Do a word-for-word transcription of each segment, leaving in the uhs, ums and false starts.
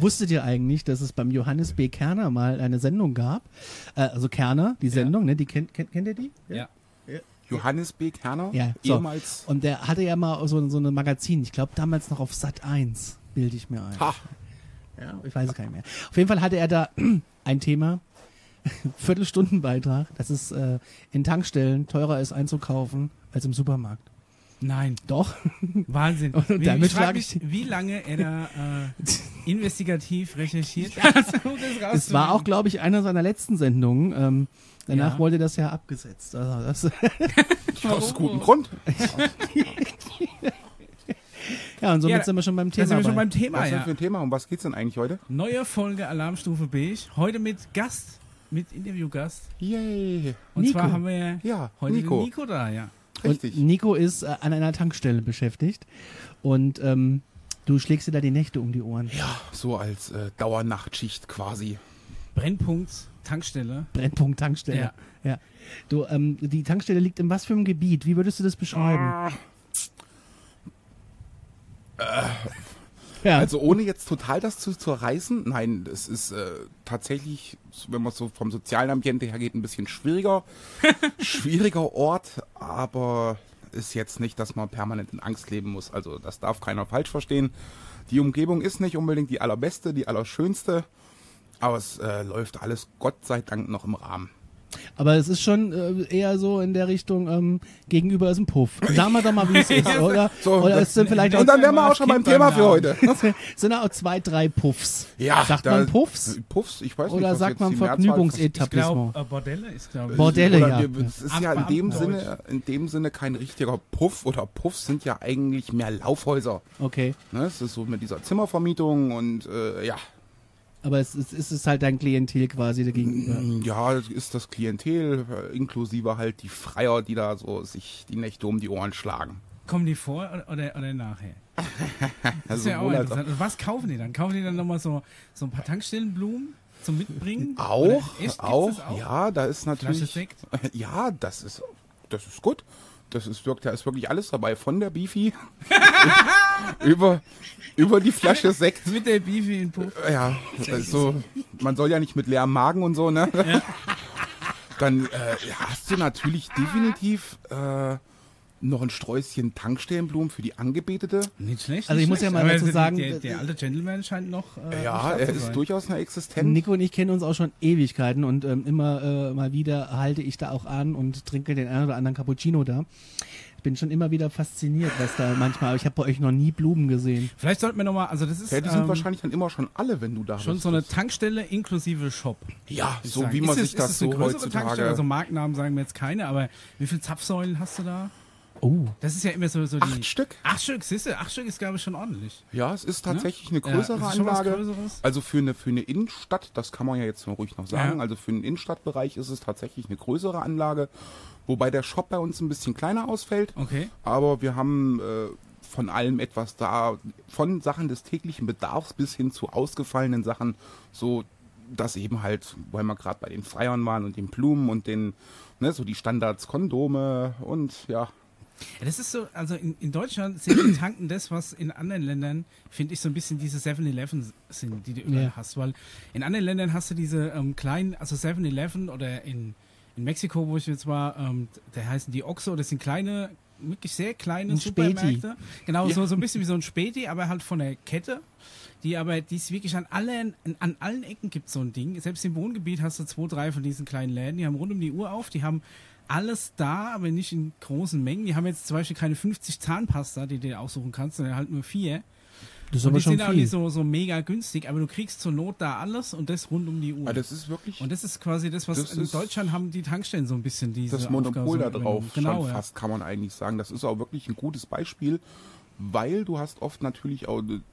wusstet ihr eigentlich, dass es beim Johannes B. Kerner mal eine Sendung gab? Äh, also Kerner, die Sendung, ja. ne? Die kennt, kennt, kennt ihr die? Ja. ja. ja. Johannes B. Kerner, ja, so. ehemals. Und der hatte ja mal so, so ein Magazin, ich glaube damals noch auf Sat eins, bilde ich mir ein. Ha. Ja, ich weiß es gar nicht mehr. Auf jeden Fall hatte er da ein Thema, Viertelstundenbeitrag, dass es äh, in Tankstellen teurer ist einzukaufen als im Supermarkt. Nein. Doch. Wahnsinn. Und wie, damit ich frage mich, wie lange er da äh, investigativ recherchiert hat, um das Es war auch, glaube ich, einer seiner letzten Sendungen. Ähm, danach Ja. wurde das ja abgesetzt. Also das Aus gutem Grund. ja, und somit Ja, sind wir schon beim Da Thema. sind wir schon bei. beim Thema, Was ist denn ja. für ein Thema? Um was geht's denn eigentlich heute? Neue Folge Alarmstufe Beige. Heute mit Gast, mit Interviewgast. Yay. Und Nico. zwar haben wir Ja, heute Nico. den Nico da, ja. Richtig. Und Nico ist äh, an einer Tankstelle beschäftigt. Und ähm, du schlägst dir da die Nächte um die Ohren. Ja, so als äh, Dauernachtschicht quasi. Brennpunkt, Tankstelle. Brennpunkt Tankstelle. Ja. Ja. Du, ähm, die Tankstelle liegt in was für einem Gebiet? Wie würdest du das beschreiben? Ja. Also ohne jetzt total das zu zerreißen, nein, es ist äh, tatsächlich, wenn man so vom sozialen Ambiente her geht, ein bisschen schwieriger, schwieriger Ort, aber ist jetzt nicht, dass man permanent in Angst leben muss. Also das darf keiner falsch verstehen. Die Umgebung ist nicht unbedingt die allerbeste, die allerschönste, aber es äh, läuft alles Gott sei Dank noch im Rahmen. Aber es ist schon äh, eher so in der Richtung, ähm, gegenüber ist ein Puff. Sagen wir doch mal, wie es ist, oder? So, oder das- es sind vielleicht Und auch, dann wären wir auch schon beim Thema für heute. sind da auch zwei, drei Puffs. Ja, Sagt da- man Puffs? Puffs, ich weiß nicht. Oder was sagt jetzt man die Mehrzahl- Ich Vergnügungsetablissement? glaube, äh, Bordelle ist, glaube ich. Bordelle, Oder ja. wir- Es ist ja in Ab- dem ab- Sinne, in dem Sinne kein richtiger Puff oder Puffs sind ja eigentlich mehr Laufhäuser. Okay. Ne? Es ist so mit dieser Zimmervermietung und äh, ja, Aber es ist, es ist halt dein Klientel quasi dagegenüber. ja, es ist das Klientel äh, inklusive halt die Freier, die da so sich die Nächte um die Ohren schlagen. Kommen die vor oder, oder, oder nachher? Das Also ist ja auch sowohl als interessant. Und was kaufen die dann? Kaufen die dann nochmal so, so ein paar Tankstellenblumen zum Mitbringen? auch, Oder echt? Gibt's auch, das auch? ja, da ist Flasche natürlich, Sekt? ja, das ist, das ist gut. Das ist wirklich, da ist wirklich alles dabei, von der Beefy über, über die Flasche Sekt. Mit der Beefy in Puff. Ja, also, man soll ja nicht mit leerem Magen und so, ne? Dann äh, hast du natürlich definitiv äh, noch ein Sträußchen Tankstellenblumen für die Angebetete. Nicht schlecht. Also ich nicht muss ja schlecht. mal Aber dazu der- sagen, Der, der alte Gentleman scheint noch. Äh, Ja, am Start er zu ist sein. durchaus noch existent. Nico und ich kennen uns auch schon Ewigkeiten und ähm, immer äh, mal wieder halte ich da auch an und trinke den einen oder anderen Cappuccino da. Ich bin schon immer wieder fasziniert, was da manchmal, aber ich habe bei euch noch nie Blumen gesehen. Vielleicht sollten wir nochmal, also das ist Ja, die sind ähm, wahrscheinlich dann immer schon alle, wenn du da schon bist. so eine Tankstelle inklusive Shop. Ja, würd ich so sagen. wie man ist es, sich das ist es eine so größere Tankstelle? heutzutage... Also Markennamen sagen wir jetzt keine, aber wie viele Zapfsäulen hast du da? Oh. Das ist ja immer so, so die... Acht Stück? Acht Stück, siehst du? Acht Stück ist, glaube ich, schon ordentlich. Ja, es ist tatsächlich eine Ja, größere es ist schon was Anlage. Größeres. Also für eine, für eine Innenstadt, das kann man ja jetzt mal ruhig noch sagen, Ja. also für einen Innenstadtbereich ist es tatsächlich eine größere Anlage, wobei der Shop bei uns ein bisschen kleiner ausfällt. Okay. Aber wir haben äh, von allem etwas da, von Sachen des täglichen Bedarfs bis hin zu ausgefallenen Sachen, so dass eben halt, weil wir gerade bei den Freiern waren und den Blumen und den, ne, so die Standards, Kondome und ja. Ja, das ist so, also in, in Deutschland sind die Tanken das, was in anderen Ländern, finde ich, so ein bisschen diese seven eleven sind, die du überall Ja. hast. Weil in anderen Ländern hast du diese ähm, kleinen, also seven eleven oder in, in Mexiko, wo ich jetzt war, ähm, da heißen die Oxxo, das sind kleine, wirklich sehr kleine Ein Späti. Supermärkte. Genau, Ja. so, so ein bisschen wie so ein Späti, aber halt von der Kette. Die aber, die ist wirklich an allen, an allen Ecken gibt so ein Ding. Selbst im Wohngebiet hast du zwei, drei von diesen kleinen Läden, die haben rund um die Uhr auf, die haben alles da, aber nicht in großen Mengen. Die haben jetzt zum Beispiel keine fünfzig Zahnpasta, die du dir aussuchen kannst, sondern halt nur vier. Das ist Und aber die schon sind auch viel. nicht so, so mega günstig, aber du kriegst zur Not da alles und das rund um die Uhr. Aber das ist wirklich Und das ist quasi das, was Das in ist Deutschland haben die Tankstellen so ein bisschen diese das Monopol da Aufgabe so drauf, übernommen. Genau, schon ja. fast, kann man eigentlich sagen. Das ist auch wirklich ein gutes Beispiel, weil du hast oft natürlich auch äh,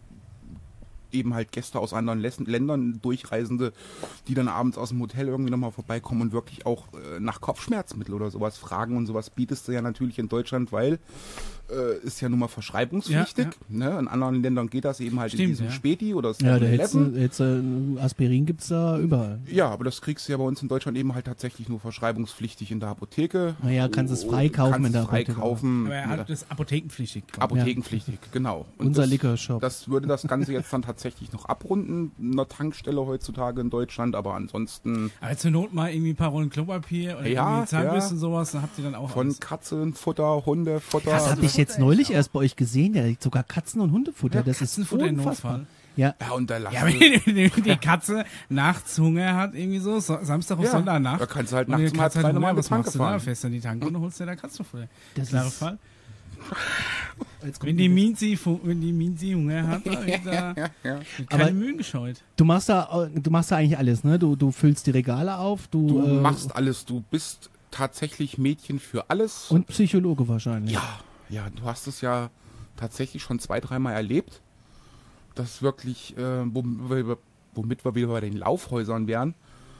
eben halt Gäste aus anderen Läs- Ländern, Durchreisende, die dann abends aus dem Hotel irgendwie nochmal vorbeikommen und wirklich auch äh, nach Kopfschmerzmittel oder sowas fragen und sowas bietest du ja natürlich in Deutschland, weil äh, ist ja nun mal verschreibungspflichtig. Ja, Ne? In anderen Ländern geht das eben halt Stimmt, in diesem ja. Späti oder Ja, da seven hättest du, eleven. hättest du, Aspirin gibt's da überall. Ja, aber das kriegst du ja bei uns in Deutschland eben halt tatsächlich nur verschreibungspflichtig in der Apotheke. Naja, kannst es frei kaufen Kannst in der es frei Apotheke. kaufen. Aber er hat das apothekenpflichtig. Apothekenpflichtig, genau. Und Unser das, Liquor-Shop. Das würde das Ganze jetzt dann tatsächlich tatsächlich noch abrunden in einer Tankstelle heutzutage in Deutschland, aber ansonsten Aber zur Not mal irgendwie ein paar Rollen Klopapier oder Ja, irgendwie Zahnbürste ja. und sowas, dann habt ihr dann auch von alles. Katzenfutter, Hundefutter. Das Katzen- habe ich jetzt neulich erst bei euch gesehen, ja, sogar Katzen- und Hundefutter. Ja, das ist Katzenfutter im unfassbar. Notfall. Ja, Ja, und da lassen Ja, wenn die, die Katze nachts Hunger hat, irgendwie so, so Samstag auf Ja, Sonntagnacht. da kannst du halt und die nachts um halb Katze drei hat nochmal Hunger, an die was Tanke machst du da? fahren. Fährst an die Tanke und holst dir da Katzenfutter. Das Klarer ist- Fall. jetzt kommt Wenn die ein- Minzi, fu- wenn die Minzi Hunger hat, dann wird da Ja, ja. wird keine Aber- Mühen gescheut. Du machst da, du machst da eigentlich alles, ne? Du, du füllst die Regale auf, du, Du äh, machst alles, du bist tatsächlich Mädchen für alles. und Psychologe wahrscheinlich. ja, ja, du hast es ja tatsächlich schon zwei, dreimal erlebt, dass wirklich, äh, womit, wir, womit wir wieder bei den Laufhäusern wären,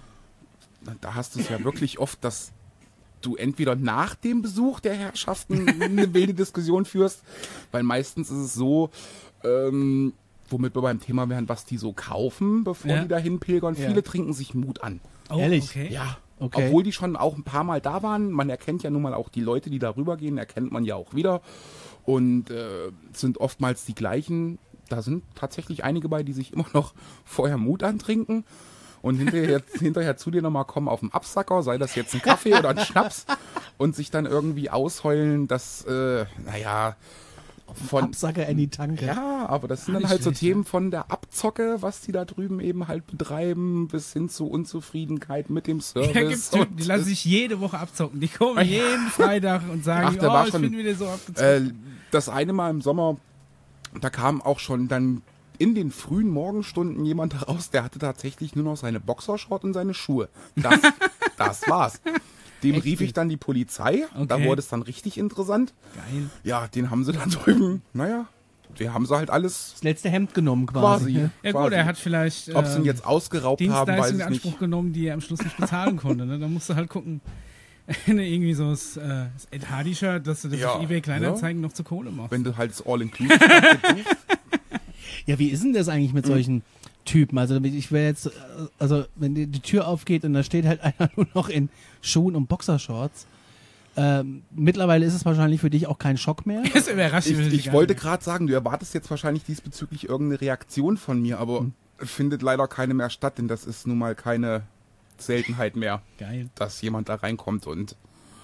da hast du es ja wirklich oft, dass du entweder nach dem Besuch der Herrschaften eine wilde Diskussion führst, weil meistens ist es so, ähm, womit wir beim Thema wären, was die so kaufen, bevor Ja. die dahin pilgern. Ja. Viele trinken sich Mut an. Oh, Ehrlich? Okay. Ja, Okay. obwohl die schon auch ein paar Mal da waren. Man erkennt ja nun mal auch die Leute, die da rübergehen, erkennt man ja auch wieder. Und äh, sind oftmals die gleichen. Da sind tatsächlich einige bei, die sich immer noch vorher Mut antrinken und hinterher, hinterher zu dir nochmal kommen auf den Absacker, sei das jetzt ein Kaffee oder ein Schnaps, und sich dann irgendwie ausheulen, dass, äh, naja, von... Absacker in die Tanke. Ja, aber das sind Ah, dann nicht halt so schlecht, Themen von der Abzocke, was die da drüben eben halt betreiben, bis hin zu Unzufriedenheit mit dem Service. Da gibt's Typen, und die lassen sich jede Woche abzocken. Die kommen jeden Freitag und sagen, Ach, der oh, war ich schon- bin wieder so abgezockt. Äh, das eine Mal im Sommer, da kam auch schon dann in den frühen Morgenstunden jemand heraus, der hatte tatsächlich nur noch seine Boxershort und seine Schuhe. Das, das war's. Dem Echt? rief ich dann die Polizei. Da Okay. wurde es dann richtig interessant. Geil. Ja, den haben sie dann drüben, naja, die haben sie halt alles Das letzte Hemd genommen quasi. quasi. ne? Ja quasi. gut, er hat vielleicht Ob sie ihn ähm, jetzt ausgeraubt haben, weiß Dienstleistungen ich in Anspruch nicht. genommen, die er am Schluss nicht bezahlen konnte. Ne? Da musst du halt gucken. Ne, irgendwie so das, äh, das Ed Hardy-Shirt, dass du das Ja, auf eBay Kleinanzeigen noch zur Kohle machst. Wenn du halt das All-Inclusive buchst. Ja, wie ist denn das eigentlich mit solchen Typen? Also ich wäre jetzt, äh, also wenn die, die Tür aufgeht und da steht halt einer nur noch in Schuhen und Boxershorts. Ähm, mittlerweile ist es wahrscheinlich für dich auch kein Schock mehr. Das überrascht Ich, mich ich gar wollte nicht. gerade sagen, du erwartest jetzt wahrscheinlich diesbezüglich irgendeine Reaktion von mir, aber Hm. findet leider keine mehr statt, denn das ist nun mal keine Seltenheit mehr, Geil. dass jemand da reinkommt. Und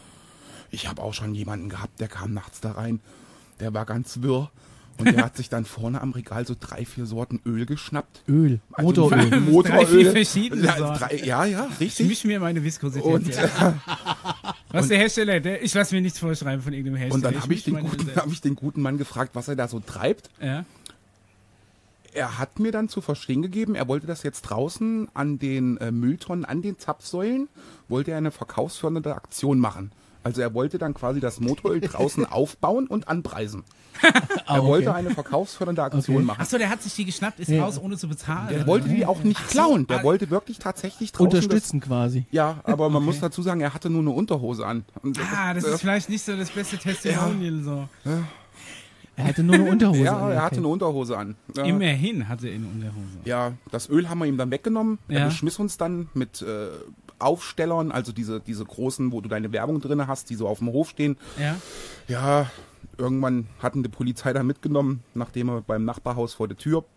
ich habe auch schon jemanden gehabt, der kam nachts da rein, der war ganz wirr und der hat sich dann vorne am Regal so drei, vier Sorten Öl geschnappt. Öl, Also Motoröl. Drei, Motoröl. vier verschiedene Ja, Sorten. drei, ja, ja, Ich richtig. mische mir meine Viskosität. Und, her. Was der Hersteller, der, ich lasse mir nichts vorschreiben von irgendeinem Hersteller. und dann habe ich, mische den meine guten- selber. hab ich den guten Mann gefragt, was er da so treibt. Ja. Er hat mir dann zu verstehen gegeben, er wollte das jetzt draußen an den äh, Mülltonnen, an den Zapfsäulen, wollte er eine verkaufsfördernde Aktion machen. Also er wollte dann quasi das Motoröl draußen aufbauen und anpreisen. Ah, Er okay. wollte eine verkaufsfördernde Aktion Okay. machen. Achso, der hat sich die geschnappt, ist Ja. raus, ohne zu bezahlen. Der oder? wollte die auch nicht klauen, der ah, wollte wirklich tatsächlich draußen Unterstützen quasi. Das, ja, aber man muss dazu sagen, er hatte nur eine Unterhose an. Und Ah, das äh, ist vielleicht nicht so das beste Testimonial. So. Er hatte nur eine Unterhose. ja, an, er hatte okay. eine Unterhose an. Ja. Immerhin hatte er eine Unterhose. Ja, das Öl haben wir ihm dann weggenommen. Er Ja. beschmiss uns dann mit äh, Aufstellern, also diese, diese großen, wo du deine Werbung drin hast, die so auf dem Hof stehen. Ja. Ja, irgendwann hatten die Polizei da mitgenommen, nachdem er beim Nachbarhaus vor der Tür.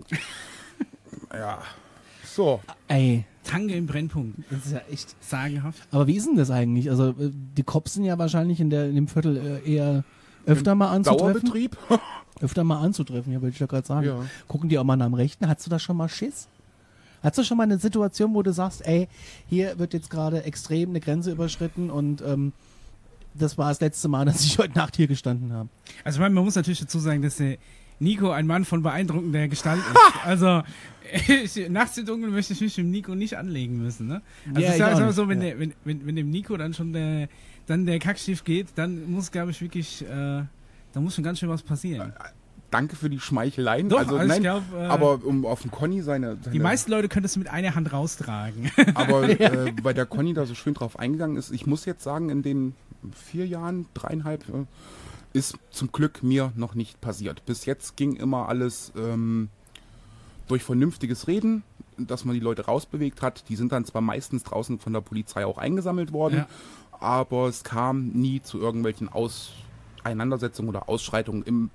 Ja, so. Ey, Tange im Brennpunkt. das ist ja echt. Sagenhaft. Aber wie ist denn das eigentlich? Also äh, die Cops sind ja wahrscheinlich in, der, in dem Viertel äh, eher öfter mal anzutreffen. Dauerbetrieb? Öfter mal anzutreffen, ja, würde ich ja gerade sagen. Ja. Gucken die auch mal nach dem Rechten. Hast du da schon mal Schiss? Hast du schon mal eine Situation, wo du sagst, ey, hier wird jetzt gerade extrem eine Grenze überschritten und ähm, das war das letzte Mal, dass ich heute Nacht hier gestanden habe? Also ich meine, man muss natürlich dazu sagen, dass der Nico ein Mann von beeindruckender Gestalt ist. Also ich, nachts im Dunkeln möchte ich mich mit dem Nico nicht anlegen müssen. Ne? Also Ja, ich ich sage auch mal nicht, so, wenn, ja. der, wenn, wenn, wenn dem Nico dann schon der, dann der Kackstift geht, dann muss, glaube ich, wirklich, äh, da muss schon ganz schön was passieren. Danke für die Schmeicheleien. Doch, also, also ich nein, glaub, äh, aber um auf den Conny seine, seine Die meisten Leute können das mit einer Hand raustragen. Aber äh, weil der Conny da so schön drauf eingegangen ist, ich muss jetzt sagen, in den vier Jahren, dreieinhalb, äh, ist zum Glück mir noch nicht passiert. Bis jetzt ging immer alles ähm, durch vernünftiges Reden, dass man die Leute rausbewegt hat. Die sind dann zwar meistens draußen von der Polizei auch eingesammelt worden, Ja. aber es kam nie zu irgendwelchen Auseinandersetzungen oder Ausschreitungen im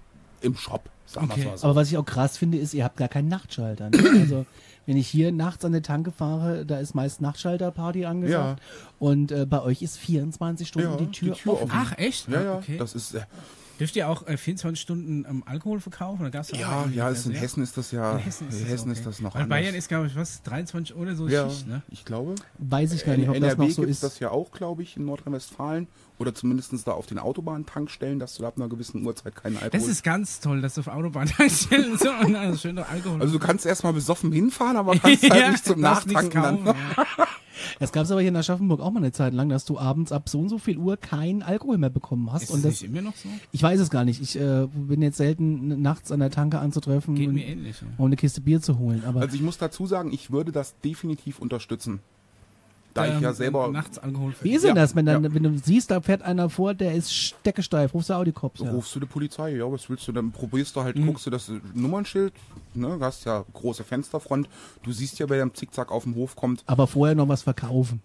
im Shop, sagen wir Okay. mal so. Aber was ich auch krass finde, ist, ihr habt gar keinen Nachtschalter. Ne? Also, wenn ich hier nachts an der Tanke fahre, da ist meist Nachtschalterparty angesagt. Und äh, bei euch ist vierundzwanzig Stunden Ja, die Tür, die Tür offen. offen. Ach, echt? Ja, ja, Okay. das ist, äh, Dürft ihr auch äh, vierundzwanzig Stunden ähm, Alkohol verkaufen? Oder gab's da ja, auch irgendwie ja, das, ist in Hessen ist das ja, In Hessen ist, in Hessen das, ist okay. das noch Weil anders. Bayern ist, glaube ich, was, dreiundzwanzig Uhr oder so ja, Schicht, ne? ich glaube. Weiß ich gar nicht, ob In das N R W noch so gibt ist. das ja auch, glaube ich, in Nordrhein-Westfalen. Oder zumindest da auf den Autobahntankstellen, dass du da ab einer gewissen Uhrzeit keinen Alkohol... Das ist ganz toll, dass du auf Autobahntankstellen so und dann schön noch Alkohol. also du kannst erstmal besoffen hinfahren, aber kannst halt Ja, nicht zum darfst nichts Nachtanken dann. kaufen, ja. Das gab es aber hier in Aschaffenburg auch mal eine Zeit lang, dass du abends ab so und so viel Uhr keinen Alkohol mehr bekommen hast. Ist und das das, nicht immer noch so? ich weiß es gar nicht. Ich äh, bin jetzt selten nachts an der Tanke anzutreffen, Geht und, mir ähnlich. Ja. um eine Kiste Bier zu holen. Aber Also ich muss dazu sagen, ich würde das definitiv unterstützen. Da ich Ähm, ja selber... Nachts Alkohol wie ist denn Ja, das, wenn, dann, ja. wenn du siehst, da fährt einer vor, der ist steckesteif, rufst du auch die Cops? Ja. Rufst du die Polizei, ja, was willst du? Dann probierst du halt, Mhm. guckst du das Nummernschild, ne, du hast ja große Fensterfront, du siehst ja, wer am Zickzack auf dem Hof kommt. Aber vorher noch was verkaufen.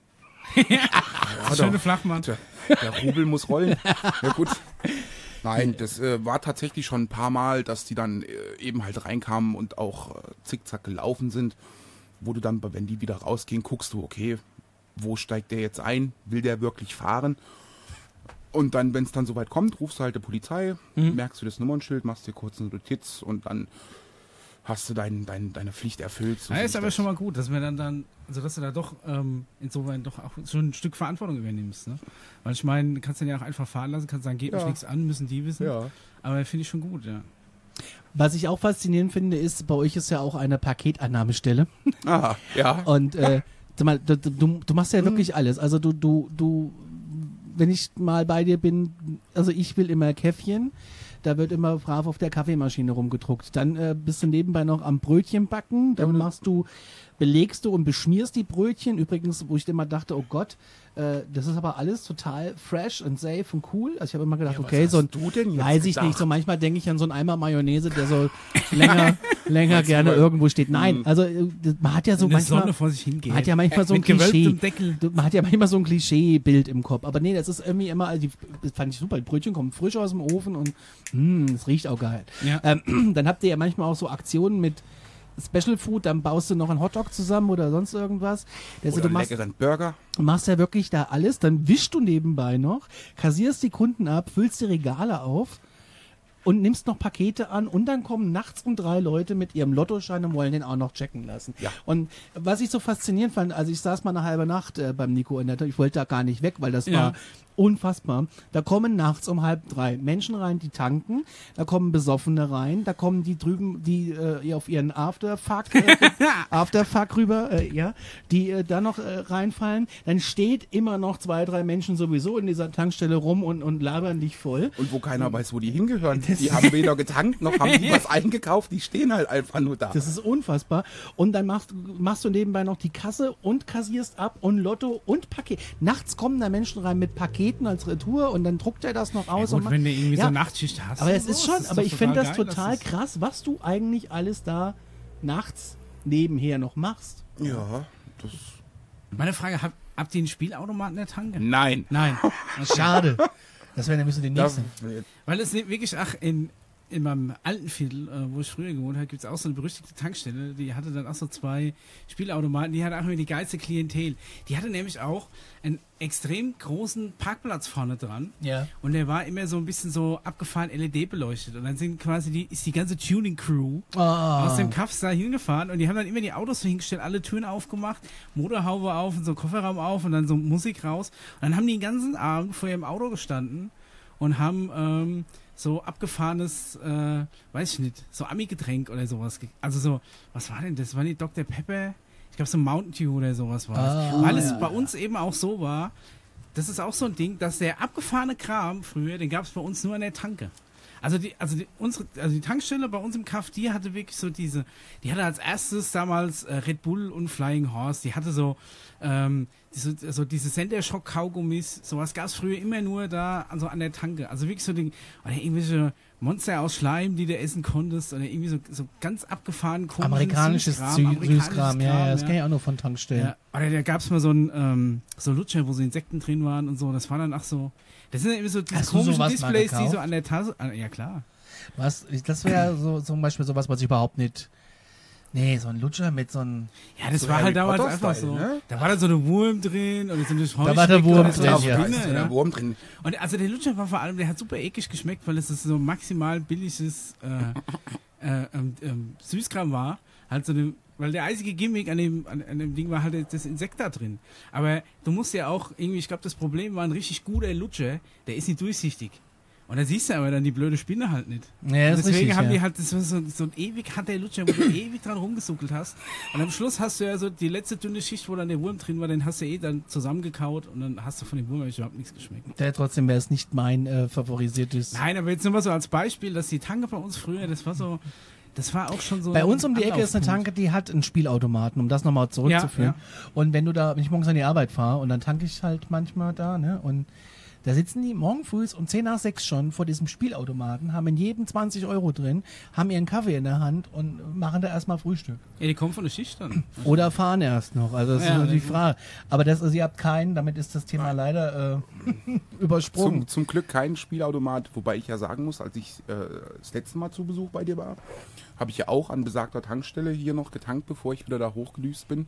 Ja, Schöne der, Flachmann. der, der Rubel muss rollen. Ja gut. Nein, das äh, war tatsächlich schon ein paar Mal, dass die dann äh, eben halt reinkamen und auch äh, zickzack gelaufen sind, wo du dann, wenn die wieder rausgehen, guckst du, okay, wo steigt der jetzt ein? Will der wirklich fahren? Und dann, wenn es dann soweit kommt, rufst du halt die Polizei, Mhm. merkst du das Nummernschild, machst dir kurz eine Notiz und dann hast du dein, dein, deine Pflicht erfüllt. So Ja, sehe ist ich aber das. schon mal gut, dass wir dann dann, also dass du da doch ähm, insofern doch auch schon ein Stück Verantwortung übernimmst, ne? Weil ich meine, du kannst den ja auch einfach fahren lassen, kannst sagen, geht mich Ja. nichts an, müssen die wissen. Ja. Aber finde ich schon gut, ja. Was ich auch faszinierend finde, ist, bei euch ist ja auch eine Paketannahmestelle. Aha, ja. Und äh, sag mal, du, du, du machst ja wirklich alles. Also du, du, du, wenn ich mal bei dir bin, also ich will immer Käffchen, da wird immer brav auf der Kaffeemaschine rumgedruckt. Dann äh, bist du nebenbei noch am Brötchen backen, dann machst du, belegst du und beschmierst die Brötchen. Übrigens, wo ich immer dachte, oh Gott, äh, das ist aber alles total fresh und safe und cool. Also ich habe immer gedacht, Ja, was okay, hast so ein, du denn jetzt weiß ich gedacht? nicht, so manchmal denke ich an so einen Eimer Mayonnaise, der so länger, länger Meinst du, gerne weil- irgendwo steht. Nein, Hm. also äh, das- man hat ja so Wenn die manchmal... Sonne vor sich hingeht. Man hat ja manchmal so ein Mit gewölbtem Klischee. Deckel. Du- Man hat ja manchmal so ein Klischee-Bild im Kopf. Aber nee, das ist irgendwie immer, also die, das fand ich super. Die Brötchen kommen frisch aus dem Ofen und mh, es riecht auch geil. Ja. Ähm, dann habt ihr ja manchmal auch so Aktionen mit Special Food, dann baust du noch einen Hotdog zusammen oder sonst irgendwas. Also Oder du einen machst, leckeren Burger. machst ja wirklich da alles, dann wischst du nebenbei noch, kassierst die Kunden ab, füllst die Regale auf und nimmst noch Pakete an und dann kommen nachts um drei Leute mit ihrem Lottoschein und wollen den auch noch checken lassen. Ja. Und was ich so faszinierend fand, also ich saß mal eine halbe Nacht äh, beim Nico in der ich wollte da gar nicht weg, weil das Ja. war unfassbar. Da kommen nachts um halb drei Menschen rein, die tanken, da kommen Besoffene rein, da kommen die drüben, die äh, auf ihren Afterfuck, äh, Afterfuck rüber, äh, ja, die äh, da noch äh, reinfallen. Dann steht immer noch zwei, drei Menschen sowieso in dieser Tankstelle rum und, und labern dich voll. Und wo keiner weiß, wo die hingehören. Die haben weder getankt, noch haben die was eingekauft. Die stehen halt einfach nur da. Das ist unfassbar. Und dann machst, machst du nebenbei noch die Kasse und kassierst ab und Lotto und Paket. Nachts kommen da Menschen rein mit Paketen als Retour und dann druckt er das noch Ja, aus. gut, und macht- wenn du irgendwie Ja, so Nachtschicht hast. aber und es so, ist schon, das aber doch ich finde das geil, total ist- krass, was du eigentlich alles da nachts nebenher noch machst. Ja, das... Meine Frage, habt, habt ihr einen Spielautomaten in der Tanke? Nein. Nein. Schade. Das wäre nämlich so die Da, nächste. Weil es nicht wirklich, ach, in, in meinem alten Viertel, äh, wo ich früher gewohnt habe, gibt es auch so eine berüchtigte Tankstelle, die hatte dann auch so zwei Spielautomaten, die hatte auch immer die geilste Klientel. Die hatte nämlich auch einen extrem großen Parkplatz vorne dran. Ja. Und der war immer so ein bisschen so abgefahren L E D beleuchtet. Und dann sind quasi die, ist die ganze Tuning-Crew Ah. aus dem Kaff da hingefahren und die haben dann immer die Autos so hingestellt, alle Türen aufgemacht, Motorhaube auf und so Kofferraum auf und dann so Musik raus. Und dann haben die den ganzen Abend vor ihrem Auto gestanden und haben ähm, so abgefahrenes, äh, weiß ich nicht, so Ami-Getränk oder sowas. ge- Also so, was war denn das? War nicht Doktor Pepper? Ich glaube so Mountain Dew oder sowas war das. Ah, Weil es ja, bei uns eben auch so war, das ist auch so ein Ding, dass der abgefahrene Kram früher, den gab es bei uns nur an der Tanke. Also die, also die, unsere, also die Tankstelle bei uns im Kaff, die hatte wirklich so diese, die hatte als erstes damals äh, Red Bull und Flying Horse, die hatte so, ähm, diese, so diese Center Shock Kaugummis, sowas gab es früher immer nur da, also an der Tanke. Also wirklich so die, oder irgendwelche Monster aus Schleim, die du essen konntest, oder irgendwie so, so ganz abgefahren komischen Amerikanisches Süßkram, Sü amerikanisches Süßkram, ja, Kram, ja, das kenne ich auch nur von Tankstellen. ja, oder da gab es mal so ein ähm, so Lutscher, wo so Insekten drin waren und so. Das war dann auch so. Das sind ja immer so diese Hast du komischen sowas mal Displays, die gekauft? so an der Tasse. An, ja klar. Was, das wäre so zum Beispiel sowas, was ich überhaupt nicht. Nee, so ein Lutscher mit so einem. Ja, das So war Harry halt damals Potter einfach Style, so. ne? Da war dann so eine Wurm drin und so eine Da war der Wurm so drin, eine ja. Da Spinne, ist der ja. Wurm drin. Und also der Lutscher war vor allem, der hat super eklig geschmeckt, weil es so maximal billiges äh, äh, ähm, ähm, Süßkram war. Halt so eine, weil der einzige Gimmick an dem, an, an dem Ding war halt das Insekt da drin. Aber du musst ja auch irgendwie, ich glaube, das Problem war ein richtig guter Lutscher, der ist nicht durchsichtig. Und da siehst du aber dann die blöde Spinne halt nicht. Ja, Und ist deswegen richtig, haben ja. die halt, das war so, so ein ewig harter Lutscher, wo du ewig dran rumgesuckelt hast. Und am Schluss hast du ja so die letzte dünne Schicht, wo dann der Wurm drin war, den hast du eh dann zusammengekaut und dann hast du von dem Wurm eigentlich überhaupt nichts geschmeckt. Der trotzdem wäre es nicht mein äh, favorisiertes. Nein, aber jetzt nur mal so als Beispiel, dass die Tanke bei uns früher, das war so, das war auch schon so. Bei ein uns um die Ecke ist eine Anlaufpunkt. Tanke, die hat einen Spielautomaten, um das nochmal zurückzuführen. Ja, Und wenn du da, wenn ich morgens an die Arbeit fahre und dann tanke ich halt manchmal da, ne? Und da sitzen die morgen früh um zehn nach sechs schon vor diesem Spielautomaten, haben in jedem zwanzig Euro drin, haben ihren Kaffee in der Hand und machen da erstmal Frühstück. Ja, die kommen von der Schicht dann. Oder fahren erst noch. Also das Ja, ist natürlich die das- Frage. Aber das, also ihr habt keinen, damit ist das Thema leider äh, übersprungen. Zum, zum Glück kein Spielautomat, wobei ich ja sagen muss, als ich äh, das letzte Mal zu Besuch bei dir war, habe ich ja auch an besagter Tankstelle hier noch getankt, bevor ich wieder da hochgedüst bin.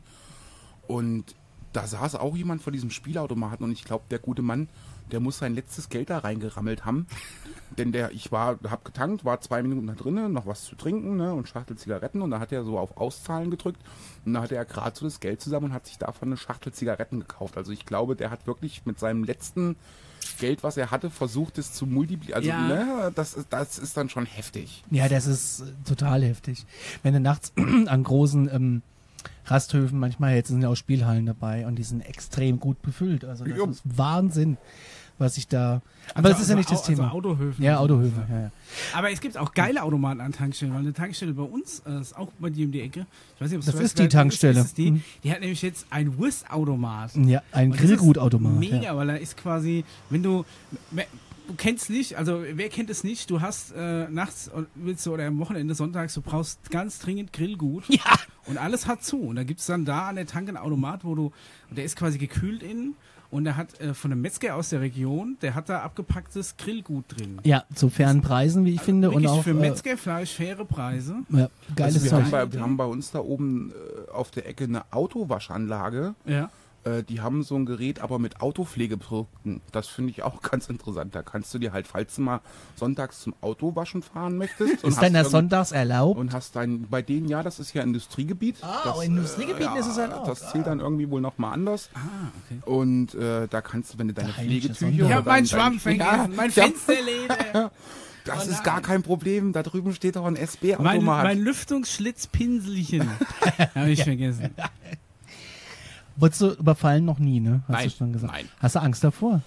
Und da saß auch jemand vor diesem Spielautomaten und ich glaube, der gute Mann, der muss sein letztes Geld da reingerammelt haben. Denn der, ich war, hab getankt, war zwei Minuten da drinnen, noch was zu trinken, ne, und Schachtel Zigaretten und da hat er so auf Auszahlen gedrückt und da hatte er gerade so das Geld zusammen und hat sich davon eine Schachtel Zigaretten gekauft. Also ich glaube, der hat wirklich mit seinem letzten Geld, was er hatte, versucht es zu multiplizieren. Also, Ja. ne, das ist, das ist dann schon heftig. Ja, das ist äh, total heftig. Wenn du nachts an großen ähm, Rasthöfen manchmal, jetzt sind ja auch Spielhallen dabei und die sind extrem gut befüllt. Also das Jo. ist Wahnsinn, was ich da. Aber das ist ja nicht das also Thema. Autohöfen. Ja, Autohöfe. Ja, ja. Aber es gibt auch geile Automaten an Tankstellen, weil eine Tankstelle bei uns äh, ist auch bei dir um die Ecke. Ich weiß nicht, ob Das du weißt, ist die wer- Tankstelle. Ist es die? Mhm. die hat nämlich jetzt einen Wurstautomat. Ja, ein Und das ist Grillgutautomat. Mega, Ja. weil da ist quasi, wenn du, du kennst nicht, also wer kennt es nicht, du hast äh, nachts und willst du, oder am Wochenende sonntags, du brauchst ganz dringend Grillgut. Ja. Und alles hat zu. Und da gibt es dann da an der Tanke einen Automat, wo du, und der ist quasi gekühlt innen. Und der hat äh, von einem Metzger aus der Region, der hat da abgepacktes Grillgut drin. Ja, zu fairen Preisen, wie ich finde. Und Wirklich auch für äh, Metzgerfleisch faire Preise. ja, geiles Also wir, Zeug. haben bei, wir haben bei uns da oben äh, auf der Ecke eine Autowaschanlage. Ja. Äh, die haben so ein Gerät, aber mit Autopflegeprodukten. Das finde ich auch ganz interessant. Da kannst du dir halt, falls du mal sonntags zum Autowaschen fahren möchtest. und Ist hast denn das irgend- sonntags erlaubt? Und hast dein, bei denen, ja, das ist ja Industriegebiet. Ah, das, oh, in Industriegebieten ist es erlaubt. Das zählt dann irgendwie wohl nochmal anders. Ah, okay. Und äh, da kannst du, wenn du deine Der heilige Pflegetücher... Sonntag. Ich oder hab meinen dein- Schwamm dein- vergessen, mein ja, Fensterleder. Das Oh ist gar nein. kein Problem. Da drüben steht doch ein S Mein, B-Automat. mein Lüftungsschlitzpinselchen. Habe ich vergessen. Wurdest du überfallen? Noch nie, ne? Hast Nein, du schon gesagt. nein. Hast du Angst davor?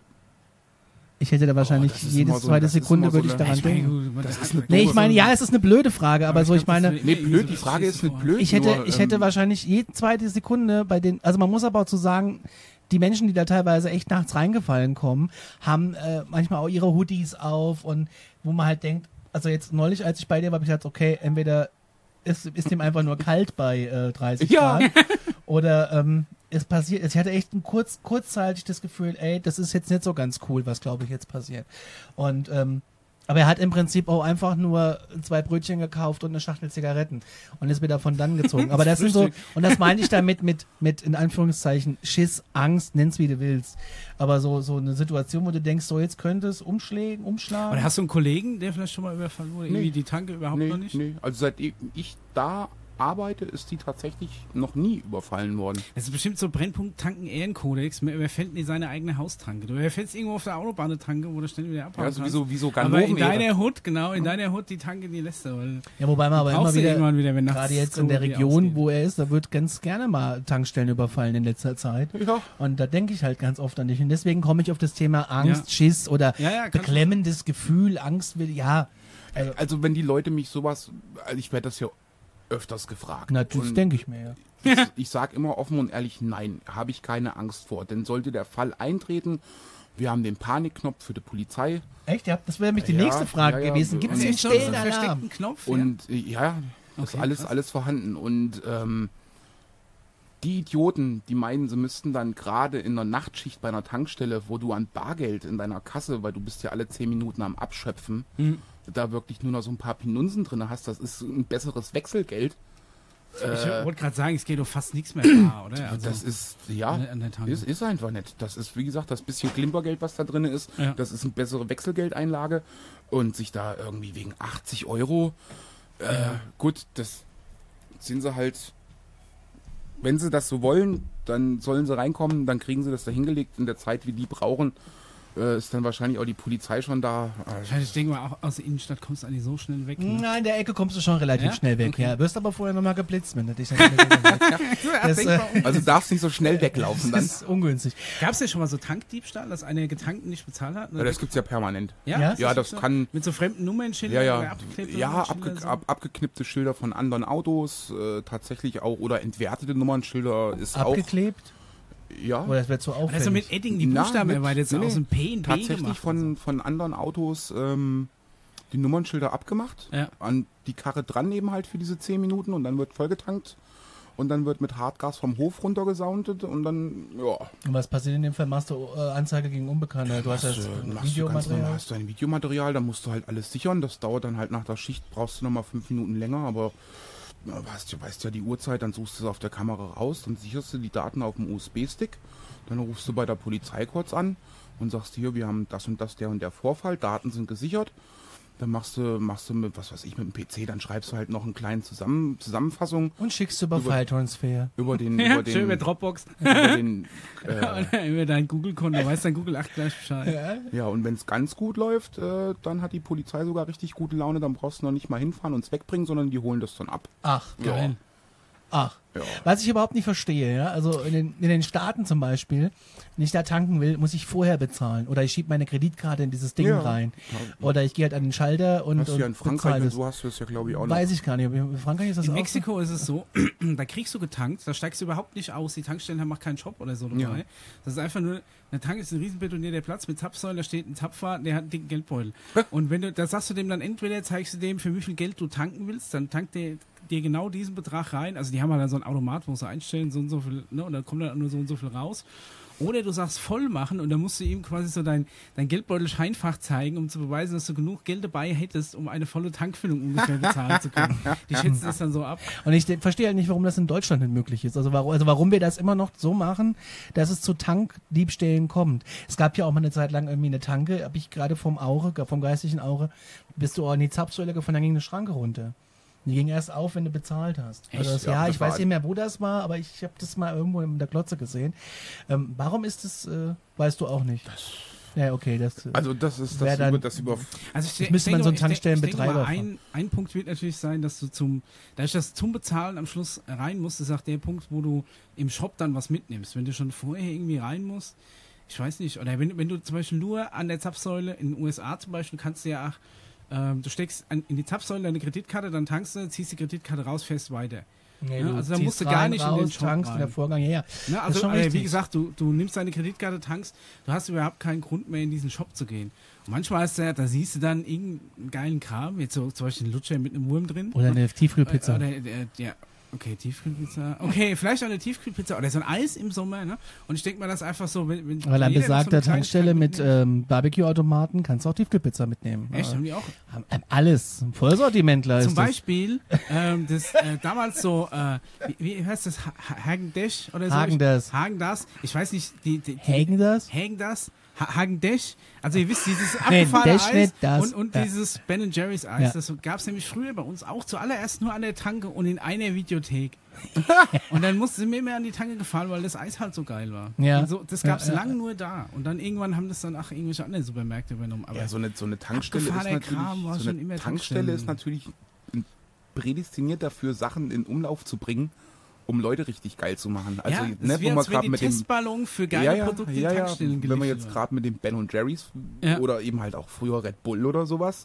Ich hätte da wahrscheinlich das ist jede immer so- zweite das ist Sekunde immer so würde ich eine- daran Ich meine, denken. gut, Das das ist eine Nee, ich doofe- meine, ja, es ist eine blöde Frage, aber Aber so, ich ich glaub, das meine, wär- Nee, Nee, blöd, so die Frage das ist nicht ist blöd. ich hätte, nur, ich hätte ähm, wahrscheinlich jede zweite Sekunde bei den, also man muss aber auch zu sagen, die Menschen, die da teilweise echt nachts reingefallen kommen, haben äh, manchmal auch ihre Hoodies auf und wo man halt denkt, also jetzt neulich, als ich bei dir war, habe ich gedacht, okay, entweder ist, ist dem einfach nur kalt bei äh, dreißig Ja. Grad oder ähm, es passiert, ich hatte echt ein kurz, kurzzeitig das Gefühl, ey, das ist jetzt nicht so ganz cool, was glaube ich jetzt passiert. Und ähm, aber er hat im Prinzip auch einfach nur zwei Brötchen gekauft und eine Schachtel Zigaretten und ist wieder von dann gezogen. Aber das sind so, Frühstück. und das meine ich damit mit, mit in Anführungszeichen Schiss, Angst, nenn's wie du willst. Aber so, so eine Situation, wo du denkst, so jetzt könnte es umschlägen, umschlagen. Oder hast du einen Kollegen, der vielleicht schon mal überfallen wurde? Nee. Irgendwie die Tanke überhaupt nee, noch nicht? nee. Also seit ich da arbeite, ist die tatsächlich noch nie überfallen worden. Das ist bestimmt so Brennpunkt-Tanken-Ehrenkodex. Man überfällt nie seine eigene Haustanke. Du überfällst irgendwo auf der Autobahn eine Tanke, wo du schnell wieder abhauen Ja, kannst. sowieso wie so Aber in Ganoven. deiner Hut, genau, in deiner Hut die Tanke, die lässt du. Weil Ja, wobei man aber immer brauchst du wieder, irgendwann wieder, wenn nachts gerade jetzt in der Kurve Region, ausgeht. wo er ist, da wird ganz gerne mal Tankstellen überfallen in letzter Zeit. Ja. Und da denke ich halt ganz oft an dich. Und deswegen komme ich auf das Thema Angst, Ja. Schiss oder Ja, ja, kannst- beklemmendes Gefühl, Angst will, ja. Also, Also wenn die Leute mich sowas, also ich werde das ja öfters gefragt. natürlich Und denke ich mir, ja. ich, ich sage immer offen und ehrlich, nein, habe ich keine Angst vor. Denn sollte der Fall eintreten, wir haben den Panikknopf für die Polizei Echt? Ja, das wäre nämlich die Ja, nächste Frage ja, ja. gewesen. Gibt es Und- einen Ist schon so einen Stellenalarm? versteckten Knopf? und äh, ja, ist Okay, alles, krass. alles vorhanden. Und ähm, die Idioten, die meinen, sie müssten dann gerade in der Nachtschicht bei einer Tankstelle, wo du an Bargeld in deiner Kasse, weil du bist ja alle zehn Minuten am Abschöpfen, Mhm. da wirklich nur noch so ein paar Pinunsen drin hast, das ist ein besseres Wechselgeld. Ich Äh, wollte gerade sagen, es geht doch fast nichts mehr da, oder? Also, das ist, ja, an der- an der Tanke. ist, ist einfach nicht. Das ist, wie gesagt, das bisschen Klimpergeld, was da drin ist, Ja. das ist eine bessere Wechselgeldeinlage und sich da irgendwie wegen achtzig Euro, äh, Ja. gut, das sind sie halt, wenn sie das so wollen, dann sollen sie reinkommen, dann kriegen sie das da hingelegt. In der Zeit, wie die brauchen, äh, ist dann wahrscheinlich auch die Polizei schon da. Wahrscheinlich, ich denke mal, auch aus der Innenstadt kommst du eigentlich so schnell weg. Ne? Na, in der Ecke kommst du schon relativ Ja? schnell weg. Okay. Ja, wirst aber vorher nochmal geblitzt, wenn du dich dann nicht mehr das, äh, Also darfst nicht so schnell weglaufen dann. Das ist ungünstig. Gab es ja schon mal so Tankdiebstahl, dass einer Getankten nicht bezahlt hat? Ja, das gibt's ja permanent. Ja? Ja, das so? kann- Mit so fremden Nummernschildern Ja, oder ja, abgeklebte ja Nummernschilder abge so? ab, abgeknippte Schilder von anderen Autos, äh, tatsächlich auch, oder entwertete Nummernschilder ist Abgeklebt? auch, ja, Oder das wird so auffällig? Also mit Edding die Na, Buchstaben mit- erweitert, so nee, aus dem P und B tatsächlich gemacht. von, von anderen Autos ähm, die Nummernschilder abgemacht, Ja. an die Karre dran eben halt für diese zehn Minuten und dann wird vollgetankt und dann wird mit Hartgas vom Hof runtergesoundet und dann, ja, Und was passiert in dem Fall? Machst du äh, Anzeige gegen Unbekannte? Du hast Machst das du- machst du ganz normal, Videomaterial. hast du ein Videomaterial, da musst du halt alles sichern. Das dauert dann halt nach der Schicht, brauchst du nochmal fünf Minuten länger, aber ja, weißt, du weißt ja die Uhrzeit, dann suchst du es auf der Kamera raus, dann sicherst du die Daten auf dem U S B-Stick, dann rufst du bei der Polizei kurz an und sagst hier, wir haben das und das, der und der Vorfall, Daten sind gesichert. Dann machst du, machst du mit, was weiß ich, mit dem P C, dann schreibst du halt noch eine kleine Zusammen Zusammenfassung Und schickst du über Über- File-Transfer. über den, Ja, über den, schön über Dropbox. über den äh, Oder über dein Google-Konto, weiß dein Google acht gleich Bescheid. ja, und wenn es ganz gut läuft, äh, dann hat die Polizei sogar richtig gute Laune, dann brauchst du noch nicht mal hinfahren und es wegbringen, sondern die holen das dann ab. Ach, Ja. Geil. ach. Ja. Was ich überhaupt nicht verstehe, ja, also in den, in den Staaten zum Beispiel, wenn ich da tanken will, muss ich vorher bezahlen. Oder ich schiebe meine Kreditkarte in dieses Ding Ja. rein. Oder ich gehe halt an den Schalter und, Hast du und ja in Frankreich, bezahle das. so hast du das ja glaube ich auch noch. Weiß ich gar nicht. In Frankreich ist das In auch Mexiko ist es so, da kriegst du getankt, da steigst du überhaupt nicht aus, die Tankstellen haben auch keinen Shop oder so dabei. Ja. Das ist einfach nur, der Tank ist ein riesen betonierter Platz mit Zapfsäulen, da steht ein Zapfer, der hat einen dicken Geldbeutel. Und wenn du, da sagst du dem dann entweder, zeigst du dem, für wie viel Geld du tanken willst, dann tankt der dir genau diesen Betrag rein. Also die haben halt dann so ein Automat, wo sie einstellen, so und so viel, ne, und dann kommt dann nur so und so viel raus. Oder du sagst voll machen und dann musst du ihm quasi so dein, dein Geldbeutel-Scheinfach zeigen, um zu beweisen, dass du genug Geld dabei hättest, um eine volle Tankfüllung ungefähr bezahlen zu können. Die schätzen das dann so ab. Und ich de- verstehe halt nicht, warum das in Deutschland nicht möglich ist. Also warum, also warum wir das immer noch so machen, dass es zu Tankdiebstählen kommt. Es gab ja auch mal eine Zeit lang irgendwie eine Tanke, habe ich gerade vom Auge, vom geistigen Auge, bist du auch in die Zapfsäule gefahren, dann ging eine Schranke runter. Die ging erst auf, wenn du bezahlt hast. Also das, Ja, ja, das ich war- weiß nicht mehr, wo das war, aber ich habe das mal irgendwo in der Glotze gesehen. Ähm, warum ist das, äh, weißt du auch nicht. Ja, okay, das äh, Also das ist Wer das, dann- über, das über Also ich, Das müsste man so einen ich denke- ich denke Tankstellenbetreiber mal, Ein, ein Punkt wird natürlich sein, dass du zum, dadurch, dass du zum Bezahlen am Schluss rein musst, ist auch der Punkt, wo du im Shop dann was mitnimmst. Wenn du schon vorher irgendwie rein musst, ich weiß nicht, oder wenn, wenn du zum Beispiel nur an der Zapfsäule, in den U S A zum Beispiel, kannst du ja auch, ähm, du steckst an, in die Zapfsäule deine Kreditkarte, dann tankst du, ziehst die Kreditkarte raus, fährst weiter. nee, ja, du also da ziehst musst du rein, gar nicht in den raus, Shop tankst, rein. der Vorgang, ja, ja. Ne, Das also ist schon äh, wie richtig. gesagt, du, du nimmst deine Kreditkarte, tankst, du hast überhaupt keinen Grund mehr in diesen Shop zu gehen. Und manchmal ist der, da siehst du dann irgendeinen geilen Kram, jetzt so zum Beispiel einen Lutscher mit einem Wurm drin. Oder eine Tiefkühlpizza. Oder, äh, ja, okay, Tiefkühlpizza. Okay, vielleicht auch eine Tiefkühlpizza oder so ein Eis im Sommer, ne? Und ich denke mal, das ist einfach so, wenn, wenn Weil an jeder so besagter eine kleine Tankstelle Tank mit mitnimmt. ähm, Barbecue-Automaten kannst du auch Tiefkühlpizza mitnehmen. Echt, Ja. haben die auch? Haben- ähm, Alles. Ein Vollsortimentler Zum ist das. Beispiel, ähm, das äh, damals so, äh, wie, wie heißt das, Ha- Ha- Hagen-Dash oder so? Hagen-Dazs. Ich- Hagen-Dazs. Ich weiß nicht, die, die, die Hagen das? Hagen-Dazs. Ha- Hagen-Dash. Also ihr wisst, dieses Nee, abgefahrene Dash Eis nicht, das. und, und Ja. dieses Ben and Jerry's Eis. Ja. Das gab es nämlich früher bei uns auch zuallererst nur an der Tanke und in einer Videothek. Und dann mussten sie mir mehr an die Tanke gefahren, weil das Eis halt so geil war. Ja. Und so, das gab es Ja, ja. lange nur da. Und dann irgendwann haben das dann auch irgendwelche anderen Supermärkte übernommen. Aber ja, so eine, so eine Tankstelle ist abgefahrener natürlich, Kram war so schon eine immer Tankstelle Tankstellen. ist natürlich prädestiniert dafür, Sachen in Umlauf zu bringen, um Leute richtig geil zu machen. Also, ja, ne, das wo wäre man als wenn gerade die mit dem Testballon für geile ja, ja, Produkte ja, in ja, Tankstellen wenn geliefert man jetzt wird. gerade mit dem Ben und Jerry's Ja. oder eben halt auch früher Red Bull oder sowas,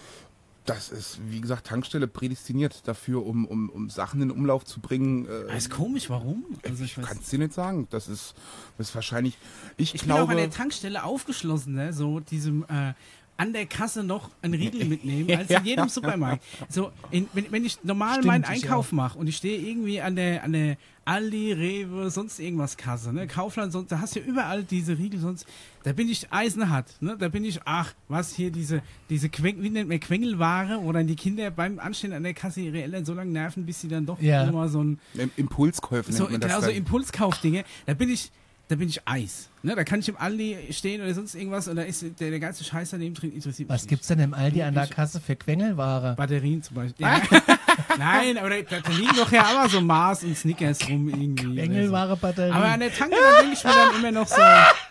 das ist, wie gesagt, Tankstelle prädestiniert dafür, um, um, um Sachen in Umlauf zu bringen. Äh, Das ist komisch, warum? Also ich ich weiß, kann es dir nicht sagen. Das ist, das ist wahrscheinlich, ich, ich bin auch an glaube, der Tankstelle aufgeschlossen, ne? So diesem, äh, an der Kasse noch einen Riegel mitnehmen, als in jedem Supermarkt. So, in, wenn, wenn ich normal Stimmt, meinen ich Einkauf mache und ich stehe irgendwie an der, an der Aldi, Rewe, sonst irgendwas Kasse, ne? Kaufland, sonst, da hast du ja überall diese Riegel, sonst, da bin ich eisenhart, ne? Da bin ich, ach, was hier, diese, diese Queng, wie nennt man, Quengelware, wo dann die Kinder beim Anstehen an der Kasse ihre Eltern so lange nerven, bis sie dann doch Ja. immer so ein, Im Impulskäufen so, nennt man das genau, so dann. Impulskaufdinge, da bin ich, da bin ich Eis. Ne? Da kann ich im Aldi stehen oder sonst irgendwas und da ist der, der ganze Scheiß daneben drin, interessiert mich Was nicht. gibt's denn im Aldi an der Ich- Kasse für Quengelware? Batterien zum Beispiel. Ja. Nein, aber da, da liegen doch ja aber so Mars und Snickers rum irgendwie. oder Quengelware, Batterie. so. Aber an der Tanke, da denke ich mir dann immer noch so.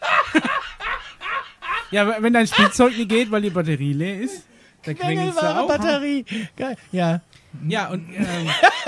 Ja, wenn dein Spielzeug nicht geht, weil die Batterie leer ist, da quengelst du Quengelware, auch. Batterie. Geil. Ja. Ja, und ähm,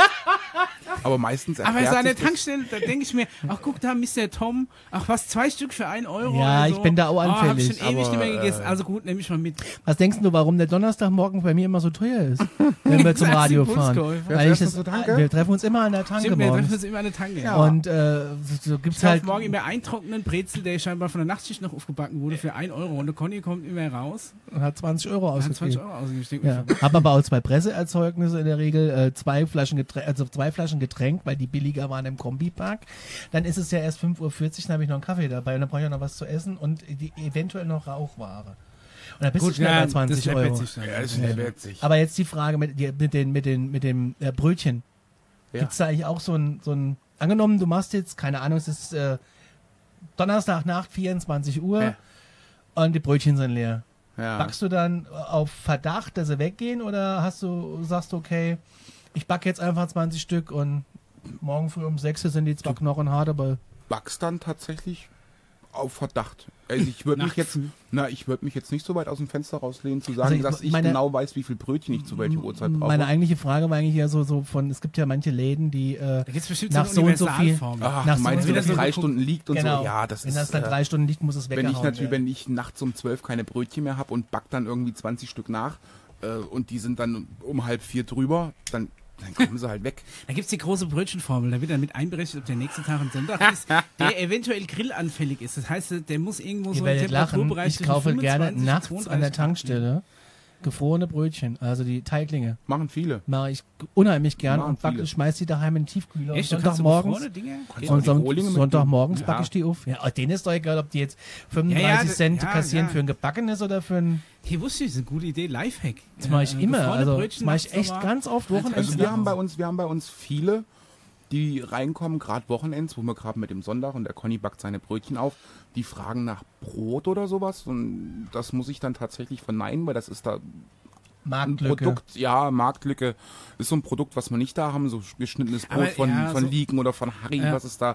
Aber meistens aber erklärt so an der sich das- Tankstelle, da denke ich mir, ach guck da, Mister Tom, ach was, zwei Stück für ein Euro Ja, oder ich so. bin da auch Oh, hab anfällig, ich schon ewig aber, nicht mehr gegessen, äh, also gut, nehme ich mal mit. Was denkst du, warum der Donnerstagmorgen bei mir immer so teuer ist, wenn wir zum Als Radio fahren? Impulskäufer. Weil ich Fährst du das, zur Tanke? wir treffen uns immer an der Tanke Stimmt, wir treffen morgens. uns immer an der Tanke. Ja. Und äh, so gibt's Ich kaufe halt morgen immer eintrocknenden Brezel, der scheinbar von der Nachtschicht noch aufgebacken wurde, für ein Euro. Und der Conny kommt immer raus und hat zwanzig Euro und hat zwanzig ausgegeben. Euro ausgegeben. Ich denk Ja. mir, Hab aber auch zwei Presseerzeugnisse in der Regel, äh, zwei Flaschen Getränk, also zwei Flaschen Getränk, weil die billiger waren im Kombipark. Dann ist es ja erst fünf Uhr vierzig, dann habe ich noch einen Kaffee dabei und dann brauche ich auch noch was zu essen und die, eventuell noch Rauchware. Und dann bist du schnell bei zwanzig das läppert Euro. sich dann. Ja, das ist Ja. witzig. Aber jetzt die Frage mit, die- mit, den, mit, den, mit dem äh, Brötchen. Ja. Gibt's da eigentlich auch so ein, so ein, angenommen, du machst jetzt, keine Ahnung, es ist äh, Donnerstagnacht, vierundzwanzig Uhr Ja. und die Brötchen sind leer. Ja. Backst du dann auf Verdacht, dass sie weggehen oder hast du, sagst du, okay, ich backe jetzt einfach zwanzig Stück und morgen früh um sechs sind die zwar knochenhart, aber Backst dann tatsächlich auf Verdacht. Also ich würde mich jetzt, Nachts. na, ich würde mich jetzt nicht so weit aus dem Fenster rauslehnen zu sagen, Also ich- dass ich meine- genau weiß, wie viel Brötchen ich zu welcher Uhrzeit brauche. meine eigentliche Frage war eigentlich ja so, so von, es gibt ja manche Läden, die äh, Da gibt es bestimmt Nach so so eine und so viel- Universalformel. Ach, nach du so meinst, und wenn so das viel- drei Stunden liegt und genau, so, ja, das wenn ist, das dann äh, drei Stunden liegt, muss es wenn weggehauen ich natürlich, werden. wenn ich nachts um zwölf keine Brötchen mehr habe und back dann irgendwie zwanzig Stück nach äh, und die sind dann um halb vier drüber, dann, dann kommen sie halt weg. Da gibt es die große Brötchenformel. Da wird dann mit einberechnet, ob der nächste Tag ein Sonntag ist, der eventuell grillanfällig ist. Das heißt, der muss irgendwo Ihr so einen werdet lachen, Temperaturbereich ich zwischen kaufe gerne fünfundzwanzig und nachts an der zweiunddreißig Tankstelle gefrorene Brötchen, also die Teiglinge. Machen viele. Mache ich unheimlich gern Machen und back, viele. schmeiß die daheim in den Tiefkühler. Echt, und du kannst so Sonntagmorgens gefrorene Dinge? Kannst und die Son Rohlinge mitnehmen? Sonntagmorgens Ja. backe ich die auf. Ja, denen ist doch egal, ob die jetzt fünfunddreißig Ja, ja, das- Cent ja, kassieren ja. für ein gebackenes oder für ein... Hier wusste ich, das ist eine gute Idee, Lifehack. Das mache ich Äh, immer. gefrorene Also, Brötchen das mache ich nachts echt nochmal. ganz oft Als Wochenends. Also wir haben bei uns, wir haben bei uns viele, die reinkommen, gerade Wochenends, wo wir gerade mit dem Sonntag und der Conny backt seine Brötchen auf, die fragen nach Brot oder sowas und das muss ich dann tatsächlich verneinen, weil das ist da ein Marktlücke. Produkt, ja, Marktlücke, ist so ein Produkt, was wir nicht da haben, so geschnittenes Brot Aber von, ja, von so- Lieken oder von Harry, Ja. was ist da.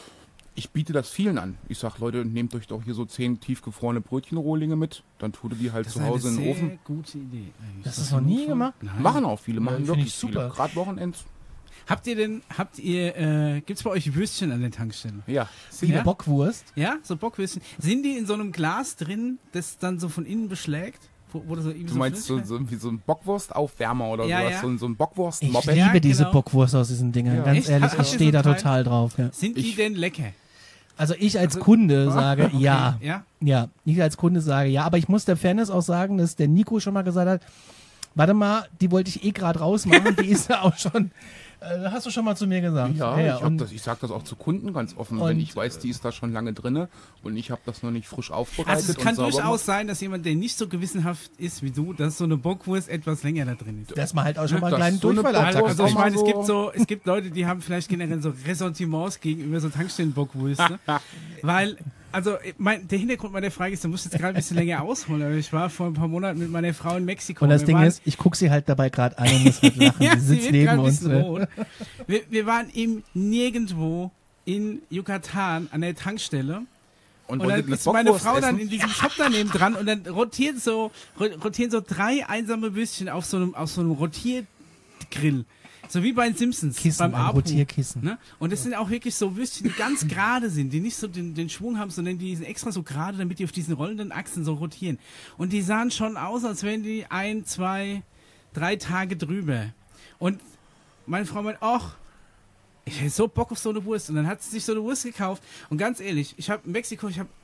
Ich biete das vielen an. Ich sag, Leute, nehmt euch doch hier so zehn tiefgefrorene Brötchenrohlinge mit, dann tut ihr die halt Das zu ist Hause in eine den sehr Ofen. gute Idee. eigentlich. Das Was ist noch für nie Notfall? gemacht? Nein. Machen auch viele, machen finde wirklich ich super. viele. Gerade Wochenends. Habt ihr denn, habt ihr, äh, gibt's bei euch Würstchen an der Tankstelle? Ja. Wie eine Ja? Bockwurst. Ja, so Bockwürstchen. Sind die in so einem Glas drin, das dann so von innen beschlägt? Wo, wo das so irgendwie Du so meinst so, Flüssigkeit- so wie so ein Bockwurstaufwärmer oder Ja, sowas, ja. so, ein- so ein Ich Bockwurst-Moped. Ja, liebe diese genau. Bockwurst aus diesen Dingern. Ja. Ganz Echt? ehrlich, Habt ihr ich so stehe da Teil? total drauf. Ja. Sind die Ich- denn lecker? Also ich als Also- Kunde sage ja. Ja? Ja, ich als Kunde sage ja. Aber ich muss der Fairness auch sagen, dass der Nico schon mal gesagt hat, warte mal, die wollte ich eh gerade rausmachen, die ist ja auch schon, äh, hast du schon mal zu mir gesagt. Ja, ich, hab und das, ich sag das auch zu Kunden ganz offen, und- wenn ich weiß, die ist da schon lange drinne und ich habe das noch nicht frisch aufbereitet. Also es kann und sauber durchaus gemacht. sein, dass jemand, der nicht so gewissenhaft ist wie du, dass so eine Bockwurst etwas länger da drin ist. dass man halt auch schon mal Das einen kleinen ist so eine Durchfall Also, hat. Bockwurst also ich auch mal meine, es so- gibt so, es gibt Leute, die haben vielleicht generell so Ressentiments gegenüber so Tankstellenbockwürste, weil, also ich mein, der Hintergrund meiner Frage ist, du musst jetzt gerade ein bisschen länger ausholen, aber ich war vor ein paar Monaten mit meiner Frau in Mexiko. Und das Wir Ding waren- ist, ich gucke sie halt dabei gerade an und muss halt lachen. ja, sie sie sitzt wird neben gerade ein uns. bisschen Ne? rot. Wir, wir waren im Nirgendwo in Yucatan an der Tankstelle. Und, Und wollte dann eine ist meine Bockwurst Frau dann essen? in diesem Shop daneben dran und dann rotieren so, ro- rotieren so drei einsame Würstchen auf so einem, auf so einem Rotiergrill. So wie bei den Simpsons. Kissen, beim ein Apu. Rotierkissen. Ne? Und es sind auch wirklich so Würstchen, die ganz gerade sind, die nicht so den, den Schwung haben, sondern die sind extra so gerade, damit die auf diesen rollenden Achsen so rotieren. Und die sahen schon aus, als wären die ein, zwei, drei Tage drüber. Und meine Frau meint, ach, ich hätte so Bock auf so eine Wurst. Und dann hat sie sich so eine Wurst gekauft. Und ganz ehrlich, ich habe in Mexiko, ich habe wirklich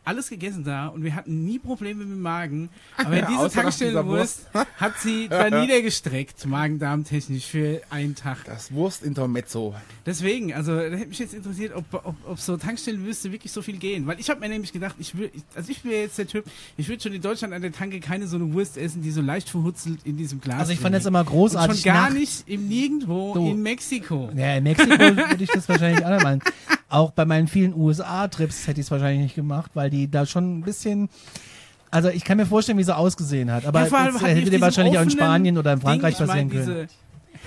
alles gegessen da und wir hatten nie Probleme mit dem Magen. Aber Ja, diese außer nach Tankstellenwurst hat sie da niedergestreckt, Magen-Darm-technisch für einen Tag. Das Wurstintermezzo. Deswegen, also da hätte mich jetzt interessiert, ob, ob, ob so Tankstellenwürste wirklich so viel gehen. Weil ich habe mir nämlich gedacht, ich will, also ich bin jetzt der Typ, ich würde schon in Deutschland an der Tanke keine so eine Wurst essen, die so leicht verhutzelt in diesem Glas Also ich fand liegt. das immer großartig. Und schon gar nach- nicht im Nirgendwo Du. in Mexiko. Ja, in Mexiko würde ich das wahrscheinlich auch nicht machen. Auch bei meinen vielen U S A-Trips hätte ich es wahrscheinlich nicht gemacht, weil die da schon ein bisschen... Also ich kann mir vorstellen, wie sie ausgesehen hat. Aber Ja, vor allem das hat die auf hätte dir diesem wahrscheinlich auch in offenen Spanien oder in Frankreich Ding, ich mein, passieren können.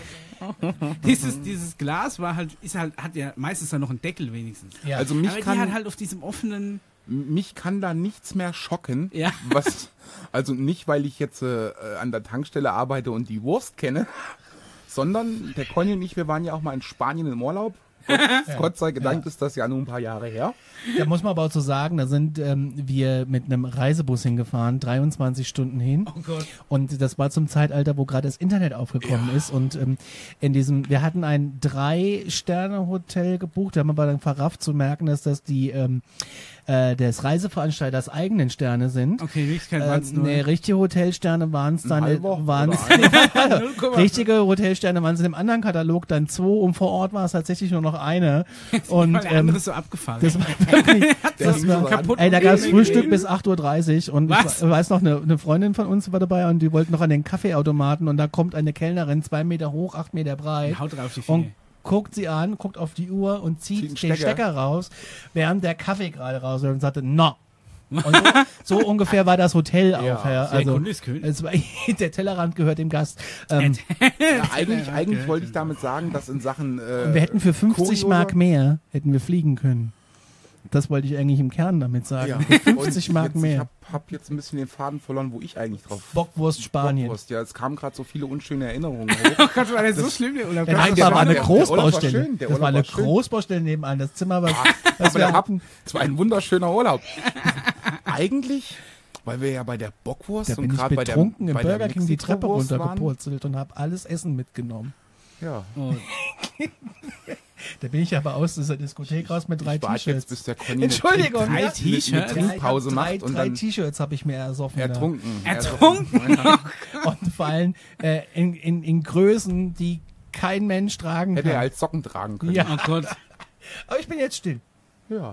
Diese, dieses, dieses Glas war halt, ist halt, hat ja meistens dann noch einen Deckel wenigstens. Ja. Also mich Aber die kann, hat halt auf diesem offenen, mich kann da nichts mehr schocken. Ja. Was, also nicht, weil ich jetzt äh, an der Tankstelle arbeite und die Wurst kenne, sondern der Conny und ich, wir waren ja auch mal in Spanien im Urlaub. Gott, Gott sei Dank ist das ja nur ein paar Jahre her. Da muss man aber auch so sagen, da sind ähm, wir mit einem Reisebus hingefahren, dreiundzwanzig Stunden hin. oh Gott, Und das war zum Zeitalter, wo gerade das Internet aufgekommen ist. Und ähm, in diesem, wir hatten ein Drei-Sterne-Hotel gebucht, da haben wir aber dann verrafft zu merken, dass das die ähm, äh, des Reiseveranstalters eigenen Sterne sind. okay, Wirklichkeit Äh, waren es nur. nee, richtige Hotelsterne waren es dann, äh, halber waren oder null Komma fünf. richtige Hotelsterne waren es in dem anderen Katalog dann zwei und vor Ort war es tatsächlich nur noch eine. Und Weil der ähm, andere ist so abgefallen. das war wirklich, Der das ist war, so kaputt. ey, da gab es Probleme Frühstück gegeben. bis acht Uhr dreißig und Was? ich weiß noch, eine, eine Freundin von uns war dabei und die wollten noch an den Kaffeeautomaten und da kommt eine Kellnerin, zwei Meter hoch, acht Meter breit Haut drauf die und Finger. guckt sie an, guckt auf die Uhr und zieht Zieht den einen Stecker. Stecker. raus, während der Kaffee gerade raus ist und sagte, no. Und so, so ungefähr war das Hotel auch. Ja. Der Also, Kunde ist König. es war, der Tellerrand gehört dem Gast. Ähm, Ja, eigentlich eigentlich wollte ich damit sagen, dass in Sachen äh, wir hätten für fünfzig kuriose- Mark mehr, hätten wir fliegen können. Das wollte ich eigentlich im Kern damit sagen. Ja. Für fünfzig Und Mark jetzt, mehr. Ich hab, hab jetzt ein bisschen den Faden verloren, wo ich eigentlich drauf. Bockwurst Spanien. Bockwurst, ja, es kamen gerade so viele unschöne Erinnerungen hoch. Oh Gott, war das so schlimm, der Urlaub? Der Nein, Nein, der das war war- eine der- der Urlaub war Großbaustelle. schön, der Das war Urlaub eine war schön. Großbaustelle nebenan. Das Zimmer war. Was Aber wir der hatten, hatten, es war ein wunderschöner Urlaub. Eigentlich, weil wir ja bei der Bockwurst da und bin ich gerade bei der, betrunken im bei der Burger King die Treppe Mexiko-Wurst waren. runtergepurzelt und habe alles Essen mitgenommen. Ja, Oh, Da bin ich aber aus dieser Diskothek raus mit drei ich warte jetzt, T-Shirts. bis der Conny Entschuldigung, eine, drei Trink- T-Shirts? eine Trinkpause drei, macht und drei dann T-Shirts habe ich mir ersoffen. ertrunken. Ertrunken? Da. Und vor allem äh, in, in, in Größen, die kein Mensch tragen Hätte er kann. als Socken tragen können. Ja. Oh Gott. Aber ich bin jetzt still. Ja.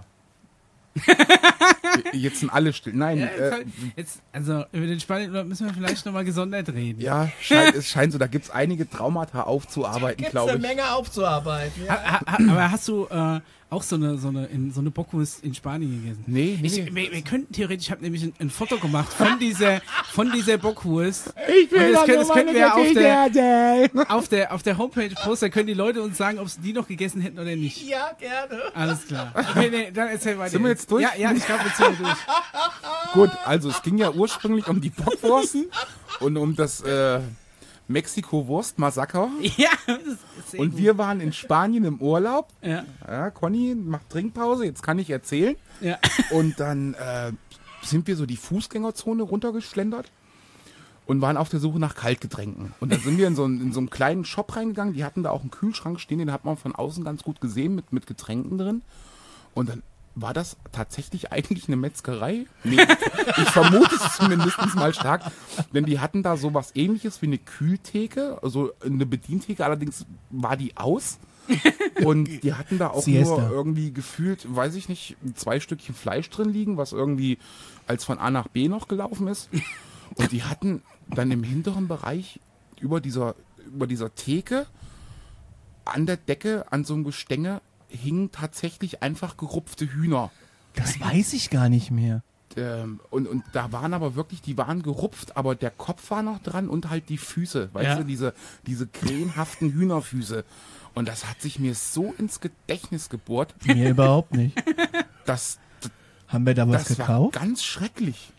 Jetzt sind alle still. Nein, Ja, ja, jetzt, äh, halt- jetzt, also über den spannenden Urlaub müssen wir vielleicht nochmal gesondert reden. ja scheint, es scheint so, da gibt es einige Traumata aufzuarbeiten, Gibt's glaube eine ich. Menge aufzuarbeiten. Ja. Ha, ha, aber hast du äh, auch so eine, so eine, in, so eine Bockwurst in Spanien gegessen? Nee, nee, Ich, nee. wir, wir könnten theoretisch, ich habe nämlich ein, ein Foto gemacht von dieser, von dieser Bockwurst. Ich Und das können- das können wir auf der- erzählen. Auf der, auf der Homepage posten, können die Leute uns sagen, ob sie die noch gegessen hätten oder nicht. Ja, gerne. Alles klar. Okay, nee, dann erzähl weiter. Sind wir jetzt durch? Ja, ja, ich glaube, wir sind durch. Gut, also es ging ja ursprünglich um die Bockwurst und um das äh, Mexiko-Wurst-Massaker. Ja, das ist sehr Und gut. wir waren in Spanien im Urlaub. Ja, Ja, Conny macht Trinkpause, jetzt kann ich erzählen. ja. Und dann äh, sind wir so die Fußgängerzone runtergeschlendert und waren auf der Suche nach Kaltgetränken. Und dann sind wir in so, einen, in so einen kleinen Shop reingegangen, die hatten da auch einen Kühlschrank stehen, den hat man von außen ganz gut gesehen mit, mit Getränken drin. Und dann war das tatsächlich eigentlich eine Metzgerei? Nee, ich vermute es zumindest mal stark, denn die hatten da sowas ähnliches wie eine Kühltheke, also eine Bedientheke, allerdings war die aus. Und die hatten da auch Siesta. nur irgendwie gefühlt, weiß ich nicht, zwei Stückchen Fleisch drin liegen, was irgendwie als von A nach B noch gelaufen ist. Und die hatten dann im hinteren Bereich über dieser, über dieser Theke an der Decke, an so einem Gestänge, hingen tatsächlich einfach gerupfte Hühner. Das weiß ich gar nicht mehr. Ähm, und, und da waren aber wirklich, die waren gerupft, aber der Kopf war noch dran und halt die Füße, weißt Ja. du, diese, diese krähenhaften Hühnerfüße. Und das hat sich mir so ins Gedächtnis gebohrt, Mir überhaupt nicht. dass Haben wir da was das war gekauft? ganz schrecklich.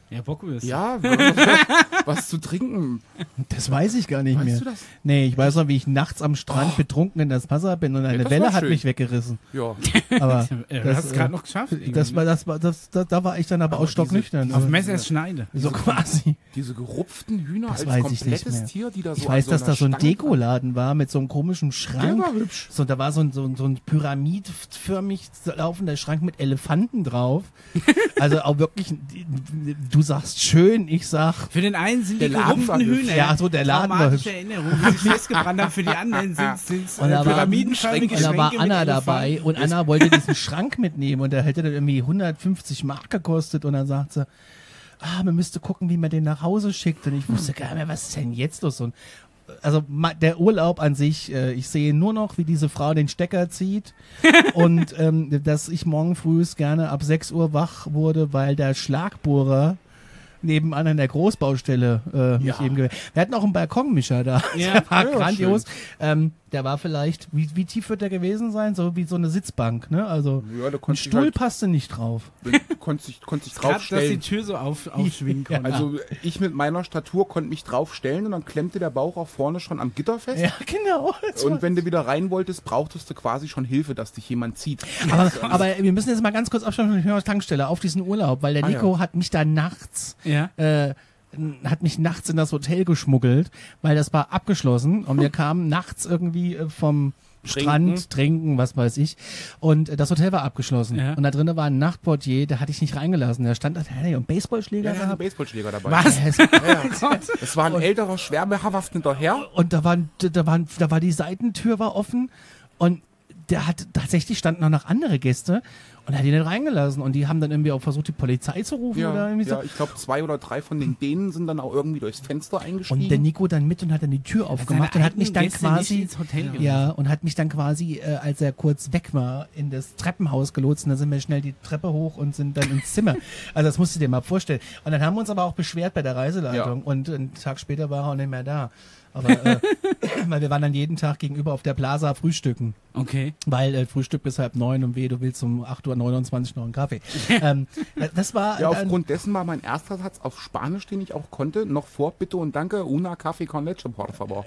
Ja, Bockwürste. Ja, was, was zu trinken. Das weiß ich gar nicht Weißt mehr. du das? Nee, ich weiß noch, wie ich nachts am Strand Oh. betrunken in das Wasser bin und eine das Welle war hat schön. mich weggerissen. Ja. Aber Ja, du das, hast es äh, gerade noch geschafft. irgendwie, das war, ne? das war, das, da, da war ich dann aber, Aber auch stocknüchtern. Auf Also, Messers Schneide. so quasi. Diese gerupften Hühner Das als weiß ich nicht komplettes mehr. Tier, die da so Ich weiß, an so dass einer da so ein Stange Dekoladen war mit so einem komischen Schrank. Der war hübsch. So, da war so ein, so ein, so ein pyramidförmig laufender Schrank mit Elefanten drauf. Also auch wirklich, du sagst schön, ich sag, Für den einen sind Der die Laden war gerupften hübsch. Hühner. Ja, so, der Laden war traumatische hübsch. Erinnerungen, die sich festgebrannt haben. Für die anderen sind es Und da war- pyramidenförmige und da war Schränke mit Anna dabei Elefanten. und Anna wollte diesen Schrank mitnehmen und der hätte dann irgendwie hundertfünfzig Mark gekostet und dann sagt sie, ah, man müsste gucken, wie man den nach Hause schickt und ich wusste gar nicht mehr, was ist denn jetzt los? Und also ma- der Urlaub an sich, äh, ich sehe nur noch, wie diese Frau den Stecker zieht und ähm, dass ich morgen früh gerne ab sechs Uhr wach wurde, weil der Schlagbohrer nebenan an der Großbaustelle äh, mich Ja. eben gewählt. Wir hatten auch einen Balkonmischer da. Ja. Der war Ja, grandios. Ähm, der war vielleicht, wie, wie tief wird der gewesen sein? So wie so eine Sitzbank, ne? Also Ja, da ein konntest du Stuhl halt, passte nicht drauf. konntest dich, konntest dich Gerade, dass die draufstellen. Tür so auf, aufschwingen konnte. Also ich mit meiner Statur konnte mich draufstellen und dann klemmte der Bauch auch vorne schon am Gitter fest. Ja, genau. Das war- Und wenn du wieder rein wolltest, brauchtest du quasi schon Hilfe, dass dich jemand zieht. aber, aber wir müssen jetzt mal ganz kurz abschauen von der Tankstelle auf diesen Urlaub, weil der Ah, Nico ja. hat mich da nachts ja. äh, hat mich nachts in das Hotel geschmuggelt, weil das war abgeschlossen und wir kamen nachts irgendwie äh, vom Trinken. Strand, trinken, was weiß ich. Und äh, das Hotel war abgeschlossen. Ja. Und da drinnen war ein Nachtportier, der hatte ich nicht reingelassen. Der stand da, der hatte einen Baseballschläger Ja, ja, einen gehabt. Baseballschläger dabei. Was? Ja, es- Es war ein älterer, schwerbehaft hinterher. Und da waren, da waren, da war die Seitentür war offen und der hat tatsächlich standen noch noch andere Gäste und er hat ihn nicht reingelassen und die haben dann irgendwie auch versucht, die Polizei zu rufen oder Ja, irgendwie so. ja, ich glaube, zwei oder drei von den Dänen sind dann auch irgendwie durchs Fenster eingestiegen. Und der Nico dann mit und hat dann die Tür aufgemacht und hat mich dann Gäste quasi nicht ins Hotel gelassen. ja und hat mich dann quasi, äh, als er kurz weg war, in das Treppenhaus gelotst und dann sind wir schnell die Treppe hoch und sind dann ins Zimmer. Also das musst du dir mal vorstellen. Und dann haben wir uns aber auch beschwert bei der Reiseleitung Ja. und einen Tag später war er auch nicht mehr da. Aber äh, weil wir waren dann jeden Tag gegenüber auf der Plaza frühstücken. Okay. Weil äh, Frühstück bis halb neun und weh, du willst um acht Uhr neunundzwanzig noch einen Kaffee. ähm, äh, das war Ja, äh, aufgrund dessen war mein erster Satz auf Spanisch, den ich auch konnte, noch vor Bitte und Danke, una café con leche, por favor.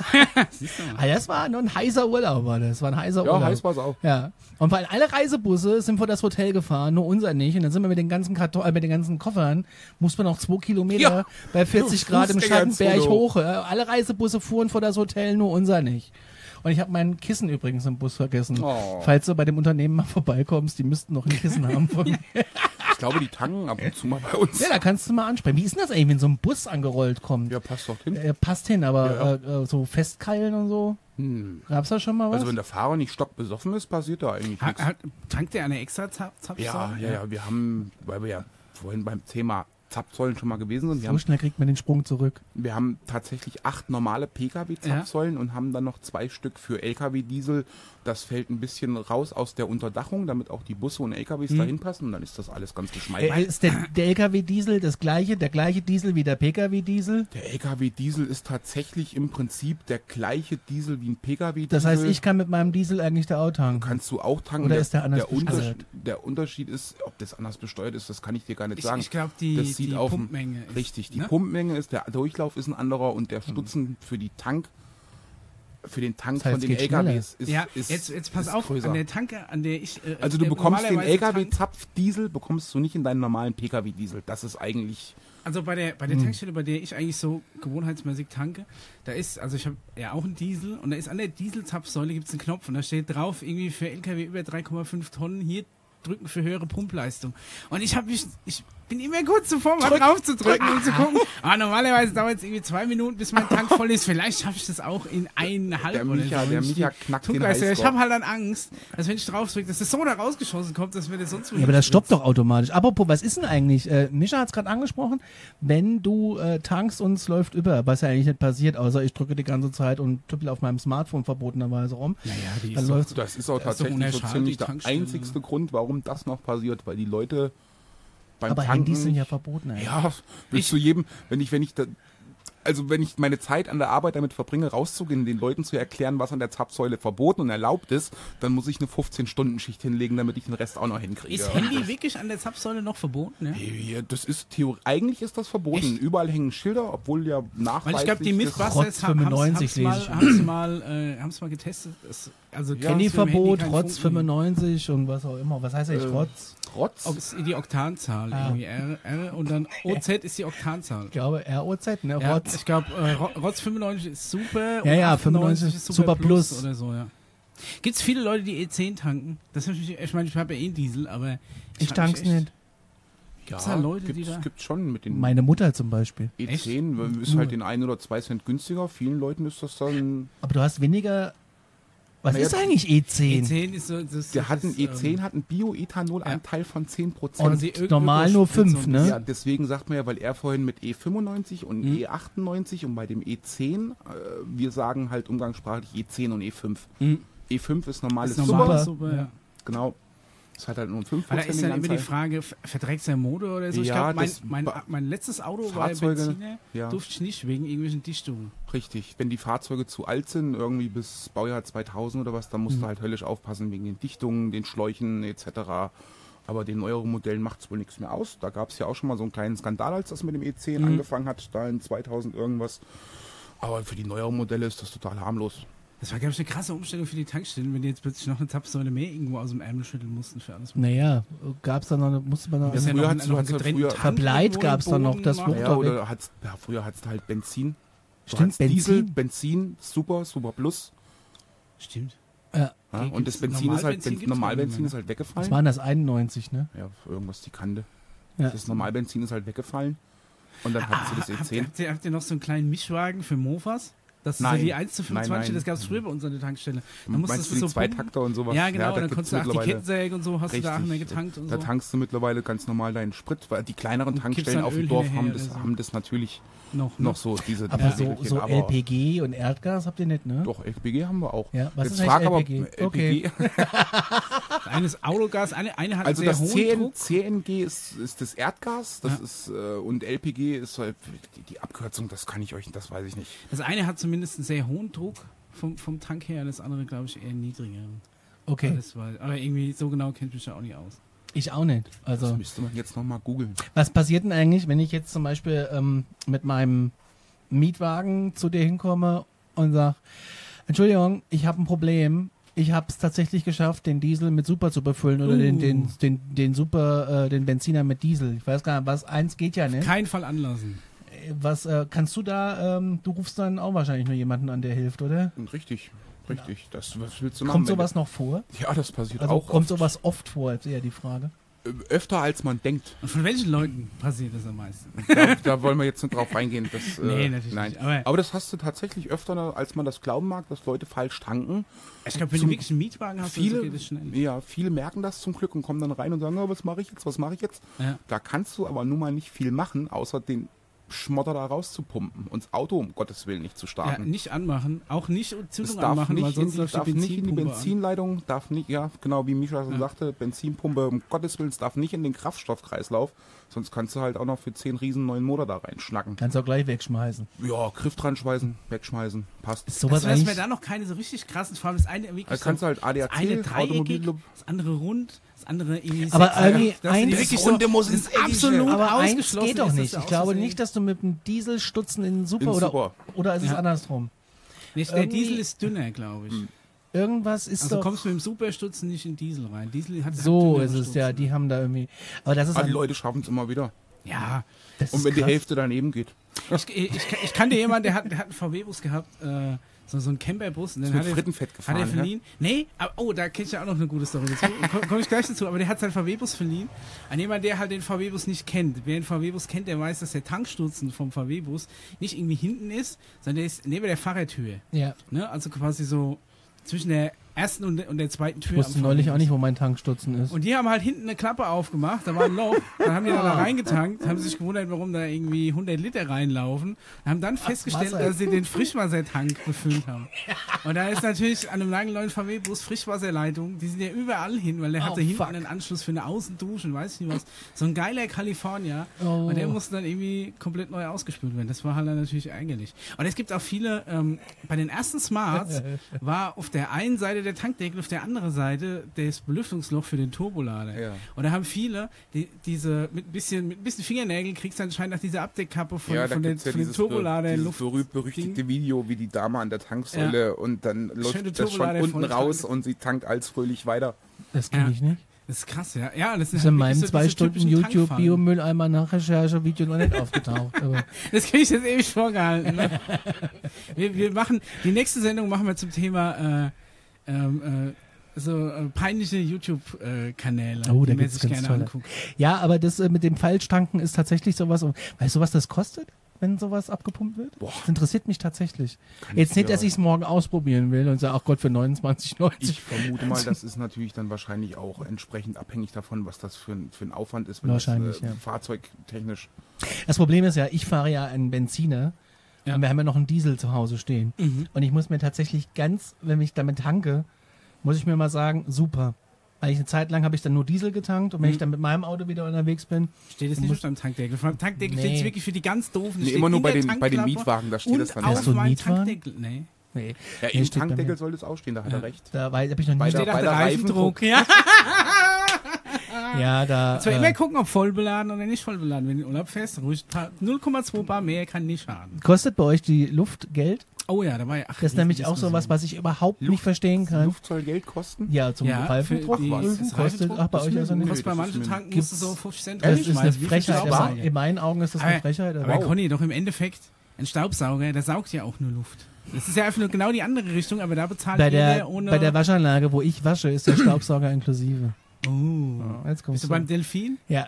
ah, das war nur ein heißer Urlaub, war das. Das war ein heißer Ja, Urlaub. heiß war's auch. Ja. Und weil alle Reisebusse sind vor das Hotel gefahren, nur unser nicht. Und dann sind wir mit den ganzen Karton, äh, mit den ganzen Koffern, mussten wir noch zwei Kilometer Ja. bei vierzig Grad im Fußgängerzone Schattenberg hoch. Äh, alle Reisebusse fuhren vor das Hotel, nur unser nicht. Und ich habe mein Kissen übrigens im Bus vergessen. Oh. Falls du bei dem Unternehmen mal vorbeikommst, die müssten noch ein Kissen haben von mir. Ich glaube, die tanken ab und zu mal bei uns. Ja, da kannst du mal ansprechen. Wie ist denn das eigentlich, wenn so ein Bus angerollt kommt? Ja, passt doch hin. Äh, passt hin, aber Ja, Äh, äh, so festkeilen und so? Hm. Gab's da schon mal was? Also wenn der Fahrer nicht stockbesoffen ist, passiert da eigentlich Hat, nichts. hat, tankt der eine extra Zap Zapfsäule? Ja, ja, ja, wir haben, weil wir ja vorhin beim Thema Zapfsäulen schon mal gewesen sind, wir so haben, schnell kriegt man den Sprung zurück. wir haben tatsächlich acht normale Pkw-Zapfsäulen und haben dann noch zwei Stück für L K W-Diesel. Das fällt ein bisschen raus aus der Unterdachung, damit auch die Busse und L K Ws Mhm. dahin passen und dann ist das alles ganz geschmeidig. Äh, ist der, der L K W-Diesel das gleiche, der gleiche Diesel wie der P K W-Diesel? Der L K W-Diesel ist tatsächlich im Prinzip der gleiche Diesel wie ein Pkw-Diesel. Das heißt, ich kann mit meinem Diesel eigentlich da auch tanken. kannst du auch tanken. Oder ist der anders der, Unterschied, besteuert? der Unterschied ist, ob das anders besteuert ist, das kann ich dir gar nicht Ich, sagen. ich glaube, die, das sieht die auf dem- Pumpmenge ist, Richtig, die ne? Pumpmenge ist, der Durchlauf ist ein anderer und der Stutzen für die Tank, für den Tank Das heißt, von den geht L K Ws ist, Ja, ist jetzt, jetzt pass ist auf, größer. an der Tanke, an der ich... Äh, Also du der bekommst den normalerweise L K tank- W-Zapfdiesel, bekommst du nicht in deinen normalen Pkw-Diesel. Das ist eigentlich, Also bei der, bei der Hm. Tankstelle, bei der ich eigentlich so gewohnheitsmäßig tanke, da ist, also ich habe ja auch einen Diesel und da ist an der Dieselzapfsäule gibt es einen Knopf und da steht drauf, irgendwie für L K W über drei Komma fünf Tonnen, hier drücken für höhere Pumpleistung. Und ich habe mich, ich bin immer kurz zuvor mal drauf zu drücken und zu gucken. Aber normalerweise dauert es irgendwie zwei Minuten, bis mein Tank voll ist. Vielleicht schaffe ich das auch in eineinhalb der oder Micha, so. der Und ich Micha knackt den Tunkleistung, ich Highscore. habe halt dann Angst, dass wenn ich drauf drücke, dass das so da rausgeschossen kommt, dass mir das sonst Ja, aber das stoppt doch automatisch. Apropos, was ist denn eigentlich? Äh, Mischa hat es gerade angesprochen, wenn du äh, tankst und es läuft über, was ja eigentlich nicht passiert, außer ich drücke die ganze Zeit und tüppel auf meinem Smartphone verbotenerweise rum. Naja, die Dann ist doch, läuft's. das ist auch Das ist doch tatsächlich so unerschadlich, ziemlich die der Tankstelle. einzigste Grund, warum das noch passiert, weil die Leute beim Aber Tanken Handys sind ja nicht- verboten. Ey. Ja, willst du jedem, wenn ich, wenn ich da, also wenn ich meine Zeit an der Arbeit damit verbringe, rauszugehen, den Leuten zu erklären, was an der Zapfsäule verboten und erlaubt ist, dann muss ich eine fünfzehn-Stunden-Schicht hinlegen, damit ich den Rest auch noch hinkriege. Ist Handy wirklich an der Zapfsäule noch verboten? Ne? Ja, das ist Theorie. Eigentlich ist das verboten. Echt? Überall hängen Schilder, obwohl ja nachweislich... Weil ich glaube, die das- Mythbusters haben fünfundneunzig es lese mal, ich. haben's mal, äh, haben's mal getestet. Das, also Ja. Handyverbot, kein Rotz Funken. fünfundneunzig und was auch immer. Was heißt eigentlich Äh, Rotz? Trotz... Ox- Die Oktanzahl, Ah. irgendwie R, R und dann O Z ist die Oktanzahl. Ich glaube R O Z, ne? Ja, Rotz. ich glaube, äh, Ro- Rotz fünfundneunzig ist super. Ja, ja, achtundneunzig fünfundneunzig ist Super Plus. oder so, ja. Gibt es viele Leute, die E zehn tanken? Das hab ich, mich- ich meine, ich habe ja eh einen Diesel, aber Ich frag tank's mich echt, nicht. Gibt's da Leute, die gibt's, da- gibt's schon mit den Meine Mutter zum Beispiel. E zehn, ist halt den ein oder zwei Cent günstiger. Vielen Leuten ist das dann... Aber du hast weniger. Was Naja, ist eigentlich E E zehn? zehn ist so. Das, Der das hat einen ist, E zehn, ähm, hat einen Bioethanolanteil von zehn Prozent. Und quasi irgendwo normal nur Sprit so fünf, ein ne? Ja, deswegen sagt man ja, weil er vorhin mit E fünfundneunzig und Mhm. E achtundneunzig und bei dem E zehn, äh, wir sagen halt umgangssprachlich E zehn und E fünf. Mhm. E fünf ist normales ist Super, normal, Super. super, ja. genau. Es hat halt nur einen fünf Weil da ist Prozent dann immer die Frage, ver- verträgt sein Motor oder so? Ich Ja, glaube, mein, das- mein, ba- mein letztes Auto Fahrzeuge, war Benziner, ja. durfte ich nicht wegen irgendwelchen Dichtungen. Richtig. Wenn die Fahrzeuge zu alt sind, irgendwie bis Baujahr zweitausend oder was, dann musst Mhm. du halt höllisch aufpassen wegen den Dichtungen, den Schläuchen et cetera. Aber den neueren Modellen macht es wohl nichts mehr aus. Da gab es ja auch schon mal so einen kleinen Skandal, als das mit dem E zehn Mhm. angefangen hat, da in zweitausend irgendwas. Aber für die neueren Modelle ist das total harmlos. Das war, glaube ich, eine krasse Umstellung für die Tankstellen, wenn die jetzt plötzlich noch eine Zapfsäule mehr irgendwo aus dem Ärmel schütteln mussten für alles. Naja, gab's da noch, eine- musste man noch. Das ist ja früher noch, hat's- ein- noch einen du hast ja getrennten früher- Tank Verbleit irgendwo im gab's da noch, Boden das machen. Wucht- Ja, da oder weg. hat's, ja, früher hattest du halt Benzin. Du Stimmt, hattest Diesel, Benzin. Benzin, Super, Super Plus. Stimmt. Ja. Ja, Okay, und das gibt's- Benzin ist halt, Normalbenzin Ben- gibt's Normalbenzin gar nicht ist mehr, halt Was weggefallen. waren das? einundneunzig, ne? Ja, irgendwas die Kante. Ja. Das Normalbenzin ist halt weggefallen. Und dann hattest du das E Ah, Habt, zehn. habt, ihr, habt ihr noch so einen kleinen Mischwagen für Mofas? Das ist Nein. ja die eins zu fünfundzwanzig, Nein, nein. das gab es früher bei uns an der Tankstelle. Da Meinst musstest du du die so Zweitakter und sowas? Ja, genau, da und dann gibt's konntest du auch die mittlerweile- Kettensäge und so, hast du da auch Richtig. mehr getankt und Da so. tankst du mittlerweile ganz normal deinen Sprit, weil die kleineren Und kippst Tankstellen dann auf dem Öl Dorf hinterher haben das, oder so. haben das natürlich noch, noch so diese Aber diese so, Regelchen, so aber L P G und Erdgas habt ihr nicht, ne? Doch, L P G haben wir auch. Ja, was Jetzt ist frag eigentlich aber L P G? L P G. Eines Autogas, eine, eine hat Also einen das sehr C hohen N, Druck. C N G ist, ist das Erdgas, das Ja. ist äh, und L P G ist halt die, die Abkürzung, das kann ich euch, das weiß ich nicht. Das eine hat zumindest einen sehr hohen Druck vom, vom Tank her, das andere, glaube ich, eher niedriger. Okay, Das war, aber irgendwie so genau kennt mich ja auch nicht aus. ich auch nicht. Das Also, müsste man jetzt nochmal googeln. was passiert denn eigentlich, wenn ich jetzt zum Beispiel ähm, mit meinem Mietwagen zu dir hinkomme und sag, Entschuldigung, ich habe ein Problem. Ich habe es tatsächlich geschafft, den Diesel mit Super zu befüllen oder Uh. den, den, den, den Super, äh, den Benziner mit Diesel. Ich weiß gar nicht, was, eins geht ja nicht. Keinen Fall anlassen. Was äh, kannst du da, ähm, du rufst dann auch wahrscheinlich nur jemanden an, der hilft, oder? Und richtig, richtig. Das, was willst du machen? Kommt wenn sowas noch vor? du- Ja, das passiert Also auch kommt oft. sowas oft vor, ist eher die Frage. Äh, öfter als man denkt. Und von welchen Leuten passiert das am meisten? Da, da wollen wir jetzt nicht drauf reingehen. Das, äh, Nee, natürlich nein. nicht, aber- Aber das hast du tatsächlich öfter, als man das glauben mag, dass Leute falsch tanken. Ich glaube, wenn Zum- du wirklich einen Mietwagen hast, Viele, dann geht das schnell. ja, viele merken das zum Glück und kommen dann rein und sagen, oh, was mache ich jetzt, was mache ich jetzt? Ja. Da kannst du aber nun mal nicht viel machen, außer den Schmotter da rauszupumpen und das Auto um Gottes Willen nicht zu Ja, starten. nicht anmachen, auch nicht es Zündung darf, anmachen, weil nicht in, sonst die, läuft darf die nicht in die Benzinpumpe an. Benzinleitung, darf nicht, ja, genau wie Mischa schon Ja. sagte, Benzinpumpe, um Gottes Willen, es darf nicht in den Kraftstoffkreislauf, sonst kannst du halt auch noch für zehn riesen neuen Motor da reinschnacken. Kannst du auch gleich wegschmeißen. Ja, Griff dran schmeißen, wegschmeißen, passt. Ist sowas Also, dass wir eigentlich... da noch keine so richtig krassen, vor allem das eine wirklich Da kannst du so, halt A D das eine A C, dreieckig, Automobil, das andere rund, das andere irgendwie Aber sechseckig. irgendwie Das sind eins- wirklich Das Runde muss das ins ist Eckige. absolut Aber eins ausgeschlossen geht doch ist, dass nicht. du Ich glaube auszusehen- nicht, dass du mit dem Dieselstutzen in Super In oder Super. oder ist es Ja. andersrum? Nee, der irgendwie- Diesel ist dünner, glaube ich. Irgendwas ist Also doch kommst du mit dem Superstutzen nicht in Diesel rein. Diesel hat so hat ist dünnere es ja. Stutzen. Die haben da irgendwie. Aber das ist Aber die ein, Leute schaffen es immer wieder. Ja, das Und ist wenn die krass. Hälfte daneben geht. ich, ich, ich, ich kannte jemanden, der hat, der hat einen V W-Bus gehabt, äh, so, so einen Camperbus. Und Ist den mit hat er, Frittenfett hat gefahren. er ja? verliehen. Nee, aber, oh, da kenne ich ja auch noch eine gute Story dazu. Komme komm ich gleich dazu. Aber der hat seinen V W-Bus verliehen an jemanden, der halt den V W-Bus nicht kennt. Wer den V W-Bus kennt, der weiß, dass der Tankstutzen vom V W-Bus nicht irgendwie hinten ist, sondern der ist neben der Fahrradhöhe. Ja. Ne? Also quasi so zwischen der ersten und, und der zweiten Tür. Ich wusste am neulich Vorderfuß. auch nicht, wo mein Tankstutzen ist. Und die haben halt hinten eine Klappe aufgemacht, da war ein Loch, dann haben die da reingetankt, haben sich gewundert, warum da irgendwie hundert Liter reinlaufen, und haben dann festgestellt, Wasser. dass sie den Frischwassertank befüllt haben. Und da ist natürlich an einem langen V W-Bus Frischwasserleitung, die sind ja überall hin, weil der Oh, hatte hinten fuck. einen Anschluss für eine Außendusche und weiß ich nicht was. So ein geiler California. Oh. Und der musste dann irgendwie komplett neu ausgespült werden. Das war halt dann natürlich ärgerlich. Und es gibt auch viele, ähm, bei den ersten Smarts war auf der einen Seite der Tankdeckel, auf der anderen Seite das Belüftungsloch für den Turbolader. Ja. Und da haben viele, die, diese, mit ein bisschen, mit ein bisschen Fingernägeln kriegst du anscheinend nach dieser Abdeckkappe von, Ja, da von, den, gibt's ja von dem dieses, Turbolader dieses Luft. berühmt-berüchtigte Video, wie die Dame an der Tanksäule und dann Schöne läuft das schon Turbolader unten voll raus tankt. und sie tankt als fröhlich weiter. Das kenne Ja. ich nicht. Das ist krass, ja. Ja, das, Das ist halt in wirklich meinem so zwei diese Stunden typischen YouTube Tankfallen. Biomülleimer Nachrecherche-Video noch nicht aufgetaucht. Aber Das kriege ich jetzt ewig vorgehalten. Ne? wir, wir machen, die nächste Sendung machen wir zum Thema äh, ähm, äh, so äh, peinliche YouTube-Kanäle, Oh, da die man gibt's sich ganz gerne tolle. anguckt. ja, aber das äh, mit dem Falschtanken ist tatsächlich sowas. Weißt du, was das kostet, wenn sowas abgepumpt wird? Boah. Das interessiert mich tatsächlich. Kann Jetzt ich nicht, dir- dass ich es morgen ausprobieren will und sage, ach Gott, für neunundzwanzig neunzig. Ich vermute mal, das ist natürlich dann wahrscheinlich auch entsprechend abhängig davon, was das für ein, für ein Aufwand ist, wenn Wahrscheinlich, das äh, ja. fahrzeugtechnisch. Das Problem ist ja, ich fahre ja einen Benziner Ja. und wir haben ja noch einen Diesel zu Hause stehen. Mhm. Und ich muss mir tatsächlich ganz, wenn ich damit tanke, muss ich mir mal sagen, super. Weil ich eine Zeit lang habe ich dann nur Diesel getankt und wenn Mhm. ich dann mit meinem Auto wieder unterwegs bin, Steht es nicht auf deinem Tankdeckel. Auf meinem Tankdeckel Nee. steht es wirklich für die ganz doofen. Nee, steht immer nur in bei der den, bei den Tankklappe Mietwagen, da steht und das dann. auf Hast du einen meinem Mietwagen? Tankdeckel. Nee. nee. Ja, Nee, im steht bei Tankdeckel mir. soll es auch stehen, da hat Ja. er recht. Da habe ich noch Bei nie. der- Steht auch bei der der Reifendruck. Ja. Ja, da. Zwar äh, immer gucken, ob voll beladen oder nicht voll beladen. Wenn du in Urlaub fährst, ruhig paar- null Komma zwei Bar mehr kann nicht schaden. Kostet bei euch die Luft Geld? Oh ja, da war ja. Ach, Das ist nämlich auch so was, was ich überhaupt nicht Luft- verstehen kann. Luft soll Geld kosten? Ja, zum Ja, Reifendruck für die- prüfen das kostet. Reifendruck, Ach, bei das euch ist also mir- nicht. Kostet bei das manchen ist mir- Tanken musst du so fünfzig Cent Das ist eine reinschmeißen. Wie viel Frechheit. Staubsauger? Aber in meinen Augen ist das eine Aber- Frechheit. Aber Aber Conny, doch im Endeffekt, ein Staubsauger, der saugt ja auch nur Luft. Das ist ja einfach nur genau die andere Richtung, aber da bezahlt bei jeder der, ohne... bei der Waschanlage, wo ich wasche, ist der Staubsauger inklusive. oh. Ja, jetzt kommst Bist du beim Delfin? Ja.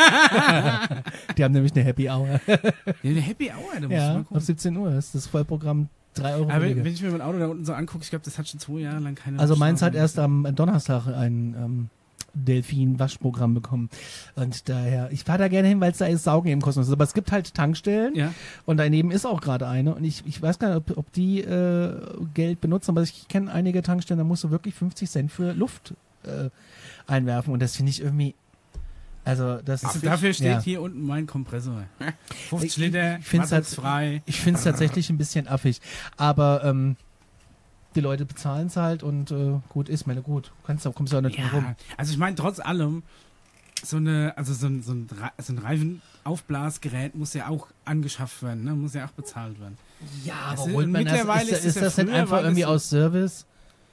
Die haben nämlich eine Happy Hour. Ja, eine Happy Hour, da musst du Ja, mal ab gucken. siebzehn Uhr ist das Vollprogramm drei Euro Aber wenn, billiger. wenn ich mir mein Auto da unten so angucke, ich glaube, das hat schon zwei Jahre lang keine... Also meins hat Waschstrafe. erst am Donnerstag ein ähm, Delfin-Waschprogramm bekommen. Und daher, ich fahre da gerne hin, weil es da ist Saugen eben kostenlos ist. Aber es gibt halt Tankstellen Ja. und daneben ist auch gerade eine. Und ich, ich weiß gar nicht, ob, ob die äh, Geld benutzen, aber ich kenne einige Tankstellen, da musst du wirklich fünfzig Cent für Luft äh, einwerfen. Und das finde ich irgendwie. Also, das Also ist. dafür steht ja. hier unten mein Kompressor. fünfzig Ich- Liter, ich find's halt- frei. Ich finde es tatsächlich ein bisschen affig. Aber ähm, die Leute bezahlen es halt und äh, gut ist, meine gut. Kannst, du- kommst du auch nicht drum rum. Ja, also ich meine, trotz allem, so eine, also so ein, so ein, Re- so ein Reifenaufblasgerät muss ja auch angeschafft werden, ne? Muss ja auch bezahlt werden. Ja, Das aber ist- holt man das? mittlerweile Ist, ist ist es ja das nicht früher, einfach war irgendwie das so- aus Service?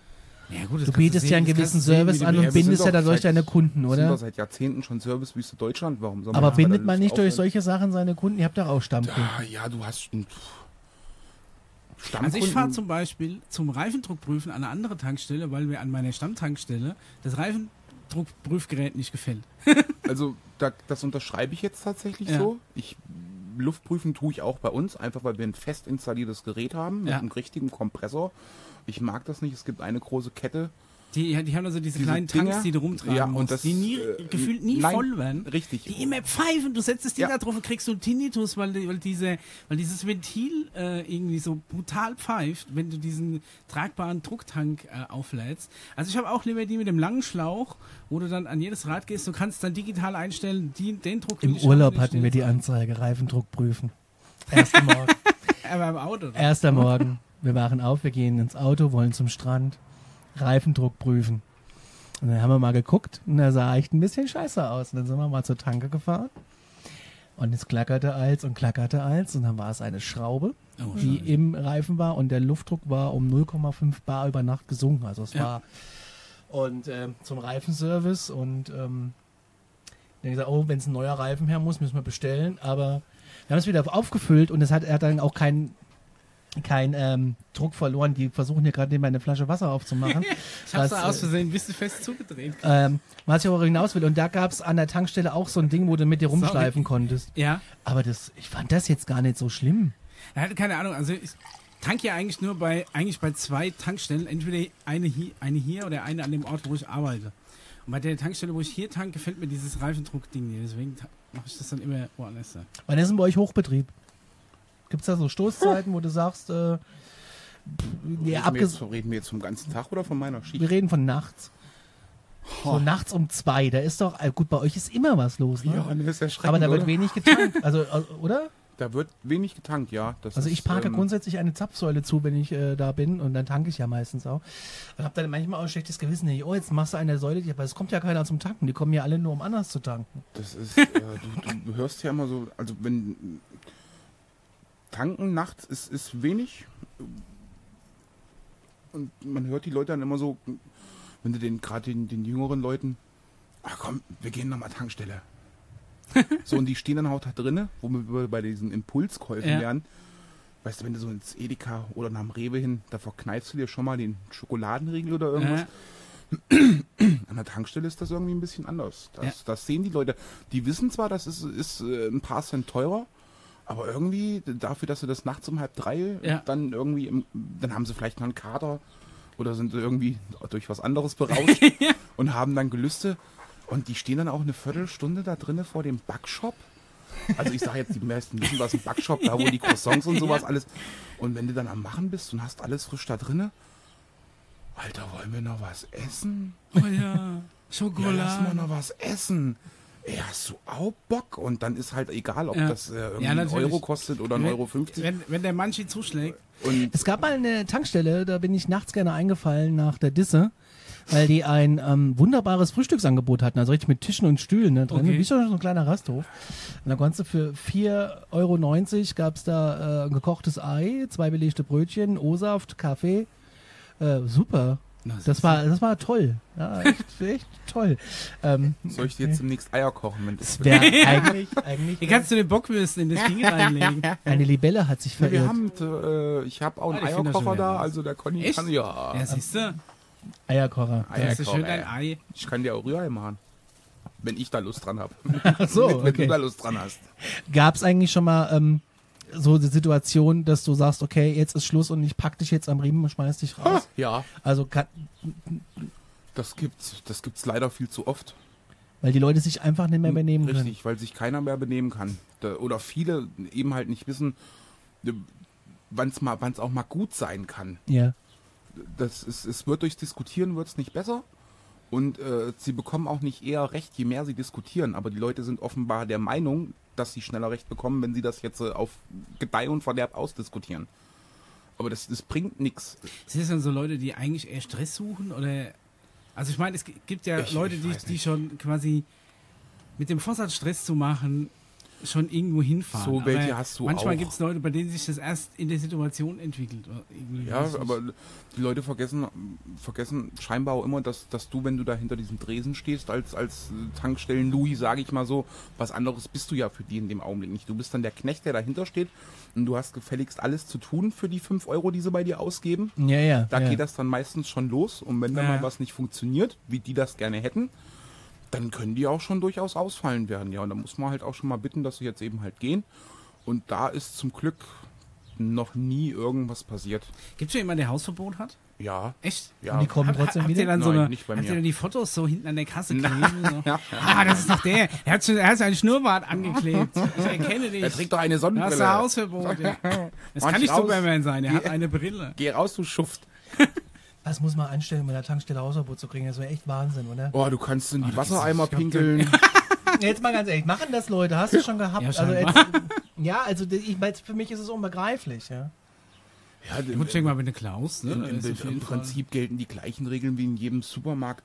Ja, gut, das Du kannst bietest sehen, ja einen das gewissen kannst du sehen, Service wie an die- und Ja, wir sind bindest ja doch dadurch seit- deine Kunden, Sind oder? wir seit Jahrzehnten schon Servicewüste Deutschland. Warum soll man Aber das bei der bindet man Luft nicht durch aufhören? solche Sachen seine Kunden? Ihr habt doch auch Stammkunden. Ja, ja, du hast einen Stammkunden. Also ich fahre zum Beispiel zum Reifendruckprüfen an eine andere Tankstelle, weil mir an meiner Stammtankstelle das Reifendruckprüfgerät nicht gefällt. Also da, das unterschreibe ich jetzt tatsächlich Ja. so. Ich Luftprüfen tue ich auch bei uns, einfach weil wir ein fest installiertes Gerät haben mit Ja. einem richtigen Kompressor. Ich mag das nicht. Es gibt eine große Kette. Die, die haben also diese, Diese kleinen Tanks, Dinger, die du rumtragen ja, und musst, das, die nie, äh, gefühlt nie nein, voll werden. Richtig. Die immer pfeifen, du setzt das Ding Ja. da drauf und kriegst so einen Tinnitus, weil, die- weil, diese, weil dieses Ventil äh, irgendwie so brutal pfeift, wenn du diesen tragbaren Drucktank äh, auflädst. Also ich habe auch lieber die mit dem langen Schlauch, wo du dann an jedes Rad gehst, du kannst dann digital einstellen, die, den Druck will Im ich haben, Urlaub den hatten wir die stelle Anzeige, Reifendruck prüfen. Erster Morgen. ich- Aber im Auto. Oder? Erster Morgen. Wir wachen auf, wir gehen ins Auto, wollen zum Strand. Reifendruck prüfen. Und dann haben wir mal geguckt und er sah echt ein bisschen scheiße aus. Und dann sind wir mal zur Tanke gefahren. Und es klackerte als und klackerte als. Und dann war es eine Schraube, Oh, die schade. im Reifen war. Und der Luftdruck war um null Komma fünf Bar über Nacht gesunken. Also es Ja. war und ähm, zum Reifenservice. Und ähm, dann gesagt, oh, wenn es ein neuer Reifen her muss, müssen wir bestellen. Aber wir haben es wieder aufgefüllt und es hat, er hat dann auch keinen kein ähm, Druck verloren. Die versuchen hier gerade nebenbei eine Flasche Wasser aufzumachen. Ich hab's was, da aus äh, Versehen ein bisschen fest zugedreht. ähm, was ich aber hinaus will. Und da gab es an der Tankstelle auch so ein Ding, wo du mit dir rumschleifen konntest. Ja. Aber das, ich fand das jetzt gar nicht so schlimm. Er hatte keine Ahnung, also ich, tank ja eigentlich nur bei, eigentlich bei zwei Tankstellen, entweder eine hier, eine hier oder eine an dem Ort, wo ich arbeite. Und bei der Tankstelle, wo ich hier tanke, gefällt mir dieses Reifendruck-Ding nicht. Deswegen mache ich das dann immer woanders. Wann ist denn bei euch Hochbetrieb? Gibt es da so Stoßzeiten, wo du sagst, äh, pff, ja, reden, wir abges- jetzt, reden wir jetzt vom ganzen Tag oder von meiner Schicht? wir reden von nachts. So nachts um zwei, da ist doch, äh, gut, bei euch ist immer was los, ne? Ja, das ist erschreckend, Aber da wird oder? wenig getankt, also, äh, oder? Da wird wenig getankt, ja. Das Also ich ist, parke ähm, grundsätzlich eine Zapfsäule zu, wenn ich äh, da bin und dann tanke ich ja meistens auch. Und habe dann manchmal auch ein schlechtes Gewissen, nicht, oh, jetzt machst du eine Säule, aber es kommt ja keiner zum Tanken, die kommen ja alle nur, um anders zu tanken. Das ist, äh, du, du hörst ja immer so, also wenn tanken nachts ist, ist wenig und man hört die Leute dann immer so, wenn du den gerade den, den jüngeren Leuten, ach komm, wir gehen nochmal Tankstelle. So, und die stehen dann auch da drinnen, wo wir bei diesen Impulskäufen Ja. lernen. Weißt du, wenn du so ins Edeka oder nach dem Rewe hin, da verkneifst du dir schon mal den Schokoladenriegel oder irgendwas. Äh, An der Tankstelle ist das irgendwie ein bisschen anders. Das, Ja. das sehen die Leute. Die wissen zwar, das ist, ist äh, ein paar Cent teurer, aber irgendwie dafür, dass sie das nachts um halb drei Ja. dann irgendwie, im, dann haben sie vielleicht noch einen Kater oder sind sie irgendwie durch was anderes berauscht und haben dann Gelüste. Und die stehen dann auch eine Viertelstunde da drinnen vor dem Backshop. Also ich sage jetzt, die meisten wissen, was ein Backshop, da wo die Croissants und sowas alles. Und wenn du dann am Machen bist und hast alles frisch da drinnen, Alter, wollen wir noch was essen? oh ja, Ja, lass mal Schokolade. noch was essen. Ey, hast du auch Bock? Und dann ist halt egal, ob Ja. das äh, irgendwie Ja, einen natürlich. Euro kostet oder einen Euro fünfzig. Wenn, wenn der Manchi zuschlägt. Und Es gab mal eine Tankstelle, da bin ich nachts gerne eingefallen nach der Disse, weil die ein ähm, wunderbares Frühstücksangebot hatten, also richtig mit Tischen und Stühlen da drin, Okay. wie schon so ein kleiner Rasthof. Und da konntest du für vier Euro neunzig gab es da äh, ein gekochtes Ei, zwei belegte Brötchen, O-Saft, Kaffee. Äh, super. Na, Das war, das war toll. Ja, echt, echt toll. Ähm, soll ich dir jetzt demnächst Eier kochen? Wenn das es wäre eigentlich, eigentlich Hier kannst du den Bockwürsten in das Ding reinlegen. eine Libelle hat sich wir verirrt. haben, äh, ich habe auch einen Ah, die finden das Eierkocher schon wieder da, raus. also der Conny Echt? kann ja. Ja, siehst du? Eierkocher. Eier- Das ist schön Eierkocher, dein Ei. Ich kann dir auch Rührei machen. Wenn ich da Lust dran habe. Ach so, wenn okay. du da Lust dran hast. Gab es eigentlich schon mal ähm, so die Situation, dass du sagst, okay, jetzt ist Schluss und ich pack dich jetzt am Riemen und schmeiß dich raus? Ja, Also, kann, das gibt's, das gibt's leider viel zu oft. weil die Leute sich einfach nicht mehr benehmen können. Richtig, weil sich keiner mehr benehmen kann. Da, oder viele eben halt nicht wissen, wann es mal, wann's auch mal gut sein kann. Ja. Das ist, es wird durchs Diskutieren wird's nicht besser. Und äh, sie bekommen auch nicht eher Recht, je mehr sie diskutieren. Aber die Leute sind offenbar der Meinung, dass sie schneller Recht bekommen, wenn sie das jetzt äh, auf Gedeih und Verderb ausdiskutieren. Aber das, das bringt nichts. Sind das dann so Leute, die eigentlich eher Stress suchen? Oder? Also ich meine, es gibt ja Ich- Leute, ich die, weiß die nicht. schon quasi mit dem Vorsatz, Stress zu machen, schon irgendwo hinfahren. So welche aber hast du manchmal auch. gibt es Leute, bei denen sich das erst in der Situation entwickelt. Oder irgendwie Ja, weiß ich aber nicht. die Leute vergessen, vergessen scheinbar auch immer, dass, dass du, wenn du da hinter diesem Dresen stehst, als, als Tankstellen-Louis, sage ich mal so, was anderes bist du ja für die in dem Augenblick nicht. Du bist dann der Knecht, der dahinter steht und du hast gefälligst alles zu tun für die fünf Euro, die sie bei dir ausgeben. Ja, ja. Da ja. geht das dann meistens schon los und wenn da Ja. mal was nicht funktioniert, wie die das gerne hätten, dann können die auch schon durchaus ausfallen werden. Ja, und da muss man halt auch schon mal bitten, dass sie jetzt eben halt gehen. Und da ist zum Glück noch nie irgendwas passiert. Gibt es schon jemanden, der Hausverbot hat? Ja, Echt? ja. Und die kommen Hab- trotzdem habt wieder? ihr dann so Nein, eine, nicht bei habt mir. ihr dann die Fotos so hinten an der Kasse kleben? So? Ah, das ist doch der. Er hat, schon, er hat seinen Schnurrbart angeklebt. Ich erkenne dich. Er trägt doch eine Du hast ein Sonnenbrille. Hausverbot. Ja. Das Mach kann nicht raus. Superman sein. Er hat Geh- eine Brille. Geh raus, du Schuft. Das muss man anstellen, um in der Tankstelle Hausverbot zu kriegen. Das wäre echt Wahnsinn, oder? Oh, du kannst in die das Wassereimer ist- ich glaub, pinkeln. Jetzt mal ganz ehrlich, machen das Leute? Hast du schon gehabt? Ja, also scheinbar. jetzt, ja, also ich meine, für mich ist es unbegreiflich, ja. Ja, Ich muss mal, wenn du klaust. Ne? Im, Das im, ist auf jeden im Fall- Prinzip gelten die gleichen Regeln wie in jedem Supermarkt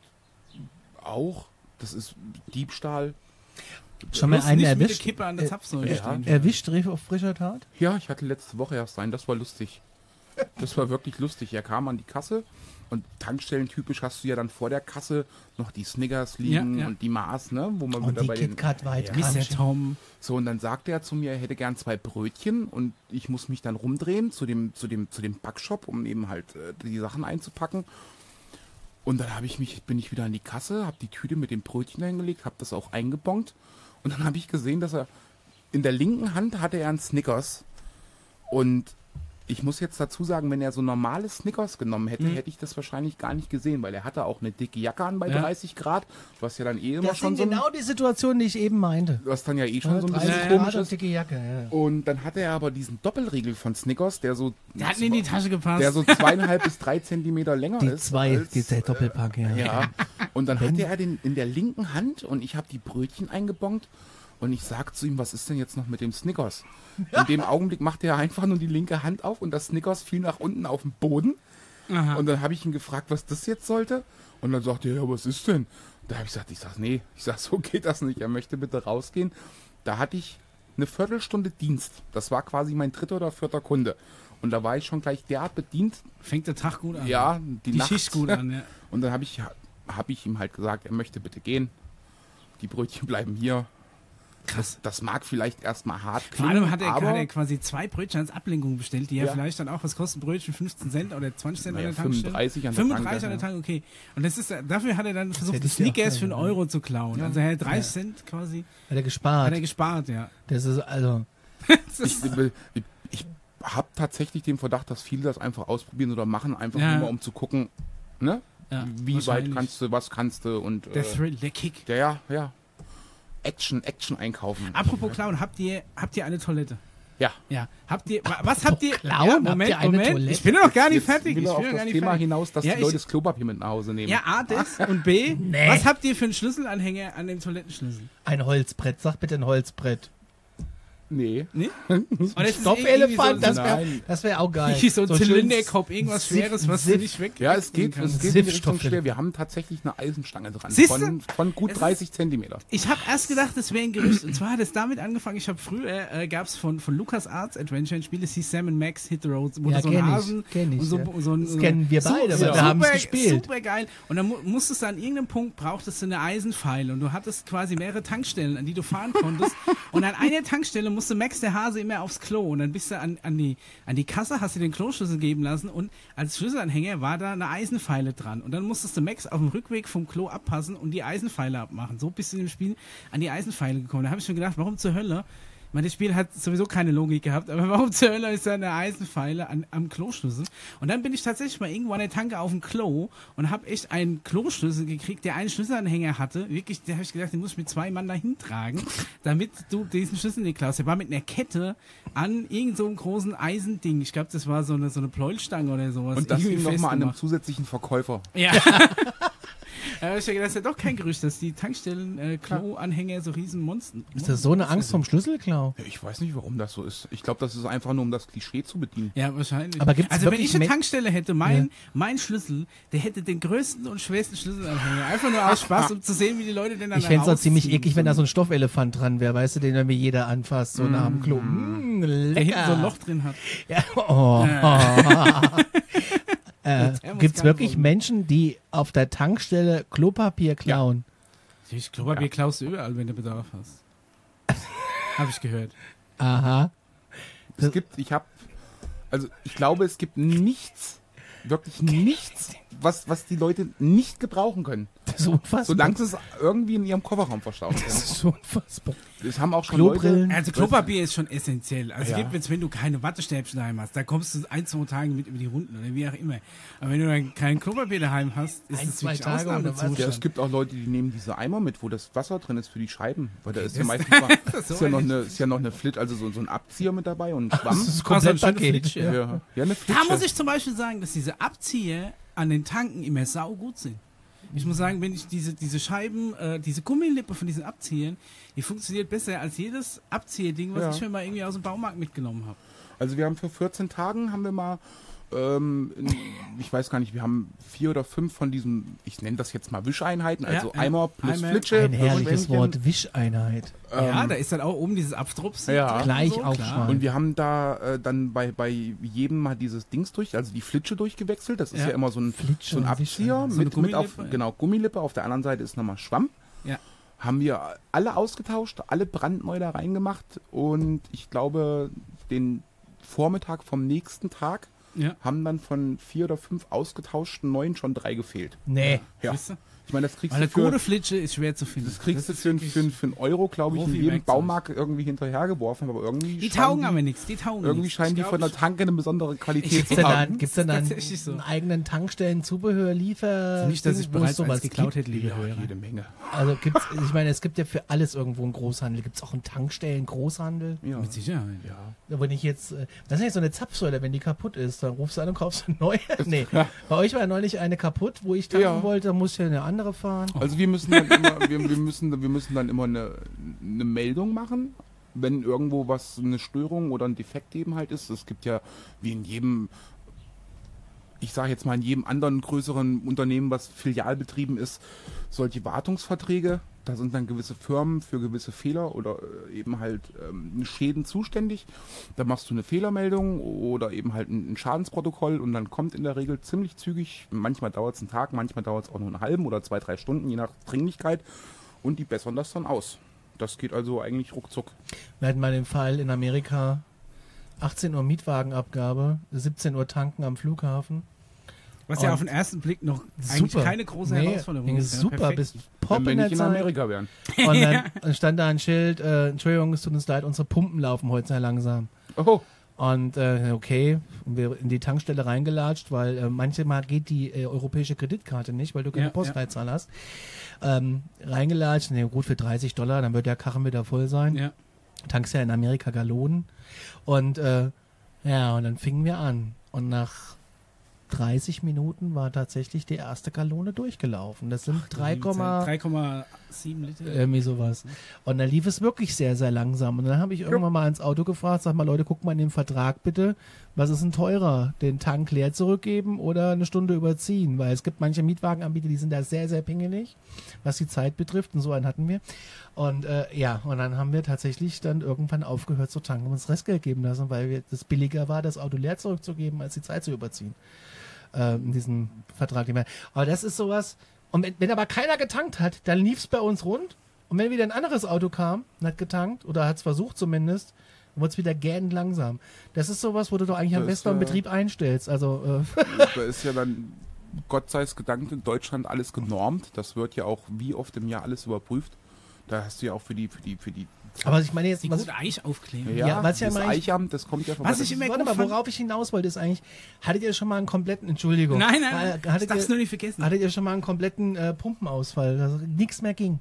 auch. Das ist Diebstahl. Schon mal Bloß einen nicht mit der erwischt, Kippe an der äh, Zapfsäule ja. stehen. erwischt Riff auf frischer Tat? Ja, ich hatte letzte Woche erst einen, das war lustig. Das war wirklich lustig. Er kam an die Kasse und tankstellentypisch hast du ja dann vor der Kasse noch die Snickers liegen Ja, ja. und die Mars, ne? Wo man Und wieder die bei den. KitKat weit Mister Crunch. Tom. So, und dann sagte er zu mir, er hätte gern zwei Brötchen und ich muss mich dann rumdrehen zu dem, zu dem, zu dem Backshop, um eben halt äh, die Sachen einzupacken. Und dann habe ich mich, bin ich wieder an die Kasse, habe die Tüte mit dem Brötchen hingelegt, habe das auch eingebongt und dann habe ich gesehen, dass er in der linken Hand hatte er einen Snickers und Ich muss jetzt dazu sagen, wenn er so normale Snickers genommen hätte, Mhm. hätte ich das wahrscheinlich gar nicht gesehen, weil er hatte auch eine dicke Jacke an bei Ja. dreißig Grad, was ja dann eh immer Das schon sind so ein, genau die Situationen, die ich eben meinte. was dann ja eh schon so ein dreißig bisschen Grad komisch und ist. dicke Jacke, ja. Und dann hatte er aber diesen Doppelriegel von Snickers, der so, Der hat mir in die Tasche gepasst. der so zweieinhalb bis drei Zentimeter länger Die ist. zwei, als, die der Doppelpack, ja. Ja, und dann hatte er den in der linken Hand und ich habe die Brötchen eingebongt und ich sag zu ihm, was ist denn jetzt noch mit dem Snickers? In dem Augenblick machte er einfach nur die linke Hand auf und das Snickers fiel nach unten auf den Boden. Aha. Und dann habe ich ihn gefragt, was das jetzt sollte. Und dann sagte er, ja, was ist denn? Da habe ich gesagt, ich sag, nee, ich sag, so geht das nicht. Er möchte bitte rausgehen. Da hatte ich eine Viertelstunde Dienst. Das war quasi mein dritter oder vierter Kunde. Und da war ich schon gleich derart bedient. Fängt der Tag gut an. Ja, die, Die Nacht. Schicht gut an, ja. Und dann habe ich, hab ich ihm halt gesagt, er möchte bitte gehen. Die Brötchen bleiben hier. Krass. Das, das mag vielleicht erstmal hart Vor klingen, allem hat er, aber hat er quasi zwei Brötchen als Ablenkung bestellt, die ja, Ja. vielleicht dann auch, was kosten Brötchen? fünfzehn Cent oder zwanzig Cent Naja, an der Tankstelle? fünfunddreißig an der fünfunddreißig Tanke, an der Tanke, okay. Und das ist, dafür hat er dann versucht, hätte die ich dir auch Snickers für einen sagen, Euro zu klauen. Also er hat dreißig Cent quasi, Hat er gespart. hat er gespart, ja. Das ist also. Das ich, ist, ich, ich habe tatsächlich den Verdacht, dass viele das einfach ausprobieren oder machen, einfach Ja. nur mal um zu gucken, ne? ja, Wie weit wahrscheinlich. kannst du, was kannst du und Der äh, Thrill, der Kick. ja, ja, ja. Action, Action einkaufen. Apropos klauen, habt ihr, habt ihr eine Toilette? Ja. Ja. Habt ihr, wa- was habt ihr? klauen? Ja, Habt Moment, ihr eine Moment. Toilette? Ich bin ja noch gar nicht Jetzt fertig. will Ich er bin auf ja gar das nicht Thema fertig. hinaus, dass Ja, die Leute ich- das Klopapier mit nach Hause nehmen. Ja, A, das und B, Nee. was habt ihr für einen Schlüsselanhänger an dem Toilettenschlüssel? Ein Holzbrett. Sag bitte ein Holzbrett. Nee. Nee? Und es ist Stoffelefant, irgendwie das so, wäre Nein. das wär auch geil. so, so ein ein schönes Zylinderkopf, irgendwas Siff- Schweres, was du Siff. nicht weg Ja, es geht, kannst. es geht in die Richtung Siffstoffe. schwer. Wir haben tatsächlich eine Eisenstange dran. Siehste? Von, von gut Es ist- dreißig Zentimeter. Ich habe erst gedacht, das wäre ein Gerücht. Und zwar hat es damit angefangen, ich habe früher, äh, gab es von, von LucasArts Adventure ein Spiel, das hieß Sam and Max Hit the Road, wo Ja, da so ein kenn ich, Hasen kenn ich, und so, ja. so ein, Das so kennen wir beide, weil wir haben's gespielt. Super geil. Und dann mu musstest du an irgendeinem Punkt, brauchtest du eine Eisenpfeile und du hattest quasi mehrere Tankstellen, an die du fahren konntest. Und an einer Tankstelle musste Max der Hase immer aufs Klo und dann bist du an, an, die, an die Kasse, hast du den Kloschlüssel geben lassen und als Schlüsselanhänger war da eine Eisenpfeile dran. Und dann musstest du Max auf dem Rückweg vom Klo abpassen und die Eisenpfeile abmachen. So bist du in dem Spiel an die Eisenpfeile gekommen. Da habe ich schon gedacht, warum zur Hölle? Ich meine, das Spiel hat sowieso keine Logik gehabt, aber warum zur Hölle ist da eine Eisenpfeile an, am Kloschlüssel? Und dann bin ich tatsächlich mal irgendwo an der Tanke auf dem Klo und habe echt einen Kloschlüssel gekriegt, der einen Schlüsselanhänger hatte. Wirklich, da habe ich gedacht, den muss ich mit zwei Mann dahin tragen, damit du diesen Schlüssel nicht klaust. Der war mit einer Kette an irgend so einem großen Eisending. Ich glaube, das war so eine, so eine Pleuelstange oder sowas. Und das irgendwie ging nochmal an einem festgemacht. zusätzlichen Verkäufer. Ja. Da habe ich ja gedacht, das ist ja doch kein Gerücht, dass die Tankstellen-Klo-Anhänger so riesen Monster. Ist das so eine Angst vom Schlüsselklau? Ja, ich weiß nicht, warum das so ist. Ich glaube, das ist einfach nur, um das Klischee zu bedienen. Ja, wahrscheinlich. Aber gibt's also wenn wirklich ich eine Men- Tankstelle hätte, mein, Ja. mein Schlüssel, der hätte den größten und schwersten Schlüsselanhänger. Einfach nur aus Spaß, um zu sehen, wie die Leute den dann Ich fände es auch ziemlich rausziehen. eklig, wenn da so ein Stoffelefant dran wäre, weißt du, den dann mir jeder anfasst, so nach dem Klo. Mm, lecker. Der hinten so ein Loch drin hat. Ja, oh. äh, Der muss Gibt es gar wirklich nicht Menschen, die auf der Tankstelle Klopapier klauen? Ich glaube, wir klaust du überall, wenn du Bedarf hast. Habe ich gehört. Aha. Es gibt, ich habe, also ich glaube, es gibt nichts, wirklich nichts, was, was die Leute nicht gebrauchen können. Das ist unfassbar. Solange sie es irgendwie in ihrem Kofferraum verstauen können. Das ist so unfassbar. Das haben auch schon Klobrillen. Leute. Also Klopapier ist schon essentiell. Also Ja. gibt jetzt, wenn du keine Wattestäbchen daheim hast, da kommst du ein, zwei Tage mit über die Runden oder wie auch immer. Aber wenn du dann kein Klopapier daheim hast, ist Ein, das zwei wirklich Tage oder was? Ausnahmezustand. Ja, es gibt auch Leute, die nehmen diese Eimer mit, wo das Wasser drin ist für die Scheiben. Weil da ist ja Das- meistens mal, das ist so ja noch eine- eine, ist ja noch eine Flit, also so, so ein Abzieher mit dabei und ein Schwamm. Das ist Ah, komplett so eine schöne Paket. Flitsche. Ja, ja, eine Flitsche. Da muss ich zum Beispiel sagen, dass diese Abzieher an den Tanken immer saugut sind. Ich muss sagen, wenn ich diese, diese Scheiben, äh, diese Gummilippe von diesen Abziehern, die funktioniert besser als jedes Abzieherding, was Ja. ich mir mal irgendwie aus dem Baumarkt mitgenommen habe. Also wir haben für vierzehn Tagen haben wir mal, ähm, in, ich weiß gar nicht, wir haben vier oder fünf von diesen, ich nenne das jetzt mal Wischeinheiten, also Ja, ja. Eimer plus Eimer. Flitsche. Ein plus herrliches Schwämmchen. Wort, Wischeinheit. ja, Ähm, da ist dann auch oben dieses Abstrups. Ja. drin Gleich und so, aufschneiden. klar. Und wir haben da äh, dann bei, bei jedem mal dieses Dings durch, also die Flitsche durchgewechselt. Das ist ja, Ja. immer so ein, Flitsche so ein und Abzieher Wischeinheit. So eine mit, mit auf, Gummilippe, ja. genau, Gummilippe. Auf der anderen Seite ist nochmal Schwamm. Ja. Haben wir alle ausgetauscht, alle brandneu da reingemacht und ich glaube, den Vormittag vom nächsten Tag Ja. haben dann von vier oder fünf ausgetauschten neuen schon drei gefehlt. Nee. Ja. Siehst du? Ich meine, das kriegst Weil du eine für, gute Flitsche ist schwer zu finden. das kriegst du ist für, wirklich- für, für einen Euro, glaube ich, in jedem Profi-Werkzeug. Baumarkt irgendwie hinterhergeworfen, aber irgendwie Die scheinen taugen aber nichts, die taugen irgendwie nichts. scheinen Ich die glaub, von der ich- Tanke eine besondere Qualität Gibt's zu denn da, haben. gibt's denn da einen, tatsächlich so. einen eigenen Tankstellen-Zubehör-Liefer? Also nicht, dass ich Ding, wo es bereits sowas eins geklaut gibt? hätte, liebe Ja, Hörer. jede Menge. Also gibt's, ich meine, es gibt ja für alles irgendwo einen Großhandel. Gibt es auch einen Tankstellen-Großhandel? Ja. Mit Sicherheit. Ja. Wenn ich jetzt, äh, das ist ja so eine Zapfsäule, wenn die kaputt ist, dann rufst du an und kaufst eine neue. Nee, bei euch war ja neulich eine kaputt, wo ich tanken Ja. wollte, da muss ich ja eine andere fahren. Also wir müssen dann immer, wir, wir müssen, wir müssen dann immer eine, eine Meldung machen, wenn irgendwo was, eine Störung oder ein Defekt eben halt ist. Es gibt ja, wie in jedem, ich sage jetzt mal in jedem anderen größeren Unternehmen, was filialbetrieben ist, solche Wartungsverträge. Da sind dann gewisse Firmen für gewisse Fehler oder äh, eben halt ähm, Schäden zuständig. Da machst du eine Fehlermeldung oder eben halt ein, ein Schadensprotokoll und dann kommt in der Regel ziemlich zügig, manchmal dauert es einen Tag, manchmal dauert es auch nur einen halben oder zwei, drei Stunden, je nach Dringlichkeit, und die bessern das dann aus. Das geht also eigentlich ruckzuck. Wir hatten mal den Fall in Amerika, achtzehn Uhr Mietwagenabgabe, siebzehn Uhr tanken am Flughafen. Was ja Und auf den ersten Blick noch eigentlich Super. keine große Nee, Herausforderung ging ist. Ja, super, perfekt. bis Wenn Pop wir in der nicht in Zeit. Amerika wären. Und dann stand da ein Schild, äh, Entschuldigung, es tut uns leid, unsere Pumpen laufen heute sehr langsam. Oh, Und äh, okay, und wir in die Tankstelle reingelatscht, weil äh, manchmal geht die äh, europäische Kreditkarte nicht, weil du keine Ja, Postleitzahl hast. Ähm, reingelatscht, ne, gut, für dreißig Dollar, dann wird der Karren wieder voll sein. Ja. Tankst ja in Amerika Gallonen. Und äh, ja, und dann fingen wir an. Und nach dreißig Minuten war tatsächlich die erste Gallone durchgelaufen. Das sind drei, drei Komma sieben Liter. irgendwie sowas. Und dann lief es wirklich sehr, sehr langsam. Und dann habe ich irgendwann mal ins Auto gefragt, sag mal, Leute, guckt mal in den Vertrag bitte, was ist denn teurer? Den Tank leer zurückgeben oder eine Stunde überziehen? Weil es gibt manche Mietwagenanbieter, die sind da sehr, sehr pingelig, was die Zeit betrifft. Und so einen hatten wir. Und äh, ja, und dann haben wir tatsächlich dann irgendwann aufgehört zu tanken und uns Restgeld geben lassen, weil wir, das billiger war, das Auto leer zurückzugeben, als die Zeit zu überziehen. Äh, in diesem Vertrag. Aber das ist sowas. Und wenn, wenn aber keiner getankt hat, dann lief es bei uns rund. Und wenn wieder ein anderes Auto kam und hat getankt, oder hat es versucht zumindest, dann wurde es wieder gähnend langsam. Das ist sowas, wo du doch eigentlich am Das besten ist, beim äh, Betrieb einstellst. Also, äh, da ist ja dann, Gott sei es gedankt, in Deutschland alles genormt. Das wird ja auch wie oft im Jahr alles überprüft. Da hast du ja auch für die, für die, für die. aber ich meine jetzt, Die was, gute Eich aufkleben. Ja, Ja, was ja das immer ich- Eichamt, das kommt ja von Was ich immer warte gut mal, fand- worauf ich hinaus wollte, ist eigentlich, hattet ihr schon mal einen kompletten, Entschuldigung. Nein, nein, Äh, ich hattet, darf es nur ihr, nicht vergessen. hattet ihr schon mal einen kompletten äh, Pumpenausfall, dass nichts mehr ging?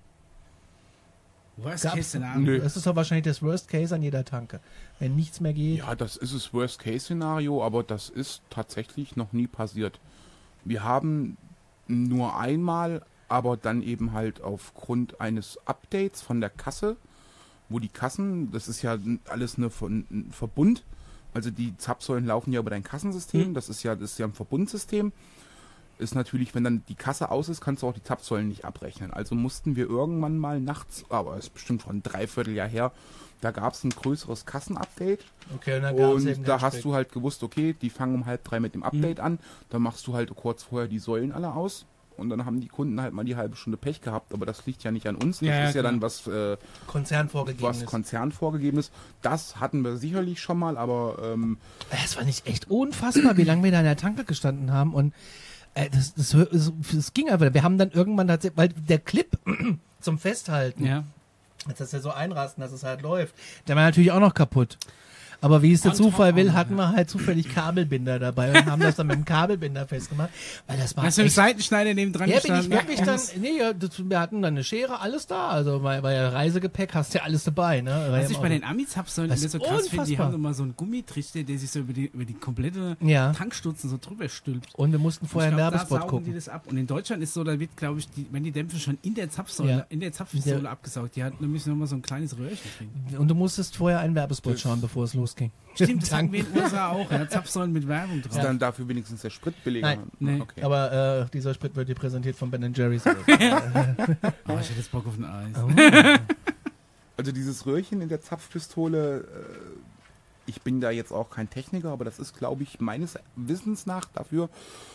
Worst Gab's- Case Szenario. Nö. Das ist doch wahrscheinlich das Worst Case an jeder Tanke. Wenn nichts mehr geht. Ja, das ist das Worst-Case-Szenario, aber das ist tatsächlich noch nie passiert. Wir haben nur einmal, aber dann eben halt aufgrund eines Updates von der Kasse, wo die Kassen, das ist ja alles eine, Ver- ein Verbund, also die Zapfsäulen laufen ja über dein Kassensystem, Mhm. das ist ja, das ist ja ein Verbundsystem. Ist natürlich, wenn dann die Kasse aus ist, kannst du auch die Zapfsäulen nicht abrechnen. Also mussten wir irgendwann mal nachts, aber es ist bestimmt schon ein Dreivierteljahr her, da gab es ein größeres Kassenupdate. Okay, und dann gab's eben Und da den hast Speck. du halt gewusst, okay, die fangen um halb drei mit dem Update an. Dann machst du halt kurz vorher die Säulen alle aus. Und dann haben die Kunden halt mal die halbe Stunde Pech gehabt. Aber das liegt ja nicht an uns. Das Ja, ja, ist ja klar. dann was, äh, Konzern vorgegeben was ist. Konzern vorgegeben ist. Das hatten wir sicherlich schon mal, aber ähm, Es war nicht echt unfassbar, wie lange wir da in der Tanke gestanden haben. Und äh, das, das, das, das ging einfach. Wir haben dann irgendwann tatsächlich, weil der Clip zum Festhalten, Ja. als das ja so einrasten, dass es halt läuft, der war natürlich auch noch kaputt. Aber wie es der On Zufall top will, on, hatten wir halt zufällig Kabelbinder dabei und haben das dann mit dem Kabelbinder festgemacht. Weil das war Hast du einen echt, Seitenschneider neben dran ja, bin ich gestanden? wirklich dann, Das- nee, ja, das, wir hatten dann eine Schere, alles da. Also bei, bei Reisegepäck hast du ja alles dabei, ne? Was ich Weil bei im den Amis-Zapfsäulen Das immer so ist krass finde, die unfassbar. haben immer so einen Gummitrichter, der sich so über die, über die komplette Ja. Tankstutzen so drüber stülpt. Und wir mussten vorher ich einen glaub, Werbespot da saugen gucken. die das ab. Und in Deutschland ist so, da wird, glaube ich, die, wenn die Dämpfe schon in der Zapfsäule, Ja. in der Zapfsäule Der- abgesaugt, die hat nämlich nochmal so ein kleines Röhrchen drin. Und du musstest vorher einen Werbespot schauen, bevor es losging. Stimmt, das hatten wir in den U S A auch, ja, Zapfsäulen mit Werbung ist drauf. dann dafür wenigstens der Sprit billiger. Nein. Nee. Okay. Aber äh, dieser Sprit wird dir präsentiert von Ben Jerry's. Oh, ich hätte jetzt Bock auf ein Eis. Oh. Also dieses Röhrchen in der Zapfpistole, äh, ich bin da jetzt auch kein Techniker, aber das ist, glaube ich, meines Wissens nach dafür,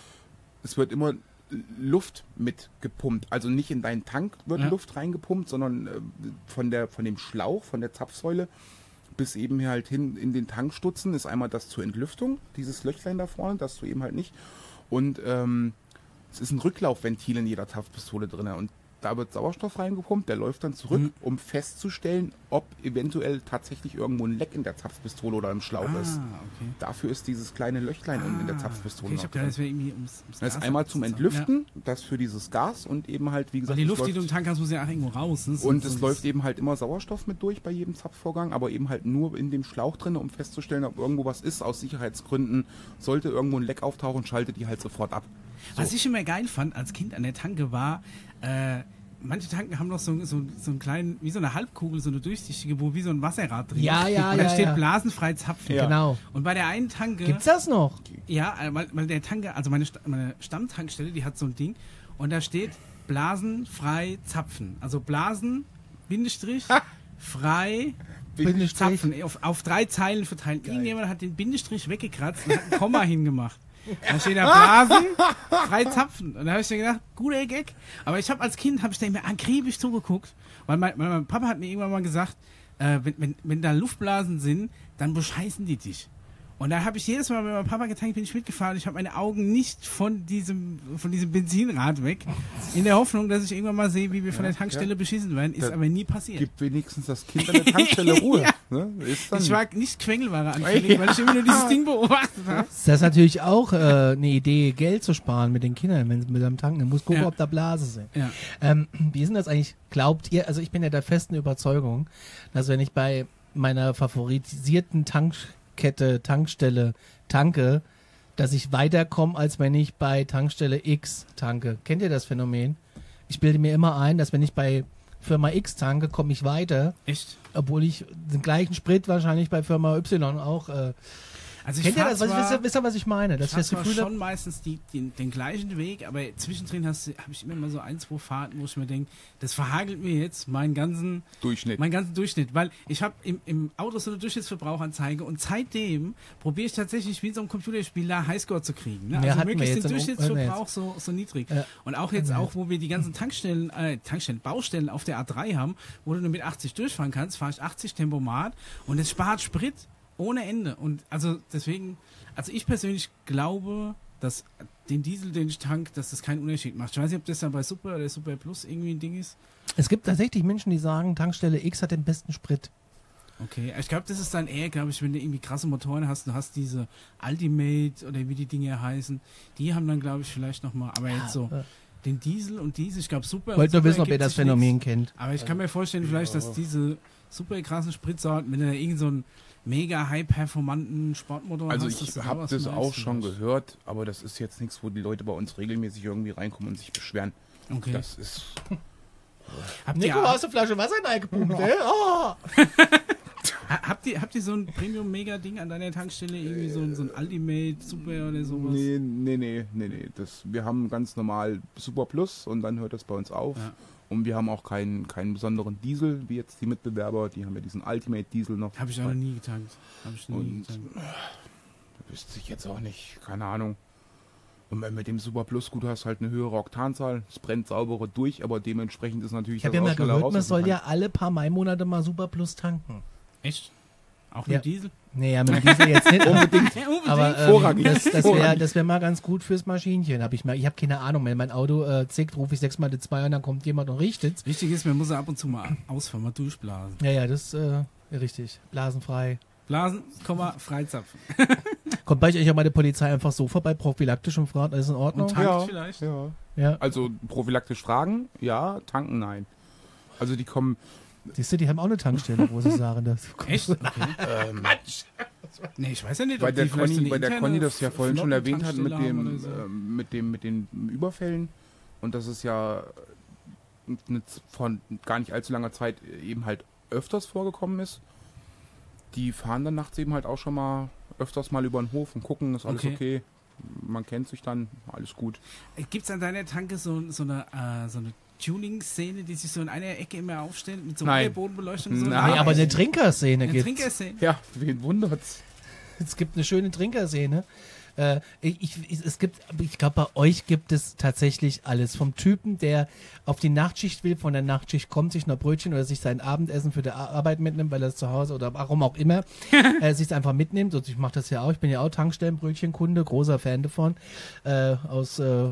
es wird immer Luft mit gepumpt. Also nicht in deinen Tank wird Ja. Luft reingepumpt, sondern äh, von, der, von dem Schlauch, von der Zapfsäule bis eben halt hin in den Tankstutzen ist einmal das zur Entlüftung, dieses Löchlein da vorne, das du eben halt nicht. Und ähm, es ist ein Rücklaufventil in jeder Zapfpistole drin und da wird Sauerstoff reingepumpt, der läuft dann zurück, Mhm. um festzustellen, ob eventuell tatsächlich irgendwo ein Leck in der Zapfpistole oder im Schlauch Ah, ist. okay. Dafür ist dieses kleine Löchlein in, in der Zapfpistole Okay, ich noch hab gedacht, drin. das wäre irgendwie ums, ums Das ist Gas einmal zum abzusammeln. Entlüften, das für dieses Gas und eben halt, wie Ja. Weil gesagt, die es Luft, die läuft- du im Tank hast, muss ja auch irgendwo raus. Ne? So- und so es das- läuft eben halt immer Sauerstoff mit durch bei jedem Zapfvorgang, aber eben halt nur in dem Schlauch drin, um festzustellen, ob irgendwo was ist. Aus Sicherheitsgründen sollte irgendwo ein Leck auftauchen, schaltet die halt sofort ab. So. Was ich immer geil fand als Kind an der Tanke war, äh, manche Tanken haben noch so, so, so einen kleinen, wie so eine Halbkugel, so eine durchsichtige, wo wie so ein Wasserrad drin Ja, ist. ja, Und da ja, steht ja. blasenfrei zapfen. Ja. Genau. Und bei der einen Tanke, Gibt's das noch? ja, äh, weil, weil der Tanke, also meine, Sta- meine Stammtankstelle, die hat so ein Ding und da steht blasenfrei zapfen. Also Blasen, Bindestrich, frei, Bindestrich. Zapfen, auf, auf drei Zeilen verteilt. Irgendjemand hat den Bindestrich weggekratzt und hat ein Komma hingemacht. Da steht da Blasen, frei Zapfen. Und da habe ich mir gedacht, guter Gag. Aber ich habe als Kind, habe ich da immer akribisch zugeguckt, weil mein, weil mein Papa hat mir irgendwann mal gesagt, äh, wenn, wenn, wenn da Luftblasen sind, dann bescheißen die dich. Und da habe ich jedes Mal, wenn mein Papa getankt, bin ich mitgefahren. Ich habe meine Augen nicht von diesem, von diesem Benzinrad weg. In der Hoffnung, dass ich irgendwann mal sehe, wie wir von Ja, der Tankstelle ja. beschissen werden. Ist Da aber nie passiert. Gibt wenigstens das Kind an der Tankstelle Ruhe. Ja. Ne? Ist dann Ich war nicht Quengelware anfällig, weil ich immer nur dieses Ding beobachtet habe. Das ist natürlich auch äh, eine Idee, Geld zu sparen mit den Kindern, wenn sie mit am Tanken. Man muss gucken, Ja. ob da Blase sind. Ja. Ähm, wie ist denn das eigentlich? Glaubt ihr, also ich bin ja der festen Überzeugung, dass wenn ich bei meiner favorisierten Tankkette, Tankstelle tanke, dass ich weiterkomme, als wenn ich bei Tankstelle X tanke. Kennt ihr das Phänomen? Ich bilde mir immer ein, dass wenn ich bei Firma X tanke, komme ich weiter, Echt? obwohl ich den gleichen Sprit wahrscheinlich bei Firma Y auch. Äh, Also ich kennt ihr fahr das? Was, zwar- wisst, ihr, wisst ihr, was ich meine? Dass Ich ich das habe Gefühl habe, schon meistens die, den, den gleichen Weg, aber zwischendrin habe ich immer mal so ein, zwei Fahrten, wo ich mir denke, das verhagelt mir jetzt meinen ganzen, Durchschnitt. meinen ganzen Durchschnitt, weil ich habe im, im Auto so eine Durchschnittsverbrauchanzeige und seitdem probiere ich tatsächlich wie in so einem Computerspiel da Highscore zu kriegen. Ne? Ja, Also hatten wir möglichst jetzt den in- Durchschnittsverbrauch so, so niedrig. Ja. Und auch jetzt Hatten wir auch, wo wir die ganzen Tankstellen, äh, Tankstellen, Baustellen auf der A drei haben, wo du nur mit achtzig durchfahren kannst, fahre ich achtzig Tempomat und es spart Sprit ohne Ende. Und also deswegen, also ich persönlich glaube, dass den Diesel, den ich tank, dass das keinen Unterschied macht. Ich weiß nicht, ob das dann bei Super oder Super Plus irgendwie ein Ding ist. es gibt tatsächlich Menschen, die sagen, Tankstelle X hat den besten Sprit. Okay, ich glaube, das ist dann eher, glaube ich, wenn du irgendwie krasse Motoren hast, du hast diese Ultimate oder wie die Dinge heißen, die haben dann, glaube ich, vielleicht nochmal, aber jetzt so Ja. den Diesel und Diesel, ich glaube, Super. Ich wollte nur Super wissen, ob ihr ergibt das sich nichts. Phänomen kennt. Aber ich kann mir vorstellen, vielleicht, dass diese super krassen Spritsorten, wenn du da irgend so einen mega high-performanten Sportmotor Also hast, ich dass du habe sowas das meinst auch schon vielleicht. gehört, aber das ist jetzt nichts, wo die Leute bei uns regelmäßig irgendwie reinkommen und sich beschweren. Okay. Das ist Habt Nico, ihr, hast du Flasche Wasser reingepumpt, ey? Oh. ha- habt, ihr, habt ihr so ein Premium-Mega-Ding an deiner Tankstelle? Irgendwie so, ein- so ein Ultimate Super oder sowas? nee, nee, nee, nee, nee. Das, wir haben ganz normal Super Plus und dann hört das bei uns auf. Ja. Und wir haben auch keinen, keinen besonderen Diesel, wie jetzt die Mitbewerber. Die haben ja diesen Ultimate Diesel noch. Habe ich auch noch nie getankt. Hab ich noch nie Und getankt. wüsste ich jetzt auch nicht, keine Ahnung. Und wenn mit dem Super Plus gut hast, halt eine höhere Oktanzahl, es brennt sauberer durch, aber dementsprechend ist natürlich Ich habe ja das mal auch schneller gehört, raus man aus dem soll Tank. ja alle paar Mai-Monate mal Super Plus tanken. Echt? Auch Ja. mit Diesel? Nee, ja, mit dem Diesel jetzt nicht. Unbedingt. Ja, unbedingt. Aber ähm, Vorrangig. das, das wäre Vorrangig. das wär mal ganz gut fürs Maschinchen. Hab ich mal, ich habe keine Ahnung, wenn mein Auto äh, zickt, rufe ich sechsmal die zwei und dann kommt jemand und richtet's. Wichtig ist, man muss ab und zu mal ausfahren, mal durchblasen. Ja, ja, das äh, richtig. Blasenfrei. Blasen, Komma, freizapfen. Kommt bei euch eigentlich auch mal die Polizei einfach so vorbei, prophylaktisch und fragt, alles in Ordnung? Und tankt Ja, vielleicht? ja. Ja. Also prophylaktisch fragen, ja, tanken, nein. Also die kommen, Siehst du, die haben auch eine Tankstelle, wo sie sagen, das. Echt? Okay. ähm, Nee, ich weiß ja nicht, weil ob der die vielleicht so Conny, eine weil der interne Conny das ja vorhin schon erwähnt hat mit Flottentankstelle haben dem, oder so. ähm, mit dem, mit den Überfällen und das ist ja eine, von gar nicht allzu langer Zeit eben halt öfters vorgekommen ist. Die fahren dann nachts eben halt auch schon mal öfters mal über den Hof und gucken, ist alles Okay. okay. Man kennt sich dann, alles gut. Gibt es an deiner Tanke so, so eine, äh, so eine Tuning-Szene, die sich so in einer Ecke immer aufstellt, mit so Nein. Unterbodenbeleuchtung? und So? Nein. Nee, aber eine Trinkerszene Eine gibt's. Trinkerszene? Ja, wen wundert's? Es gibt eine schöne Trinkerszene. Äh, ich, ich, es gibt, ich glaube, bei euch gibt es tatsächlich alles. Vom Typen, der auf die Nachtschicht will, von der Nachtschicht kommt, sich noch Brötchen oder sich sein Abendessen für die Ar- Arbeit mitnimmt, weil er es zu Hause oder warum auch immer, äh, sich einfach mitnimmt. Und ich mache das ja auch. Ich bin ja auch Tankstellenbrötchenkunde, großer Fan davon. Äh, aus äh,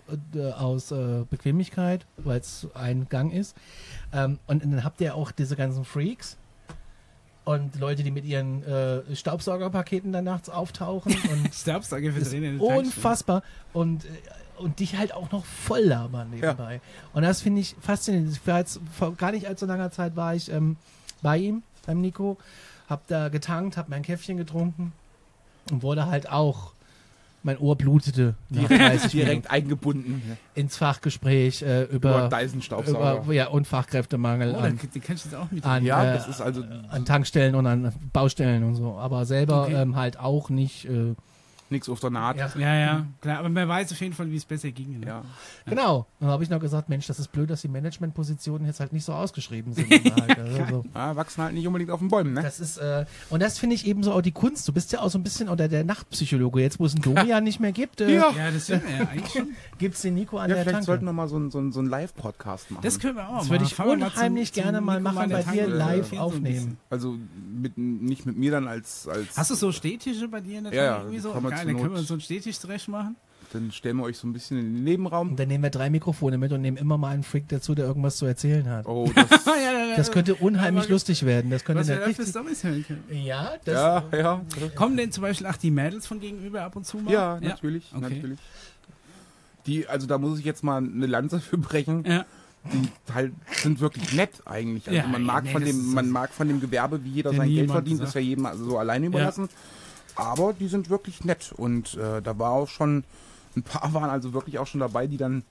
äh, aus äh, Bequemlichkeit, weil es ein Gang ist. Ähm, und dann habt ihr auch diese ganzen Freaks und Leute, die mit ihren äh, Staubsaugerpaketen dann nachts auftauchen und Staubsauger für ist drin in den unfassbar und, äh, und dich halt auch noch voll labern nebenbei. Ja. Und das finde ich faszinierend. Ich war jetzt, vor gar nicht allzu langer Zeit war ich ähm, bei ihm, beim Nico, hab da getankt, hab mein Käffchen getrunken und wurde halt auch, mein Ohr blutete nach dreißig direkt eingebunden ins Fachgespräch äh, über, über Dyson-Staubsauger. Über, ja, und Fachkräftemangel Oh, an, die kennst du jetzt auch mit. an, Ja, äh, das ist also an Tankstellen und an Baustellen und so. Aber selber Okay. ähm, halt auch nicht. Äh, nichts auf der Naht. ja, Ja, ja, klar. Aber man weiß auf jeden Fall, wie es besser ging. Ne? Ja. genau. Dann habe ich noch gesagt, Mensch, das ist blöd, dass die Managementpositionen jetzt halt nicht so ausgeschrieben sind. halt. also, so. Ja, wachsen halt nicht unbedingt auf den Bäumen, ne? Das ist, äh, und das finde ich eben so auch die Kunst. Du bist ja auch so ein bisschen oder der Nachtpsychologe. Jetzt, wo es einen Domian nicht mehr gibt, äh, Ja. Ja, das stimmt ja eigentlich schon. gibt es den Nico an Ja, der vielleicht Tanke. sollten wir mal so einen so einen- so einen Live-Podcast machen. Das können wir auch Das machen. würde ich Fahren wir mal unheimlich zum- gerne zum mal Nico machen, der bei Tanke, dir äh, live so ein aufnehmen. bisschen. also mit, nicht mit mir dann als... als Hast du so Stehtische bei dir in der Ja, Tanke ja, irgendwie so? kann man Geil, zur dann können Not- wir so einen Stehtisch zurecht machen. Dann stellen wir euch so ein bisschen in den Nebenraum. Und dann nehmen wir drei Mikrofone mit und nehmen immer mal einen Freak dazu, der irgendwas zu erzählen hat. Oh, das... ja, ja, ja, Das könnte unheimlich aber- lustig werden. Das könnte Was wir eine da für richtig. Storys hören können. Ja, das. ja, ja. Kommen denn zum Beispiel auch die Mädels von gegenüber ab und zu mal? Ja, natürlich, Okay. natürlich. Die, also da muss ich jetzt mal eine Lanze für brechen. Ja. Die halt sind wirklich nett eigentlich. Also Ja, man mag nee, von das dem, ist- man mag von dem Gewerbe, wie jeder Der sein Geld niemand verdient, sagt. ist ja jedem also so alleine überlassen. Aber die sind wirklich nett und äh, da war auch schon ein paar waren also wirklich auch schon dabei, die dann,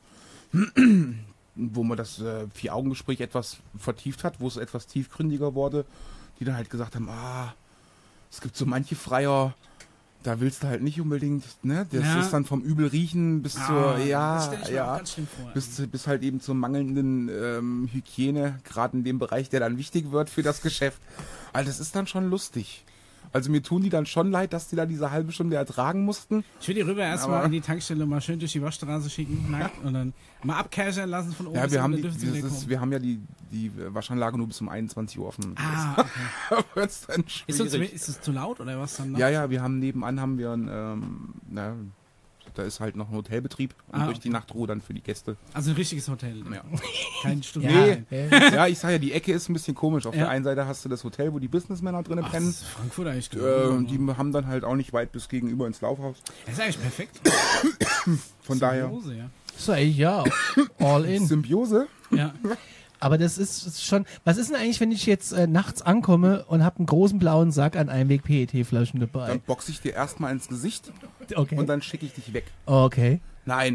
wo man das äh, Vier-Augen-Gespräch etwas vertieft hat, wo es etwas tiefgründiger wurde, die dann halt gesagt haben, ah, es gibt so manche Freier, da willst du halt nicht unbedingt, ne? Das Ja. ist dann vom übel riechen bis zur, das ja, stell ich mir auch ja, ganz schlimm vor. bis, zu- bis halt eben zur mangelnden ähm, Hygiene, gerade in dem Bereich, der dann wichtig wird für das Geschäft. Also das ist dann schon lustig. Also mir tun die dann schon leid, dass die da diese halbe Stunde ertragen mussten. Ich will die rüber erstmal Aber- in die Tankstelle mal schön durch die Waschstraße schicken, nackt, und dann mal abcashern lassen von oben. Ja, bis wir haben, unten, die, dann dürfen sie dieses, wieder kommen. wir haben ja die, die Waschanlage nur bis um einundzwanzig Uhr offen. Ah, okay. Das wird's dann Ist das, schwierig. ist das zu laut oder was dann? Ja, ja, wir haben nebenan haben wir ein, ähm, na, da ist halt noch ein Hotelbetrieb und Ah, durch die okay. Nachtruhe dann für die Gäste. Also ein richtiges Hotel. Ja. Kein Studio. Nee. Ja. Ja, ich sag ja, die Ecke ist ein bisschen komisch. Auf Ja. der einen Seite hast du das Hotel, wo die Businessmänner drinnen Ach, das pennen. ist Frankfurt eigentlich. Äh, und die haben dann halt auch nicht weit bis gegenüber ins Laufhaus. Das ist eigentlich perfekt. Von daher. Symbiose, ja. So, ey, ja, all in. Symbiose? Ja. Aber das ist, ist schon. Was ist denn eigentlich, wenn ich jetzt äh, nachts ankomme und habe einen großen blauen Sack an Einweg-P E T-Flaschen Dann dabei? boxe ich dir erstmal ins Gesicht Okay. und dann schicke ich dich weg. Okay. Nein,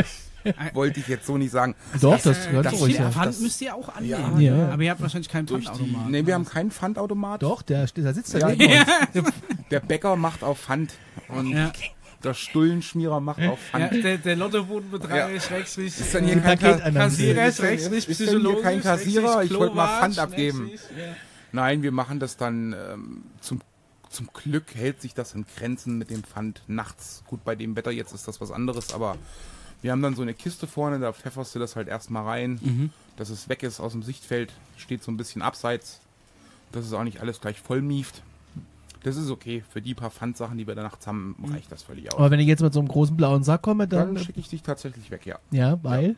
wollte ich jetzt so nicht sagen. Doch, das gehört das so ruhig. hier- Ja. Pfand das- müsst ihr auch annehmen. Ja, ja. ne? Aber ihr habt wahrscheinlich keinen Durch die, Pfandautomat. nee, wir haben keinen Pfandautomat. Doch, der, der sitzt da Ja. neben uns. Der Bäcker macht auf Pfand und Ja. der Stullenschmierer macht auf Ja, Pfand. der, der Lottobodenbetreiber, Ja. Schrägstrich, Ist dann äh, hier kein Paketannahme. Kassierer, Ist denn- Schrägstrich, ist denn hier Psychologe, kein Kassierer? Schrägstrich, Ich wollte mal Klowart, Pfand abgeben. Schrägstrich, ja. Nein, wir machen das dann ähm, zum, zum Glück hält sich das in Grenzen mit dem Pfand nachts. Gut, bei dem Wetter jetzt ist das was anderes, aber wir haben dann so eine Kiste vorne, da pfefferst du das halt erstmal rein, Mhm. dass es weg ist aus dem Sichtfeld, steht so ein bisschen abseits, dass es auch nicht alles gleich voll mieft. Das ist okay. Für die paar Pfandsachen, die wir da nachts haben, reicht das völlig aus. Aber wenn ich jetzt mit so einem großen blauen Sack komme, Dann dann. schicke ich dich tatsächlich weg, ja. Ja, weil.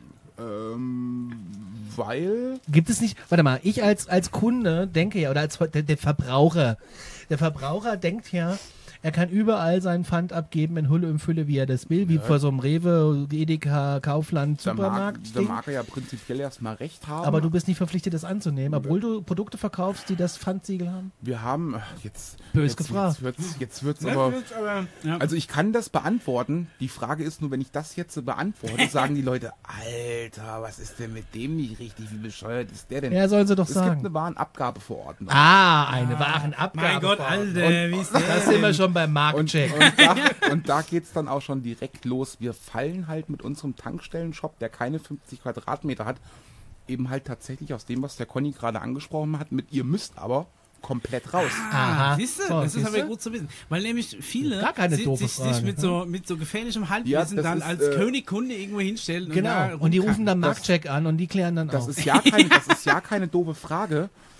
Ähm, weil... Gibt es nicht, warte mal, ich als, als Kunde denke ja, oder als der, der Verbraucher, der Verbraucher denkt ja, er kann überall seinen Pfand abgeben in Hülle und Fülle, wie er das will, wie Ja. vor so einem Rewe, Edeka, Kaufland, Da mag, Supermarkt. da mag er ja prinzipiell erstmal recht haben. aber du bist nicht verpflichtet, das anzunehmen, obwohl du Produkte verkaufst, die das Pfandsiegel haben. Wir haben... ach, Jetzt... Bös jetzt, gefragt. Jetzt wird's, jetzt wird's Ja, aber... gut, aber, ja. Also ich kann das beantworten. Die Frage ist nur, wenn ich das jetzt so beantworte, sagen die Leute, Alter, was ist denn mit dem nicht richtig? Wie bescheuert ist der denn? Ja, sollen sie doch es gibt sagen. eine Warenabgabeverordnung. Ah, eine Warenabgabe. mein Gott, Alter, wie ist der Da sind wir denn? schon beim Und, Marktcheck. und da, und da geht es dann auch schon direkt los. Wir fallen halt mit unserem Tankstellenshop, der keine fünfzig Quadratmeter hat, eben halt tatsächlich aus dem, was der Conny gerade angesprochen hat, mit ihr müsst aber komplett raus. Ah, Aha. siehst du, So, das ist aber siehste? gut zu wissen. Weil nämlich viele Gar keine si- doofe sich, sich Frage. mit so, mit so gefährlichem Halbwissen Ja, das dann ist, als äh, Königkunde irgendwo hinstellen. Und, Genau. da Und die rufen dann rumkacken. Marktcheck an und die klären dann Das auf. ist ja keine, das ist ja keine doofe Frage.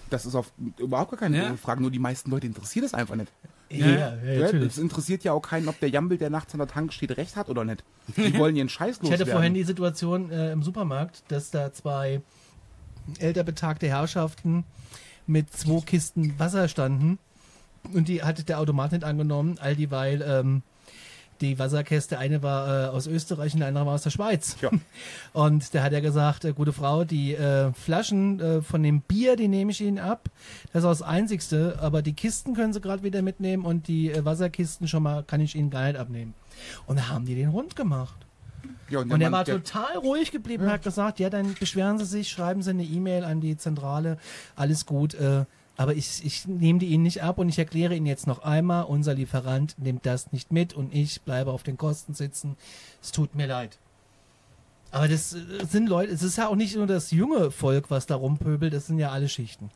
Das ist auf überhaupt gar keine Ja. Frage, nur die meisten Leute interessiert es einfach nicht. Ja, ja, Ja, natürlich. es interessiert ja auch keinen, ob der Jambel, der nachts an der Tank steht, recht hat oder nicht. Die wollen ihren Scheiß Ich loswerden. hatte vorhin die Situation äh, im Supermarkt, dass da zwei älter betagte Herrschaften mit zwei Kisten Wasser standen und die hatte der Automat nicht angenommen, all dieweil ähm, die Wasserkäste, eine war äh, aus Österreich und die andere war aus der Schweiz. Ja. Und da hat er gesagt, äh, gute Frau, die äh, Flaschen äh, von dem Bier, die nehme ich Ihnen ab. Das ist auch das Einzigste, aber die Kisten können Sie gerade wieder mitnehmen und die äh, Wasserkisten schon mal kann ich Ihnen gar nicht abnehmen. Und da haben die den rund gemacht. Ja, Und er Mann, war der- total ruhig geblieben und hat gesagt, ja, dann beschweren Sie sich, schreiben Sie eine E-Mail an die Zentrale, alles gut, äh, aber ich, ich nehme die Ihnen nicht ab und ich erkläre Ihnen jetzt noch einmal, unser Lieferant nimmt das nicht mit und ich bleibe auf den Kosten sitzen. Es tut mir leid. Aber das äh, sind Leute, es ist ja auch nicht nur das junge Volk, was da rumpöbelt, das sind ja alle Schichten.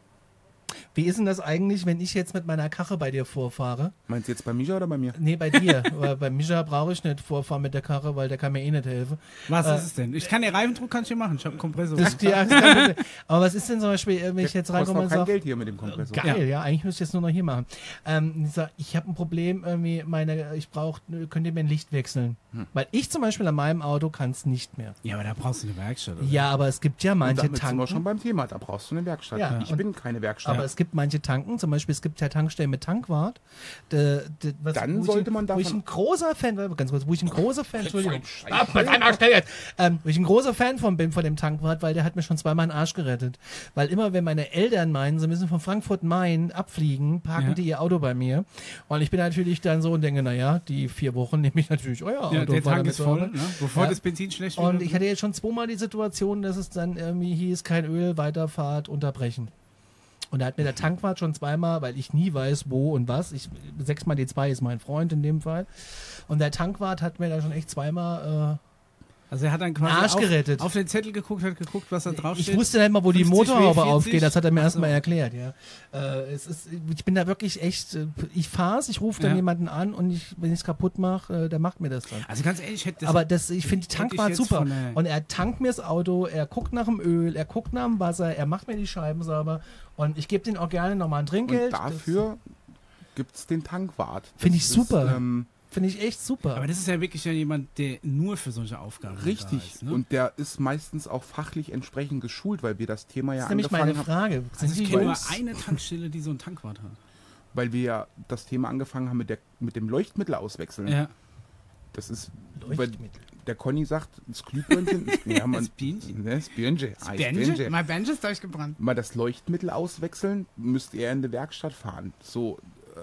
Wie ist denn das eigentlich, wenn ich jetzt mit meiner Karre bei dir vorfahre? Meinst du jetzt bei Mischa oder bei mir? Nee, bei dir. Weil bei Mischa brauche ich nicht vorfahren mit der Karre, weil der kann mir eh nicht helfen. Was Äh, ist es denn? Ich kann den Reifendruck kann ich hier machen. Ich habe einen Kompressor. Das, ja, das ist kein Problem. Aber was ist denn zum Beispiel, wenn ich jetzt Kostet reinkomme auch und kein sage, Geld hier mit dem Kompressor. geil, ja. eigentlich müsste ich jetzt nur noch hier machen. Ähm, ich sag, ich habe ein Problem, irgendwie meine, ich brauche, könnt ihr mir ein Licht wechseln? Hm. Weil ich zum Beispiel an meinem Auto kann es nicht mehr. Ja, aber da brauchst du eine Werkstatt, oder? Ja, aber es gibt ja Und manche damit sind wir schon Tanken. beim Thema, da brauchst du eine Werkstatt. Ja, ich und- bin keine Werkstatt. Aber es gibt manche Tanken, zum Beispiel es gibt ja Tankstellen mit Tankwart. De, de, was, Dann wo ich sollte ein, man Wo ich davon- ein großer Fan, ganz kurz, wo ich ein großer Fan, Entschuldigung, Scheiß- Ah, mit einmal schnell jetzt. Ähm, wo ich ein großer Fan von bin, von dem Tankwart, weil der hat mir schon zweimal den Arsch gerettet. Weil immer, wenn meine Eltern meinen, sie müssen von Frankfurt-Main abfliegen, parken Ja. die ihr Auto bei mir. Und ich bin natürlich dann so und denke, naja, die vier Wochen nehme ich natürlich euer Auto. Ja, der fahr Tank damit ist voll, sauber. ne? Bevor Ja. das Benzin schlecht Und wird. ich hatte jetzt schon zweimal die Situation, dass es dann irgendwie hieß, kein Öl, Weiterfahrt, unterbrechen. Und da hat mir der Tankwart schon zweimal, weil ich nie weiß, wo und was, ich sechs mal D zwei ist mein Freund in dem Fall. Und der Tankwart hat mir da schon echt zweimal Also er hat dann quasi Arsch auf, gerettet. auf den Zettel geguckt, hat geguckt, was da äh, draufsteht. ich wusste nicht mal, wo die fünfzig, Motorhaube vierzig. aufgeht, das hat er mir Ach erstmal so. erklärt, ja. Äh, es ist, ich bin da wirklich echt, äh, ich fahr's, ich rufe dann Ja. jemanden an und ich, wenn ich es kaputt mache, äh, der macht mir das dann. Also ganz ehrlich, ich hätte das Aber das, ich finde die hätte ich Tankwart jetzt super. von der- Und er tankt mir das Auto, er guckt nach dem Öl, er guckt nach dem Wasser, er macht mir die Scheiben sauber und ich gebe den auch gerne nochmal ein Trinkgeld. Und dafür gibt es den Tankwart. Finde Das ich super. Ist, ähm, Finde ich echt super. Aber das ist ja wirklich ja jemand, der nur für solche Aufgaben richtig. da ist. Ne? Und der ist meistens auch fachlich entsprechend geschult, weil wir das Thema ja das ist nämlich angefangen meine haben. Frage. Sind also ich die kenne nur Jungs- eine Tankstelle, die so einen Tankwart hat. Weil wir ja das Thema angefangen haben mit, der, mit dem Leuchtmittel auswechseln. Ja. Das ist, weil Leuchtmittel. der Conny sagt, das Glühbirnchen, ist- ja, man, Das Bienchen. Ne, das Birnchen. Ah, das Benje? Birnchen. Mein Benje ist durchgebrannt. Mal das Leuchtmittel auswechseln, müsst ihr in die Werkstatt fahren. So, äh,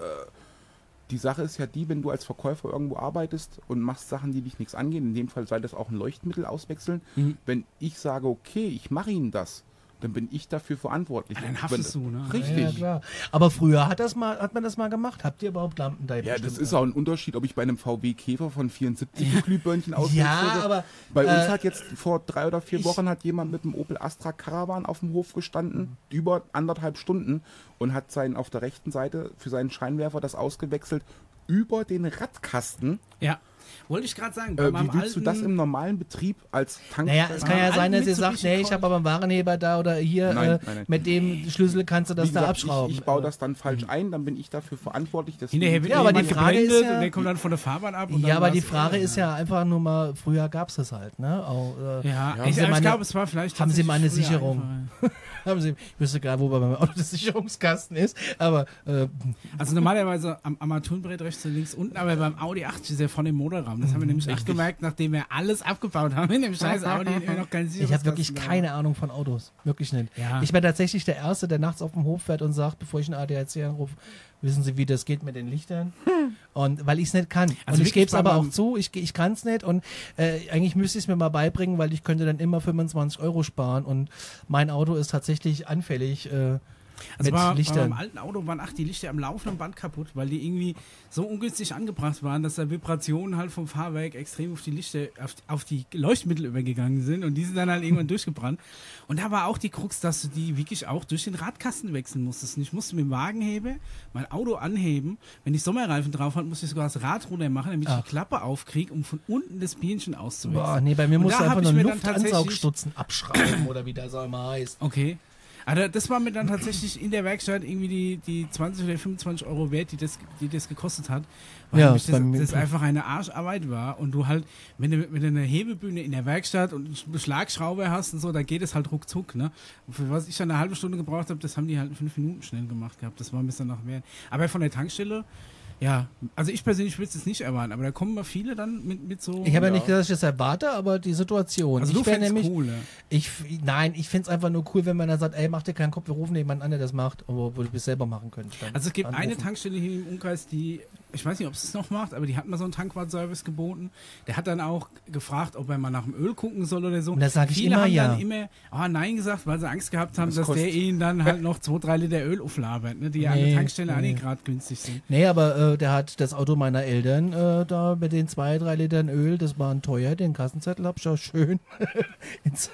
die Sache ist ja die, wenn du als Verkäufer irgendwo arbeitest und machst Sachen, die dich nichts angehen, in dem Fall sei das auch ein Leuchtmittel auswechseln. Mhm. Wenn ich sage, okay, ich mache Ihnen das, dann bin ich dafür verantwortlich. Ja, dann Und haftest wenn- du, ne? Richtig. Ja, klar. Aber früher hat, das mal, hat man das mal gemacht. Habt ihr überhaupt Lampen da? Ja, das bestimmt? ist auch ein Unterschied, ob ich bei einem V W Käfer von vierundsiebzig ein Glühbirnchen auswechsle. Ja, aber Bei uns äh, hat jetzt vor drei oder vier ich- Wochen hat jemand mit dem Opel Astra Caravan auf dem Hof gestanden, über anderthalb Stunden, und hat seinen auf der rechten Seite für seinen Scheinwerfer das ausgewechselt über den Radkasten. Ja. Wollte ich gerade sagen. Äh, meinem wie willst du das alten- im normalen Betrieb als Tank? Naja, es kann ja alten sein, dass ihr Mitsubishi sagt, nee, ich habe aber einen Warenheber da oder hier, Nein, äh, nein, nein. mit dem Schlüssel kannst du das Wie da gesagt, abschrauben. Ich, ich baue das dann falsch ein, dann bin ich dafür verantwortlich. Deswegen- Hinterher wird Ja, aber die jemand Frage ist geblendet ja- und der kommt dann von der Fahrbahn ab. Und Ja, dann aber die war's- Frage ist ja einfach nur mal, früher gab es das halt, ne? Auch, äh, Ja, Ja. ich, Sie ich meine- glaube, es war vielleicht. haben Sie mal eine tatsächlich früher Sicherung? einfacher. haben Sie, ich wüsste gerade, wo bei meinem Auto der Sicherungskasten ist, aber äh, Also normalerweise am Armaturenbrett rechts und links unten, aber beim Audi acht ist er von dem Motorraum. Das haben wir nämlich echt gemerkt, nachdem wir alles abgebaut haben in dem scheiß Audi, den wir noch keinen ich habe wirklich keine Ahnung von Autos. Wirklich nicht. Ja. Ich bin tatsächlich der Erste, der nachts auf dem Hof fährt und sagt, bevor ich einen A D A C anrufe, wissen Sie, wie das geht mit den Lichtern? Und weil ich es nicht kann. Also und ich wirklich gebe es bei aber auch meinem- zu, ich, ich kann es nicht und äh, eigentlich müsste ich es mir mal beibringen, weil ich könnte dann immer fünfundzwanzig Euro sparen und mein Auto ist tatsächlich anfällig äh, Also mit bei, bei Lichtern. meinem alten Auto waren ach die Lichter am laufenden Band kaputt, weil die irgendwie so ungünstig angebracht waren, dass da Vibrationen halt vom Fahrwerk extrem auf die Lichter, auf, auf die Leuchtmittel übergegangen sind und die sind dann halt irgendwann durchgebrannt. Und da war auch die Krux, dass du die wirklich auch durch den Radkasten wechseln musstest. Und ich musste mit dem Wagenheber mein Auto anheben. Wenn ich Sommerreifen drauf hatte, musste ich sogar das Rad runter machen, damit ich Ach. die Klappe aufkriege, um von unten das Birnchen auszuwechseln. Boah, nee, bei mir Und musst da du hab einfach ich nur mir einen dann tatsächlich- Luftansaugstutzen abschrauben oder wie das auch immer heißt. Okay. Also das war mir dann tatsächlich in der Werkstatt irgendwie die, die zwanzig oder fünfundzwanzig Euro wert, die das, die das gekostet hat. Weil Ja, nämlich ist bei das, mir das klar. einfach eine Arscharbeit war und du halt, wenn du, wenn du eine Hebebühne in der Werkstatt und eine Schlagschraube hast und so, da geht es halt ruckzuck, ne? Und für was ich dann eine halbe Stunde gebraucht habe, das haben die halt in fünf Minuten schnell gemacht gehabt. Das war ein bisschen nach mehr. Aber von der Tankstelle, ja, also ich persönlich würde es jetzt nicht erwarten, aber da kommen mal viele dann mit, mit so... Ich habe ja Ja. nicht gesagt, dass ich das erwarte, aber die Situation. also ich du wär fändest nämlich, cool, ne? ich, nein, ich finde es einfach nur cool, wenn man dann sagt, ey, mach dir keinen Kopf, wir rufen jemanden an, der das macht, obwohl du es selber machen könntest. Dann Also es gibt anrufen. eine Tankstelle hier im Umkreis, die, ich weiß nicht, ob es es noch macht, aber die hat mal so einen Tankwartservice geboten. Der hat dann auch gefragt, ob er mal nach dem Öl gucken soll oder so. Und da sag ich Viele immer haben ja. dann immer ah, Nein gesagt, weil sie Angst gehabt haben, Das dass kostet- der ihnen dann halt noch zwei, drei Liter Öl auflabert, ne, die ja an Nee, der Tankstelle auch nee. nicht gerade günstig sind. Nee, aber äh, der hat das Auto meiner Eltern äh, da mit den zwei, drei Litern Öl, das waren teuer, den Kassenzettel hab ich auch schön ins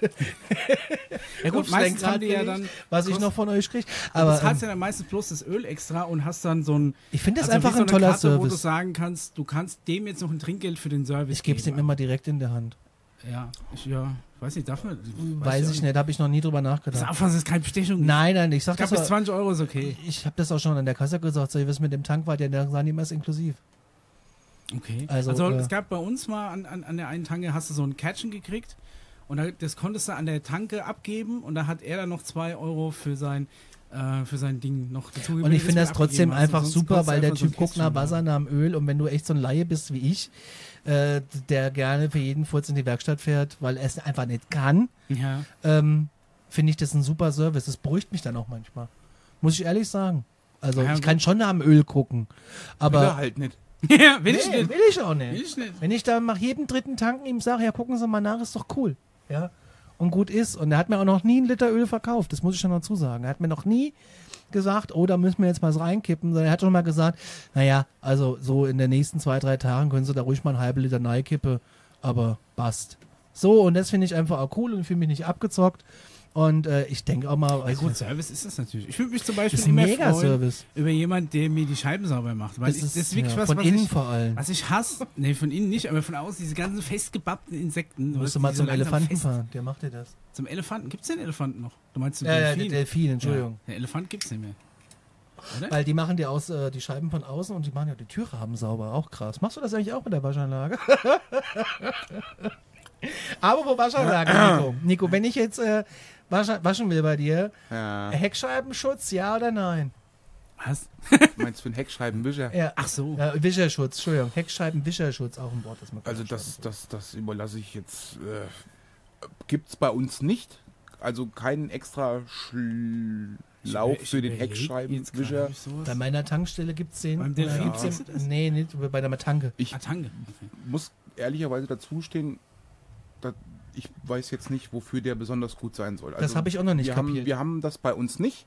Ja gut, aufs meistens haben Lenkrad die ja gelegt, dann, was ich kost- noch von euch kriege. aber Aber das hast ähm, ja dann meistens bloß das Öl extra und hast dann so ein, ich finde das also einfach wie so ein eine toller Karte, wo du Service. sagen kannst, du kannst dem jetzt noch ein Trinkgeld für den Service Ich gebe es ihm geben. immer direkt in der Hand. Ja, ich, ja, weiß nicht, darf man? Weiß ich nicht, habe ich noch nie drüber Das nachgedacht. Auffassen ist keine Bestechung. Nein, nein, ich sag Ich glaube, das bis auch, zwanzig Euro ist okay. ich habe das auch schon an der Kasse gesagt, so, was mit dem Tank war, der der sagen die immer ist inklusiv. Okay. Also, Also, äh, es gab bei uns mal an, an, an der einen Tanke, hast du so ein Kärtchen gekriegt und da, das konntest du an der Tanke abgeben und da hat er dann noch zwei Euro für sein, äh, für sein Ding noch dazu Und ich finde das trotzdem einfach super, weil der Typ guckt nach was Wasser, nach dem Öl und wenn du echt so ein Laie bist wie ich, äh, der gerne für jeden Furz in die Werkstatt fährt, weil er es einfach nicht kann, Ja. ähm, finde ich das ein super Service. Das beruhigt mich dann auch manchmal. Muss ich ehrlich sagen. Also Ja, ich gut. kann schon nach dem Öl gucken, Aber aber halt nicht. ja, will ich nee, nicht. will ich auch nicht. Will ich nicht. Wenn ich da nach jedem dritten Tanken ihm sage, ja, gucken Sie mal nach, ist doch cool. Ja. Und gut ist. Und er hat mir auch noch nie einen Liter Öl verkauft. Das muss ich schon dazu sagen. Er hat mir noch nie gesagt, oh, da müssen wir jetzt was reinkippen. Sondern er hat schon mal gesagt, naja, also so in den nächsten zwei, drei Tagen können Sie da ruhig mal einen halben Liter reinkippen. Aber passt. So, und das finde ich einfach auch cool und fühle mich nicht abgezockt. Und äh, ich denke auch mal, Ja, also, gut, Service ist das natürlich. Ich würde mich zum das Beispiel ist ein immer mega freuen Service. über jemanden, der mir die Scheiben sauber macht. Weil Das ich, ist, das ist wirklich ja, was, von was innen ich, vor allem. was ich hasse. Nee, von innen nicht, aber von außen diese ganzen festgebappten Insekten. Du musst weißt du mal die zum so langsam Elefanten fest- fahren. Der macht dir das. Zum Elefanten. Gibt es den Elefanten noch? Du meinst den Ja, ja, der Delfin? Delfin, Entschuldigung. Ja, der Elefant gibt es nicht mehr. Oder? Weil die machen dir aus, äh, die Scheiben von außen und die machen ja die Türrahmen sauber. Auch krass. Machst du das eigentlich auch mit der Waschanlage? Aber wo Waschanlage, Nico? Nico, wenn ich jetzt äh, waschen, waschen will bei dir, Ja. Heckscheibenschutz, ja oder nein? Was? Meinst du einen Heckscheibenwischer? Ja. Ach so. Ja, Wischerschutz, Entschuldigung. Heckscheibenwischerschutz, auch ein Wort, das man Also kann das, das, das überlasse ich jetzt. Äh, gibt's bei uns nicht. Also keinen extra Schlauch Ich für den überleg jetzt gerade, Heckscheibenwischer. hab ich sowas? Bei meiner Tankstelle gibt es den. Beim Delfin Oder gibt's kriegst du das? den? Nee, nicht bei der Tanke. Ich Ah, Tange. Okay. muss ehrlicherweise dazu stehen, dass ich weiß jetzt nicht, wofür der besonders gut sein soll. Also Das habe ich auch noch nicht wir haben, kapiert. wir haben das bei uns nicht.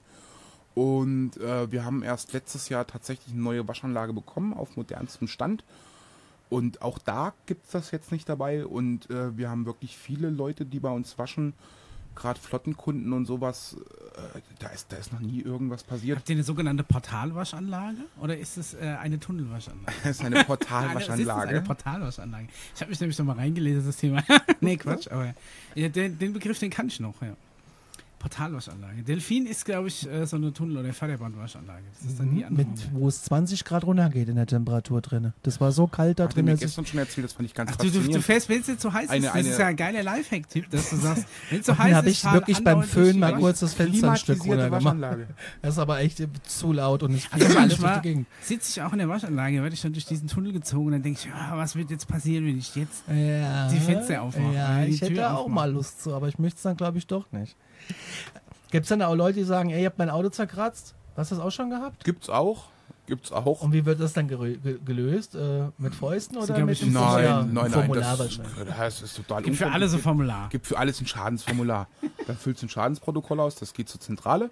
Und äh, wir haben erst letztes Jahr tatsächlich eine neue Waschanlage bekommen auf modernstem Stand. Und auch da gibt es das jetzt nicht dabei. Und äh, wir haben wirklich viele Leute, die bei uns waschen, gerade Flottenkunden und sowas. Äh, da, ist, da ist noch nie irgendwas passiert. Habt ihr eine sogenannte Portalwaschanlage oder ist es äh, eine Tunnelwaschanlage? Das ist eine Eine, Portalwaschanlage. eine Portalwaschanlage. Ich habe mich nämlich noch mal reingelesen, das Thema. Nee, Quatsch, aber ja, den, den Begriff, den kann ich noch, ja. Portalwaschanlage. Delfin ist, glaube ich, äh, so eine Tunnel- oder Förderbandwaschanlage. Das ist dann die andere. Mit, wo es zwanzig Grad runtergeht in der Temperatur drin. Das war so kalt da Hat er drin, mir dass ich gestern schon erzählt, das fand ich ganz Ach, du, du, du faszinierend. fährst, wenn es jetzt so heiß Eine- ist, das eine- ist ja ein geiler Lifehack-Tipp, dass du sagst, wenn es so Dann heiß habe ist, ich fahr wirklich beim andauernd Föhn durch die mal Wasch- kurz das Fenster ein Stück Klimatisierte runter gemacht. Waschanlage. Das ist aber echt zu laut und es Also fliegt alles durch manchmal die Gegend. sitze ich auch in der Waschanlage, werde ich dann durch diesen Tunnel gezogen und dann denke ich, ja, was wird jetzt passieren, wenn ich jetzt Ja, die Fenster aufmachen, Ja, äh, die ich hätte Tür auch aufmachen. mal Lust zu, aber ich möchte es dann, glaube ich, doch nicht. Gibt es dann auch Leute, die sagen, ey, ihr habt mein Auto zerkratzt? Hast du das auch schon gehabt? Gibt's auch. Gibt's auch. Und wie wird das dann gerö- ge gelöst? Äh, mit Fäusten oder glaub mit ich, dem nein, Formular? Nein, nein, nein. Formular Das, wahrscheinlich. das ist total Gibt für alle so unkompliziert. Formular. Gibt für alles ein Schadensformular. Da füllst du ein Schadensprotokoll aus, das geht zur Zentrale.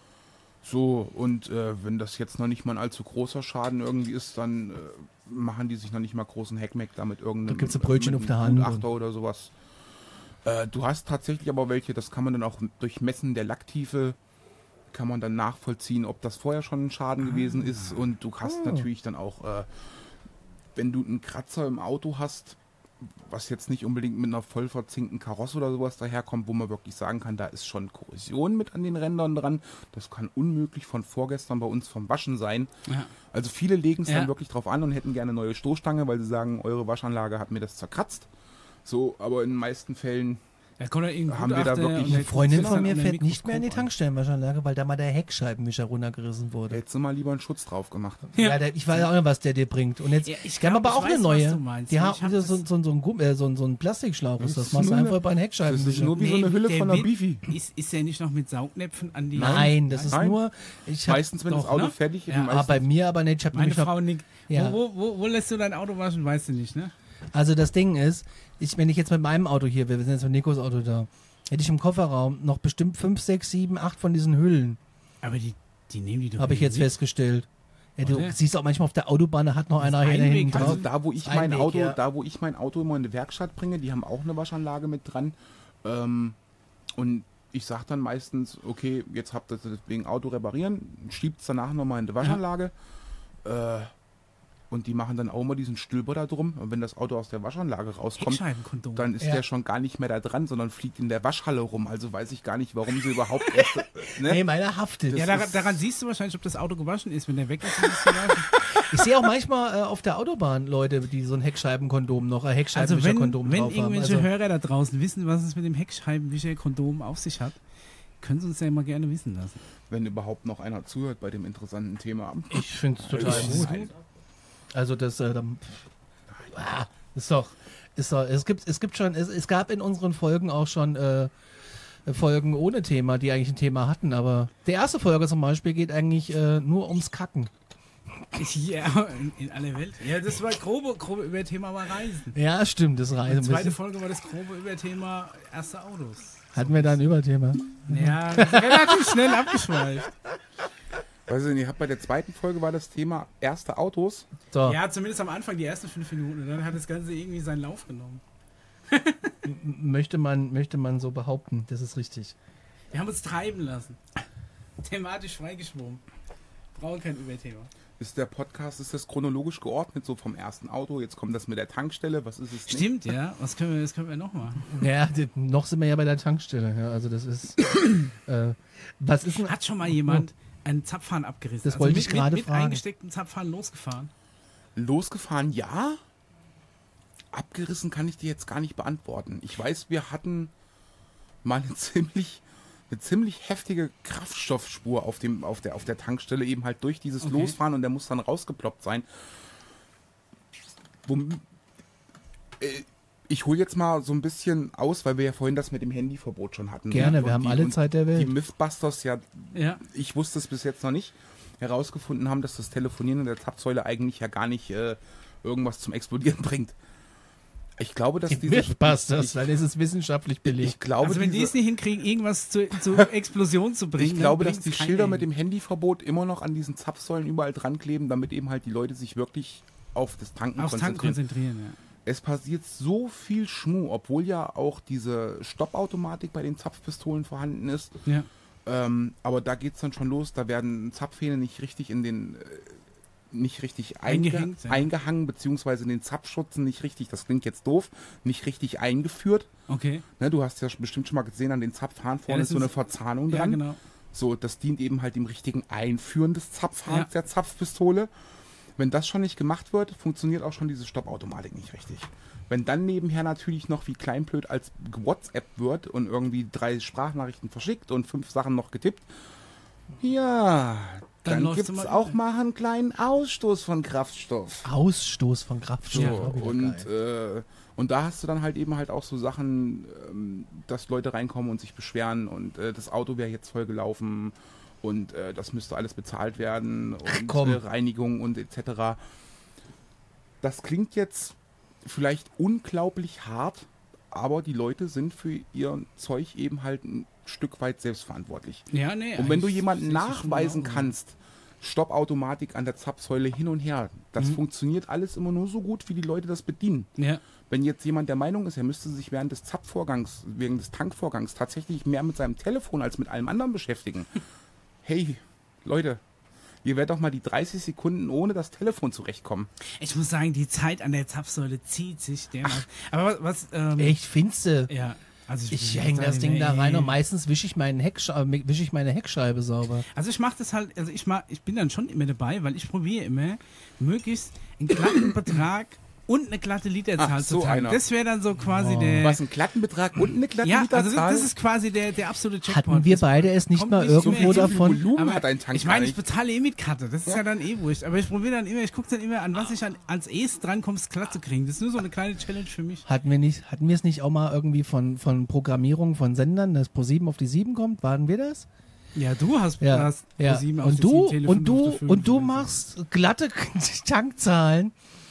So, und äh, wenn das jetzt noch nicht mal ein allzu großer Schaden irgendwie ist, dann äh, machen die sich noch nicht mal großen Hackmeck damit irgendeinem Da gibt's ein Brötchen mit auf der einem Hand Gutachter oder sowas. Äh, du hast tatsächlich aber welche, das kann man dann auch durch Messen der Lacktiefe kann man dann nachvollziehen, ob das vorher schon ein Schaden gewesen ist. Und du hast Ah. natürlich dann auch, äh, wenn du einen Kratzer im Auto hast, was jetzt nicht unbedingt mit einer voll verzinkten Karosse oder sowas daherkommt, wo man wirklich sagen kann, da ist schon Korrosion mit an den Rändern dran. Das kann unmöglich von vorgestern bei uns vom Waschen sein. Ja. Also viele legen es Ja. dann wirklich drauf an und hätten gerne eine neue Stoßstange, weil sie sagen, eure Waschanlage hat mir das zerkratzt. So, aber in den meisten Fällen Da kommt ja irgendein Haben wir da Gutachter wirklich- und der Eine Freundin guckt sich von das mir an der fährt nicht mehr in die Mikroskop an. Tankstellenwaschanlage, weil da mal der Heckscheibenwischer runtergerissen wurde. hättest du mal lieber einen Schutz drauf gemacht. Ja, der, ich weiß auch nicht, was der dir bringt. Und jetzt, Ja, ich die haben glaub, aber ich auch eine weiß, neue. was du meinst. Die Ich haben hab so, das- so, so, so, ein Gumm, äh, so, so ein Plastikschlauch. Das Das ist machst du nur einfach eine- bei einem Das ist Heckscheibenwischer. nur wie so eine Hülle der von einer wird- Bifi. Ist, ist der nicht noch mit Saugnäpfen an die... Nein, das ist Nein. nur. Ich hab, Meistens, wenn doch, das Auto ne? fertig ist. Ja, Ah, bei mir aber nicht. Ich hab Meine nämlich noch, Frau nickt. Ja. Wo, wo, wo, wo lässt du dein Auto waschen, weißt du nicht, ne? Also das Ding ist, ich, wenn ich jetzt mit meinem Auto hier wäre, wir sind jetzt mit Nikos Auto da, hätte ich im Kofferraum noch bestimmt fünf, sechs, sieben, acht von diesen Hüllen, Aber die, die nehmen die doch habe ich jetzt mit. festgestellt. Ja, du Oder? siehst auch manchmal auf der Autobahn, da hat noch Das einer ist hier Einweg, hinten drauf. Also da, wo ich Das ist mein ein Weg, Auto, ja. da, wo ich mein Auto immer in die Werkstatt bringe, die haben auch eine Waschanlage mit dran. Ähm, und ich sage dann meistens, okay, jetzt habt ihr das wegen Auto reparieren, schiebt es danach nochmal in die Waschanlage. Äh, und die machen dann auch mal diesen Stülper da drum. Und wenn das Auto aus der Waschanlage rauskommt, Heckscheibenkondom. dann ist Ja. der schon gar nicht mehr da dran, sondern fliegt in der Waschhalle rum. Also weiß ich gar nicht, warum sie überhaupt erst, ne? Nee, meiner haftet. Das ja, daran, ist- daran siehst du wahrscheinlich, ob das Auto gewaschen ist. Wenn der weg ist, ist es gewaschen. Ich sehe auch manchmal äh, auf der Autobahn Leute, die so ein Heckscheibenkondom noch, ein Also wenn, Heckscheibenwischerkondom wenn drauf haben. irgendwelche Also, Hörer da draußen wissen, was es mit dem Heckscheibenwischer-Kondom auf sich hat, können sie uns ja immer gerne wissen lassen. Wenn überhaupt noch einer zuhört bei dem interessanten Thema. ich finde es total gut. Also das, äh, dann, ah, ist doch, ist doch, es gibt, es gibt schon, es, es gab in unseren Folgen auch schon äh, Folgen ohne Thema, die eigentlich ein Thema hatten, aber die erste Folge zum Beispiel geht eigentlich äh, nur ums Kacken. Ja, in, in aller Welt. Ja, das war grobe, grobe über Thema mal Reisen. Ja, stimmt, das Die Reise. zweite Folge war das grobe über Thema erste Autos. Hatten wir da ein Überthema? Ja, das ist relativ schnell abgeschweift. Weiß ich nicht, ich hab bei der zweiten Folge war das Thema erste Autos. So, Ja, zumindest am Anfang die ersten fünf Minuten. Und dann hat das Ganze irgendwie seinen Lauf genommen. m- möchte man, möchte man so behaupten, das ist richtig. Wir haben uns treiben lassen. Thematisch freigeschwommen. Brauchen kein Überthema. Ist der Podcast, ist das chronologisch geordnet, so vom ersten Auto, jetzt kommt das mit der Tankstelle, was ist es nicht? Stimmt, ja. Was können wir, was können wir noch machen? Ja, die, noch sind wir ja bei der Tankstelle. Ja, also das ist, äh, was ist denn, Hat schon mal jemand einen Zapfhahn abgerissen? Das wollte ich mit, gerade mit, mit fragen. eingestecktem Zapfhahn losgefahren? Losgefahren, ja. Abgerissen kann ich dir jetzt gar nicht beantworten. Ich weiß, wir hatten mal eine ziemlich, eine ziemlich heftige Kraftstoffspur auf, dem, auf, der, auf der Tankstelle, eben halt durch dieses Okay. Losfahren und der muss dann rausgeploppt sein. Wo, äh, ich hole jetzt mal so ein bisschen aus, weil wir ja vorhin das mit dem Handyverbot schon hatten. gerne, Und wir haben die- alle und Zeit der Die Welt. Mythbusters ja, Ja. ich wusste es bis jetzt noch nicht, herausgefunden haben, dass das Telefonieren in der Zapfsäule eigentlich ja gar nicht äh, irgendwas zum Explodieren bringt. Ich glaube, dass Die diese... Mythbusters, ich, dann ist es wissenschaftlich ich belegt. glaube, Also wenn die diese, es nicht hinkriegen, irgendwas zu, zur Explosion zu bringen, ich glaube, dann dass die bringt's kein Schilder Ende. mit dem Handyverbot immer noch an diesen Zapfsäulen überall dran kleben, damit eben halt die Leute sich wirklich auf das Tanken aufs Tanken konzentrieren. konzentrieren. Ja. Es passiert so viel Schmuh, obwohl ja auch diese Stoppautomatik bei den Zapfpistolen vorhanden ist. Ja. Ähm, aber da geht es dann schon los, da werden Zapfhähne nicht richtig in den, äh, nicht richtig einge Eingehängt, ja. eingehangen, beziehungsweise in den Zapfschutzen nicht richtig, das klingt jetzt doof, nicht richtig eingeführt. Okay. Ne, du hast ja bestimmt schon mal gesehen, an den Zapfhahn vorne das ist so eine ist- Verzahnung Ja, dran. genau. So, das dient eben halt dem richtigen Einführen des Zapfhahns, Ja. der Zapfpistole. Wenn das schon nicht gemacht wird, funktioniert auch schon diese Stoppautomatik nicht richtig. Wenn dann nebenher natürlich noch wie kleinblöd als WhatsApp wird und irgendwie drei Sprachnachrichten verschickt und fünf Sachen noch getippt, ja, Dann dann, läuft's gibt es immer- auch mal einen kleinen Ausstoß von Kraftstoff. Ausstoß von Kraftstoff. So, auch wieder und, geil. äh, und da hast du dann halt eben halt auch so Sachen, ähm, dass Leute reinkommen und sich beschweren und äh, das Auto wäre jetzt voll gelaufen und äh, das müsste alles bezahlt werden und komm. äh, Reinigung und et cetera. Das klingt jetzt vielleicht unglaublich hart, aber die Leute sind für ihr Zeug eben halt ein Stück weit selbstverantwortlich. Ja, nee. Und wenn du eigentlich jemanden sehe ich das schon nachweisen genau. kannst, Stoppautomatik an der Zapfsäule hin und her, das Mhm. funktioniert alles immer nur so gut, wie die Leute das bedienen. Ja. Wenn jetzt jemand der Meinung ist, er müsste sich während des Zapfvorgangs, während des Tankvorgangs tatsächlich mehr mit seinem Telefon als mit allem anderen beschäftigen. Hey, Leute, ihr werdet doch mal die dreißig Sekunden ohne das Telefon zurechtkommen. Ich muss sagen, die Zeit an der Zapfsäule zieht sich dermaßen. Aber was, was ähm, Echt, findste? ja. Also Ich hänge das Ding da rein und meistens wische ich, meinen Hecksch- wisch ich meine Heckscheibe sauber. Also ich mache das halt, also ich mach, ich bin dann schon immer dabei, weil ich probiere immer, möglichst einen glatten Betrag und eine glatte Literzahl Ach, zu so tanken. einer. Das wäre dann so quasi Oh. der... Was, einen glatten Betrag und eine glatte ja, Literzahl? also das, das ist quasi der, der absolute Jackpot. Hatten wir Das beide es nicht kommt mal nicht irgendwo mehr hin. davon? Volumen Aber hat ein Tank ich meine, gar ich nicht. bezahle eh mit Karte, das ist ja, dann eh wurscht. Aber ich probiere dann immer, ich gucke dann immer, an was ich an, als erstes drankomme, es glatt zu kriegen. Das ist nur so eine kleine Challenge für mich. Hatten wir nicht, hatten wir es nicht auch mal irgendwie von, von Programmierung von Sendern, dass Pro sieben auf die sieben kommt? Waren wir das? Ja, du hast, Ja. hast ja. Pro sieben auf Und die du, sieben, Tele und fünf du, auf die fünf. und du machst glatte Tankzahlen.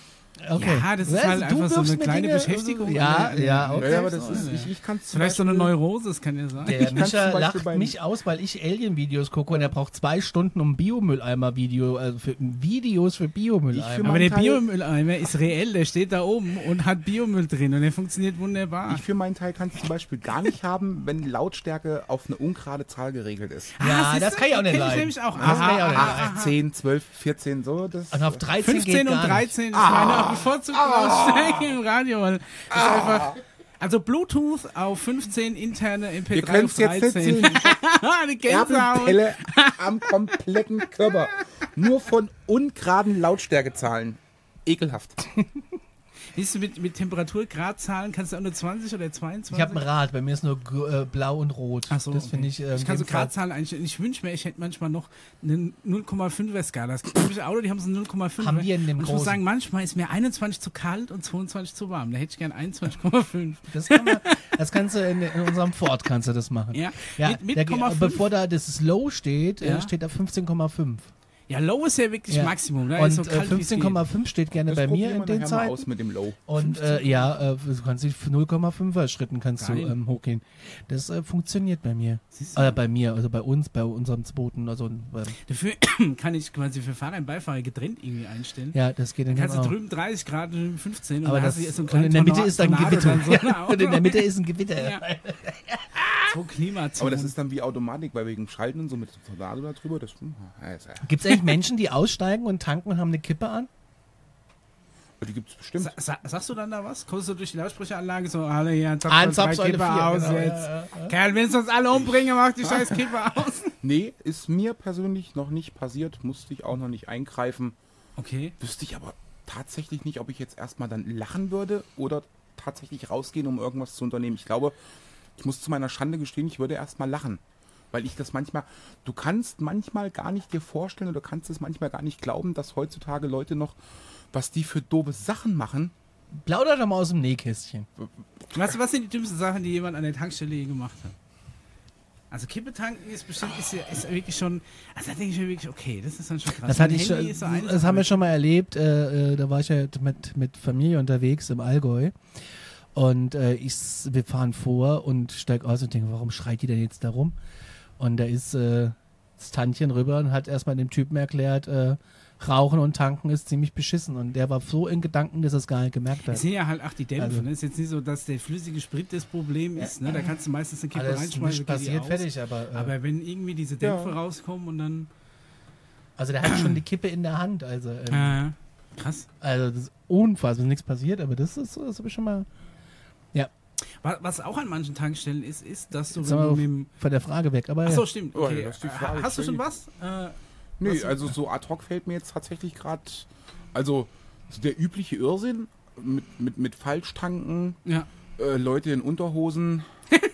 Okay. Ja, das ist Was? halt Du einfach so wirfst eine mir kleine Dinge- Beschäftigung. Ja, in der- ja, in der- okay. Ja, aber das so, ist, ja. ich, ich kann Vielleicht so eine Neurose, das kann ja sein. Der Ich kann's Micha zum Beispiel lacht beim- mich aus, weil ich Alien-Videos gucke und er braucht zwei Stunden um Biomülleimer-Video, also für Videos für Ich für Biomülleimer. mein Aber der Teil- Biomülleimer ist reell, der steht da oben und hat Biomüll drin und der funktioniert wunderbar. Ich für meinen Teil kann es zum Beispiel gar nicht haben, wenn die Lautstärke auf eine ungerade Zahl geregelt ist. Ja, siehst das du, kann ich auch nicht kenn leiden. nämlich auch. Das kann ich auch nicht Aha, leiden. aha. zehn, zwölf, vierzehn, so. Das, Und auf dreizehn fünfzehn geht und gar nicht. dreizehn ist meine bevorzugte Lautstärke im Radio. Weil das ist einfach, also Bluetooth auf fünfzehn, interne M P Ihr drei könnt auf es jetzt nicht dreizehn. sehen. Die Gänsehaut. Erbenpelle am kompletten Körper. Nur von ungeraden Lautstärkezahlen. Ekelhaft. Siehst du, mit, mit Temperaturgradzahlen kannst du auch nur zwanzig oder zweiundzwanzig? Ich habe ein Rad, bei mir ist nur gr- äh, blau und rot. Ach so, das okay. finde ich. Äh, Ich kann so in dem Fall- Gradzahlen einstellen. Ich wünsche mir, ich hätte manchmal noch eine null Komma fünfer Skala. Es gibt nämlich Auto, die haben so eine null Komma fünf. Haben wir in dem Und ich muss großen. sagen, manchmal ist mir einundzwanzig zu kalt und zweiundzwanzig zu warm. Da hätte ich gern einundzwanzig Komma fünf. Das, kann man, das kannst du in, in unserem Ford kannst du das machen. Ja, Ja, mit, mit der, Komma fünf. bevor da das Slow steht, Ja. äh, steht da fünfzehn Komma fünf. Ja, Low ist ja wirklich Ja. Maximum. Da Und ist so äh, kalt, wie es fünfzehn Komma fünf steht gerne Das bei mir probieren in wir den nachher mal Zeiten. aus mit dem Low. Und äh, ja, äh, du kannst dich für null Komma fünfer Schritten kannst Geil. du ähm, hochgehen. Das äh, funktioniert bei mir. Siehst du? Äh, bei mir, also bei uns, bei unserem zweiten. Also, ähm, Dafür kann ich quasi für Fahrer und Beifahrer getrennt irgendwie einstellen. ja, das geht dann Dann kannst du auch. drüben dreißig Grad, drüben fünfzehn und Aber da das, hast du jetzt so einen und kleinen in der Mitte Tornado- ist dann ein Tornado Gewitter. dann so ein Ja, und in der Mitte ist ein Gewitter. Ja. So Klimazonen. Aber das ist dann wie Automatik, weil wegen Schalten und so mit dem Tornado da drüber. Das, hm, ja, ist, ja. Gibt es eigentlich Menschen, die aussteigen und tanken und haben eine Kippe an? Die gibt es bestimmt. Sa sa sagst du dann da was? Kommst du durch die Lautsprecheranlage so, alle hier, An Zapfsäule drei, Zapfsäule Kippe vier, aus genau, jetzt. ja, ja, ja. Kerl, wenn es uns alle umbringen, mach die scheiß Kippe aus. Nee, ist mir persönlich noch nicht passiert. Musste ich auch noch nicht eingreifen. Okay. Wüsste ich aber tatsächlich nicht, ob ich jetzt erstmal dann lachen würde oder tatsächlich rausgehen, um irgendwas zu unternehmen. Ich glaube, ich muss zu meiner Schande gestehen, ich würde erstmal lachen. Weil ich das manchmal, du kannst manchmal gar nicht dir vorstellen oder kannst es manchmal gar nicht glauben, dass heutzutage Leute noch, was die für doofe Sachen machen. Plauder doch mal aus dem Nähkästchen. Weißt du, was sind die dümmsten Sachen, die jemand an der Tankstelle je gemacht hat? Also Kippe tanken ist bestimmt, ist, ja- ist wirklich schon, also da denke ich mir wirklich, okay, das ist dann schon krass. Das, hatte Mein ich Handy schon, ist so eine das Sache. haben wir schon mal erlebt. Äh, äh, da war ich ja mit, mit Familie unterwegs im Allgäu. Und äh, ich, wir fahren vor und steig aus und denke, warum schreit die denn jetzt da rum? Und da ist äh, das Tantchen rüber und hat erstmal dem Typen erklärt, äh, Rauchen und Tanken ist ziemlich beschissen. Und der war so in Gedanken, dass er es gar nicht gemerkt hat. Es sind ja halt auch die Dämpfe, Also- ne? Es ist jetzt nicht so, dass der flüssige Sprit das Problem ist, ne? Da kannst du meistens eine Kippe Alles reinschmeißen, nicht geht die passiert, aus. fertig. Aber, äh, Aber wenn irgendwie diese Dämpfe Ja. rauskommen und dann... also der hat schon die Kippe in der Hand. Also, ähm, Äh, krass. also das ist unfassbar, ist nichts passiert, aber das ist, das habe ich schon mal Was, was auch an manchen Tankstellen ist, ist, dass du, Jetzt wenn sind du wir mit dem... von der Frage weg. Aber Achso, ja. stimmt, Oh, okay. das ist die Frage, Hast du schon Entschuldigung. was? Äh, Nee, Was- also so ad hoc fällt mir jetzt tatsächlich gerade, also so der übliche Irrsinn mit, mit, mit Falschtanken, ja. äh, Leute in Unterhosen,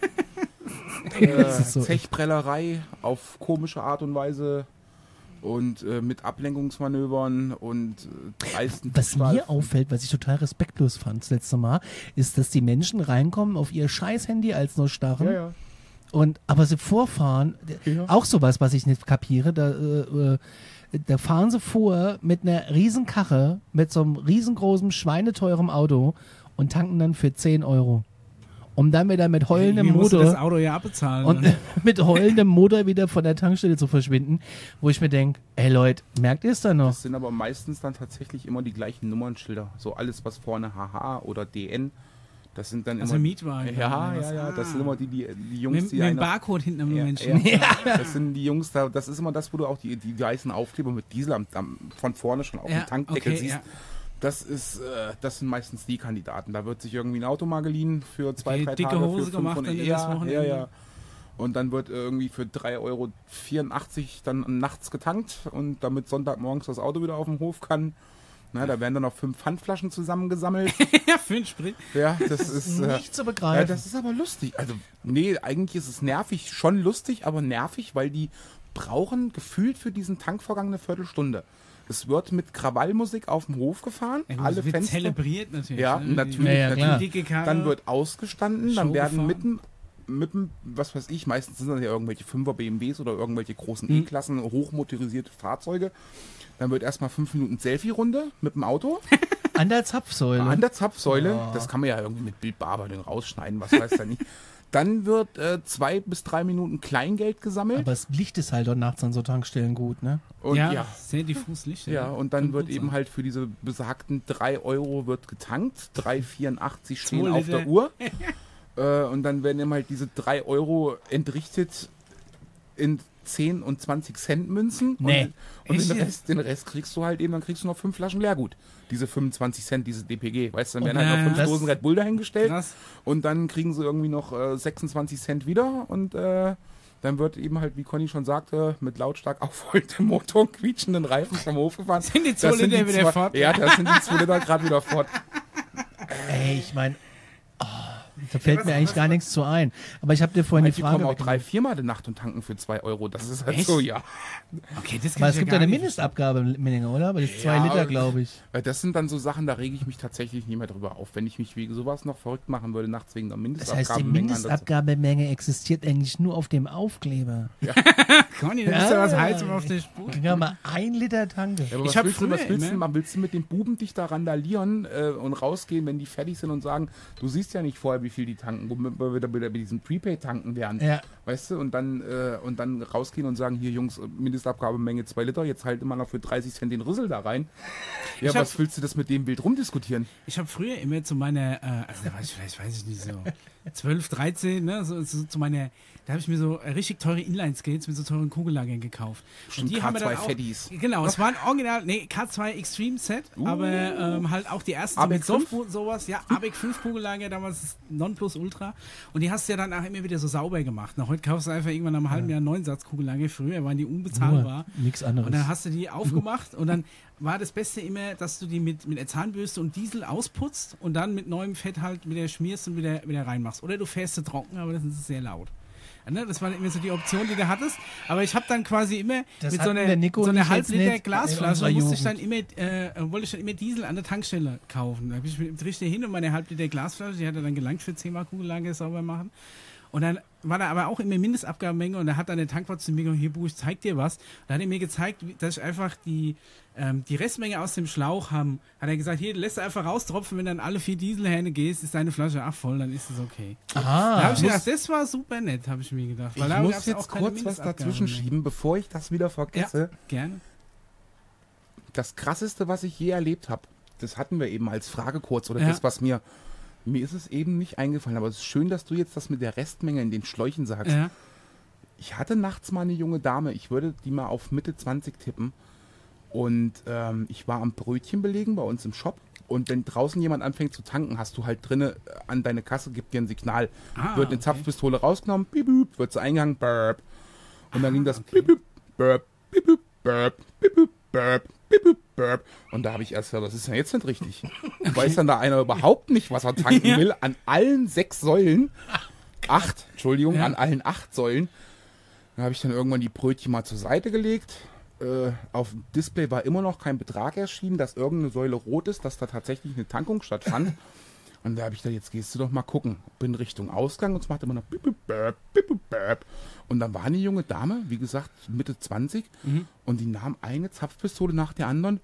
äh, Das ist so Zechprellerei auf komische Art und Weise und äh, mit Ablenkungsmanövern und äh, dreisten Was mir Diebstahl. auffällt, was ich total respektlos fand das letzte Mal, ist, dass die Menschen reinkommen auf ihr Scheiß-Handy als nur starren Ja, ja. und aber sie vorfahren. Ja. Auch sowas, was ich nicht kapiere. Da, äh, äh, da fahren sie vor mit einer riesen Karre, mit so einem riesengroßen, schweineteuren Auto und tanken dann für zehn Euro. Um dann wieder mit heulendem Irgendwie musst du Motor das Auto ja abbezahlen. und ne? mit heulendem Motor wieder von der Tankstelle zu verschwinden, wo ich mir denke, ey Leute, merkt ihr es da noch? Das sind aber meistens dann tatsächlich immer die gleichen Nummernschilder. So alles, was vorne H H oder D N, Das sind dann Also immer... Mietwagen. Ja, oder ja, was? ja, das Ah. sind immer die, die, die Jungs, Mit, die mit dem einer- Barcode hinten am Ja, Menschen. ja, das sind die Jungs da, das ist immer das, wo du auch die, die weißen Aufkleber mit Diesel am, am, von vorne schon auf Ja, dem Tankdeckel okay, siehst. ja. Das ist, äh, das sind meistens die Kandidaten. Da wird sich irgendwie ein Auto mal geliehen für zwei, Okay, drei dicke Tage. Hose für gemacht fünfhundert dann ja, übers Wochenende. ja, ja. Und dann wird irgendwie für drei Euro vierundachtzig dann nachts getankt und damit Sonntagmorgens das Auto wieder auf dem Hof kann. Na, da werden dann noch fünf Pfandflaschen zusammengesammelt. Ja, für den Sprit. Ja, das ist... Äh, Nicht zu ja, begreifen. das ist aber lustig. Also, nee, eigentlich ist es nervig, schon lustig, aber nervig, weil die brauchen gefühlt für diesen Tankvorgang eine Viertelstunde. Es wird mit Krawallmusik auf dem Hof gefahren, Ja, gut, alle es wird Fenster. zelebriert natürlich. Ja, ne? natürlich, Die- Ja, ja, klar. Die dicke Karre. Dann wird ausgestanden, dann Show werden gefahren. mitten, mitten, was weiß ich, meistens sind das ja irgendwelche Fünfer B M Ws oder irgendwelche großen Hm. E-Klassen, hochmotorisierte Fahrzeuge. Dann wird erstmal fünf Minuten Selfie-Runde mit dem Auto. An der Zapfsäule. An der Zapfsäule, Oh. das kann man ja irgendwie mit Bildbearbeitung rausschneiden, was weiß er nicht. Dann wird äh, zwei bis drei Minuten Kleingeld gesammelt. Aber das Licht ist halt dort nachts an so Tankstellen gut, ne? Und ja, ja, sehr diffus Licht. ja, und dann Kann wird gut eben sein. halt für diese besagten drei Euro wird getankt. drei Komma vierundachtzig stehen Zwei auf Liter. der Uhr. äh, und dann werden eben halt diese drei Euro entrichtet in zehn und zwanzig Cent Münzen. Nee. Und, und Echt den, jetzt? Rest, den Rest kriegst du halt eben, dann kriegst du noch fünf Flaschen Leergut. Diese fünfundzwanzig Cent, diese D P G. Weißt du, dann werden Und, halt noch äh, fünf das- Dosen Red Bull dahingestellt. Krass. Und dann kriegen sie irgendwie noch äh, sechsundzwanzig Cent wieder und äh, dann wird eben halt, wie Conny schon sagte, mit lautstark aufrollendem Motor und quietschenden Reifen vom Hof gefahren. Sind die Das zwei Liter wieder zwei, fort? Ja, da sind die zwei Liter gerade wieder fort. Ey, ich meine, da fällt mir eigentlich gar nichts zu ein. Aber ich habe dir vorhin die Manche Frage... kommen auch weggenommen. drei, viermal die Nacht und tanken für zwei Euro. Das ist halt Echt? so, ja. Okay, das kann Aber ich es gibt ja ja gar eine nicht Mindestabgabemenge, oder? Aber das ist zwei Ja, Liter, glaube ich. Weil das sind dann so Sachen, da rege ich mich tatsächlich nicht mehr drüber auf. Wenn ich mich wegen sowas noch verrückt machen würde, nachts wegen der Das heißt, die Mindestabgabe. Mindestabgabemenge existiert eigentlich nur auf dem Aufkleber. Conny, das ist ja was Heizung auf der Spur. Ja, mal ein Liter Tanke. Ja, aber Ich was hab willst, du, was früher willst, du, immer- mal, willst du mit den Buben dich da randalieren äh, und rausgehen, wenn die fertig sind und sagen, du siehst ja nicht vorher, wie viel die tanken, womit wir wieder bei diesen Prepaid-Tanken wären. Ja. Weißt du, und dann, äh, und dann rausgehen und sagen, hier Jungs, Mindestabgabemenge zwei Liter, jetzt halte mal noch für dreißig Cent den Rüssel da rein. Ja, Ich hab- was willst du das mit dem Bild rumdiskutieren? Ich habe früher immer zu meiner, äh, also da war ich vielleicht, weiß ich nicht, so zwölf, dreizehn, ne, so, so zu meiner, da habe ich mir so äh, richtig teure Inline-Skates mit so teuren Kugellagern gekauft. Bestimmt haben wir K zwei dann auch- Fettis. Genau, es war ein Original, nee, K zwei Extreme Set, aber ähm, halt auch die ersten so A B mit fünf? Softboot und sowas. Ja, A B E C fünf Kugellager, damals das Nonplusultra. Und die hast du ja dann auch immer wieder so sauber gemacht. Na, heute kaufst du einfach irgendwann nach einem halben Jahr einen neuen Satz Kugellager. Früher waren die unbezahlbar. Nichts Und anderes. dann hast du die aufgemacht und dann war das Beste immer, dass du die mit, mit der Zahnbürste und Diesel ausputzt und dann mit neuem Fett halt wieder schmierst und wieder, wieder reinmachst. Oder du fährst sie trocken, aber das ist sehr laut. Ja, ne? Das war immer so die Option, die du hattest. Aber ich habe dann quasi immer Das mit so hatten einer, der Nico so und einer ich jetzt Halbliter nicht in Glasflasche unserer musste ich dann Jugend. immer, äh, wollte ich dann immer Diesel an der Tankstelle kaufen. Da habe ich mit dem Trichter hin und meine Halbliter Glasflasche, die hat er dann gelangt für zehn Mal Kugellager sauber machen. Und dann war da aber auch immer Mindestabgabemenge und da hat dann der Tankwart zu mir gesagt, hier, Bu, ich zeig dir was. Und da hat er mir gezeigt, wie- dass ich einfach die, ähm, die Restmenge aus dem Schlauch haben. Hat er gesagt, hier, lässt du einfach raustropfen, wenn dann alle vier Dieselhähne gehst, ist deine Flasche auch voll, dann ist es okay. Da Ah, habe ich gedacht, das war super nett, habe ich mir gedacht. Ich Weil da muss gab's jetzt auch keine kurz was Mindestabgabe dazwischen mehr. schieben, bevor ich das wieder vergesse. Gerne. Das krasseste, was ich je erlebt habe, das hatten wir eben als Frage kurz, oder Ja. das, was mir, mir ist es eben nicht eingefallen, aber es ist schön, dass du jetzt das mit der Restmenge in den Schläuchen sagst. Ja. Ich hatte nachts mal eine junge Dame, ich würde die mal auf Mitte zwanzig tippen und ähm, ich war am Brötchen belegen bei uns im Shop und wenn draußen jemand anfängt zu tanken, hast du halt drinne äh, an deine Kasse, gibt dir ein Signal, Ah, wird eine okay. Zapfpistole rausgenommen, piep, piep, wird sie eingegangen, burp. Und dann ging das piep, piep, burp, piep, piep, burp, piep, piep, burp, piep, piep, burp. Und da habe ich erst gesagt, was ist denn jetzt nicht richtig? Weiß dann da einer überhaupt nicht, was er tanken Ja. will, an allen sechs Säulen, acht, Entschuldigung, Ja. an allen acht Säulen. Da habe ich dann irgendwann die Brötchen mal zur Seite gelegt. Äh, auf dem Display war immer noch kein Betrag erschienen, dass irgendeine Säule rot ist, dass da tatsächlich eine Tankung stattfand. Und da habe ich gedacht, jetzt gehst du doch mal gucken. Bin Richtung Ausgang und es macht immer noch bip, bip, bip, bip, bip, bip. Und dann war eine junge Dame, wie gesagt, Mitte zwanzig, Mhm. und die nahm eine Zapfpistole nach der anderen,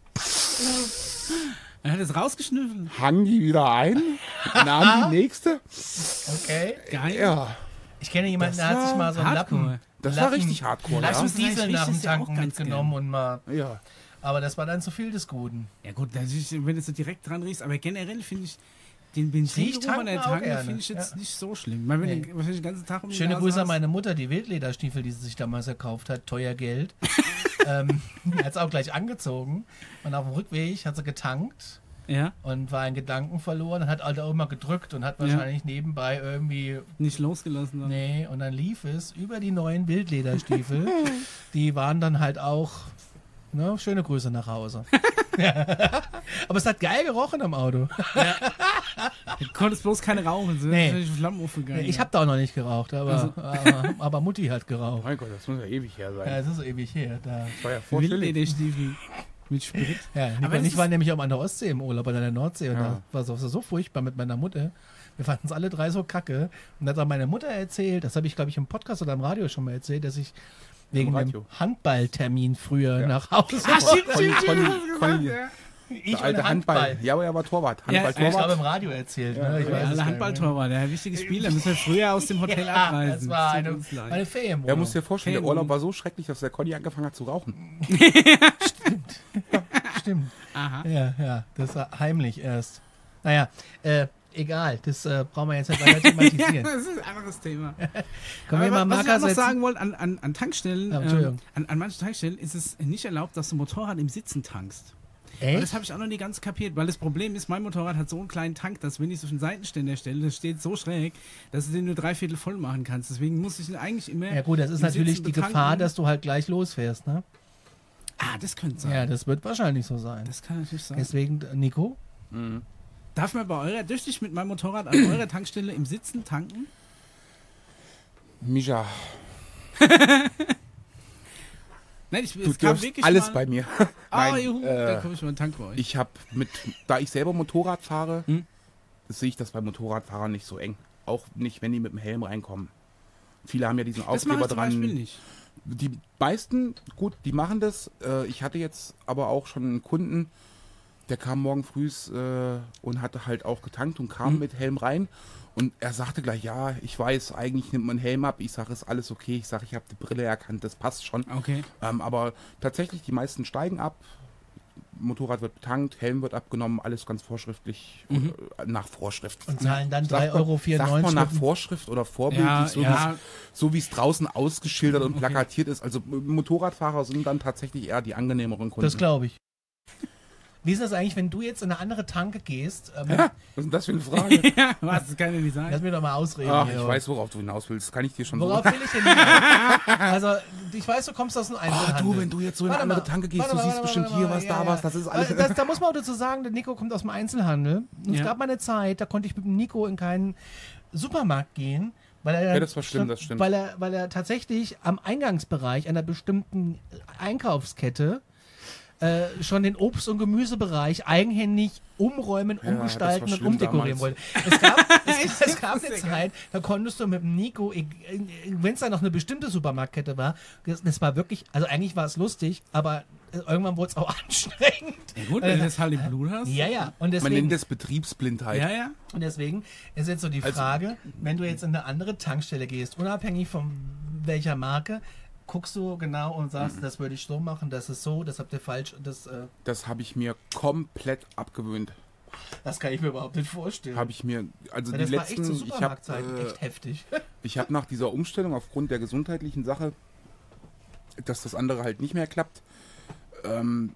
Er hat es rausgeschnüffelt. hang die wieder ein, nahm die nächste. okay. Geil. Ja, Ich kenne jemanden, Das der hat sich war mal so einen Hardcore. Lappen, das war Lappen, richtig hardcore. Lappen Ja. Das Diesel riecht nach dem es ja auch Tanken ganz mitgenommen gern. und mal. Ja. Aber das war dann zu viel des Guten. Ja gut, natürlich, wenn du so direkt dran riechst, aber generell finde ich den Benzingeruch tanken an der auch Tanke gerne. finde ich jetzt Ja. nicht so schlimm. Weil wenn Nee. du wahrscheinlich den ganzen Tag um die Schöne Nase Grüße an hast. meine Mutter, die Wildlederstiefel, die sie sich damals gekauft hat, teuer Geld. ähm, hat es auch gleich angezogen. Und auf dem Rückweg hat sie getankt Ja, und war in Gedanken verloren und hat halt auch immer gedrückt und hat wahrscheinlich nebenbei irgendwie, nicht losgelassen. Dann. nee, und dann lief es über die neuen Wildlederstiefel. Die waren dann halt auch, ne, schöne Grüße nach Hause. Aber es hat geil gerochen am Auto. Du konntest bloß keine rauchen, sind Nee. wahrscheinlich Flammen aufgegangen. Ich habe da auch noch nicht geraucht, aber, Also- aber, aber Mutti hat geraucht. Mein Gott, das muss ja ewig her sein. Ja, es ist ewig her. Da. Das war ja vorstellig. Wildlederstiefel mit Sprit. Ja, Nico Aber und es ich waren ist- nämlich auch an der Ostsee im Urlaub, an der Nordsee. Und Ja. da war es so, so furchtbar mit meiner Mutter. Wir fanden es alle drei so kacke. Und dann hat meine Mutter erzählt, das habe ich, glaube ich, im Podcast oder im Radio schon mal erzählt, dass ich wegen dem Radio. Handballtermin früher Ja. nach Hause Ah, stimmt, wollte. Conny, stimmt, Conny, stimmt, hast du Conny, gesagt, ja. Ich der alte und Handball. Handball. Ja, aber er war Torwart. Ja, Handball, Ich habe Torwart. im Radio erzählt. Ja. Ne? Ich Ja, weiß es Alle gar nicht Handballtorwart, der wichtige Spieler, müssen wir früher aus dem Hotel mehr. abreisen. Ja, das war Tut eine, uns leid. eine Ferienwohnung. Ja, musst dir vorstellen, der Ferienwohnung. Urlaub war so schrecklich, dass der Conny angefangen hat zu rauchen. Stimmt. Aha. Ja, ja, das war heimlich erst. Naja, äh, egal, das äh, brauchen wir jetzt nicht weiter thematisieren. Das ist ein anderes Thema. Können wir Aber mal was ich Marker auch noch setzen? sagen wollte, an, an, an Tankstellen, Ja, Entschuldigung. ähm, an, an manchen Tankstellen ist es nicht erlaubt, dass du Motorrad im Sitzen tankst. Aber Echt? das habe ich auch noch nie ganz kapiert, weil das Problem ist, mein Motorrad hat so einen kleinen Tank, dass wenn ich so einen Seitenständer stelle, das steht so schräg, dass du den nur drei Viertel voll machen kannst. Deswegen muss ich ihn eigentlich immer. Ja gut, das ist im natürlich Sitzen die betanken. Gefahr, dass du halt gleich losfährst, ne? Ah, das könnte sein. Ja, das wird wahrscheinlich so sein. Das kann natürlich sein. Deswegen, Nico? Mhm. Darf man bei eurer, dürfte ich mit meinem Motorrad an eurer Tankstelle im Sitzen tanken? Mischa, Nein, ich, du es kam darfst wirklich alles mal, bei mir. Ah, Nein, juhu, äh, dann komme ich mal einen Tank bei euch. Ich habe mit, da ich selber Motorrad fahre, Hm? sehe ich das bei Motorradfahrern nicht so eng. Auch nicht, wenn die mit dem Helm reinkommen. Viele haben ja diesen das mache Aufkleber ich zum Beispiel dran. nicht. Die meisten, gut, die machen das. Äh, ich hatte jetzt aber auch schon einen Kunden, der kam morgen früh äh, und hatte halt auch getankt und kam Mhm. mit Helm rein. Und er sagte gleich, ja, ich weiß, eigentlich nimmt man Helm ab. Ich sage, ist alles okay. Ich sage, ich habe die Brille erkannt, das passt schon. Okay. Ähm, aber tatsächlich, die meisten steigen ab. Motorrad wird betankt, Helm wird abgenommen, alles ganz vorschriftlich Mhm. äh, nach Vorschrift. Und zahlen dann Sagt drei man- Euro vierundneunzig. Sagt man nach mit dem- Vorschrift oder vorbildlich, Ja, so ja. wie's- so wie es draußen ausgeschildert und Okay. plakatiert ist. Also äh, Motorradfahrer sind dann tatsächlich eher die angenehmeren Kunden. Das glaube ich. Wie ist das eigentlich, wenn du jetzt in eine andere Tanke gehst? Ähm, Was ist denn das für eine Frage? Ja, was, das kann ich nicht sagen. Lass mir doch mal ausreden. Ach, hier. ich weiß, worauf du hinaus willst. Das kann ich dir schon Worauf so. will ich denn hinaus? Also, ich weiß, du kommst aus einem Oh, Einzelhandel. du, wenn du jetzt so in eine Warte andere mal, Tanke gehst, warte du mal, siehst warte bestimmt mal, hier warte was, mal, da ja, was, ja. das ist alles. Das, da muss man auch dazu sagen, der Nico kommt aus dem Einzelhandel. Und es Ja. gab mal eine Zeit, da konnte ich mit dem Nico in keinen Supermarkt gehen, weil er, Ja, das war schlimm, das stimmt. Weil er, weil er tatsächlich am Eingangsbereich einer bestimmten Einkaufskette äh, schon den Obst- und Gemüsebereich eigenhändig umräumen, Ja, umgestalten das war und schlimm umdekorieren damals. wollte. Es gab, es, es gab Das eine ist ja Zeit, da konntest du mit dem Nico, wenn es da noch eine bestimmte Supermarktkette war, das, das war wirklich, also eigentlich war es lustig, aber irgendwann wurde es auch anstrengend. Ja, gut, wenn du das halt im Blut hast. Ja, ja. Und Man deswegen, nennt das Betriebsblindheit. Ja, ja. und deswegen ist jetzt so die Also- Frage, wenn du jetzt in eine andere Tankstelle gehst, unabhängig von welcher Marke, guckst du genau und sagst, das würde ich so machen, das ist so, das habt ihr falsch, das, äh, Das habe ich mir komplett abgewöhnt. das kann ich mir überhaupt nicht vorstellen. Habe ich mir, also Ja, die das war letzten, echt zu ich habe Supermarktzeiten äh, echt heftig. ich habe nach dieser Umstellung aufgrund der gesundheitlichen Sache, dass das andere halt nicht mehr klappt, ähm,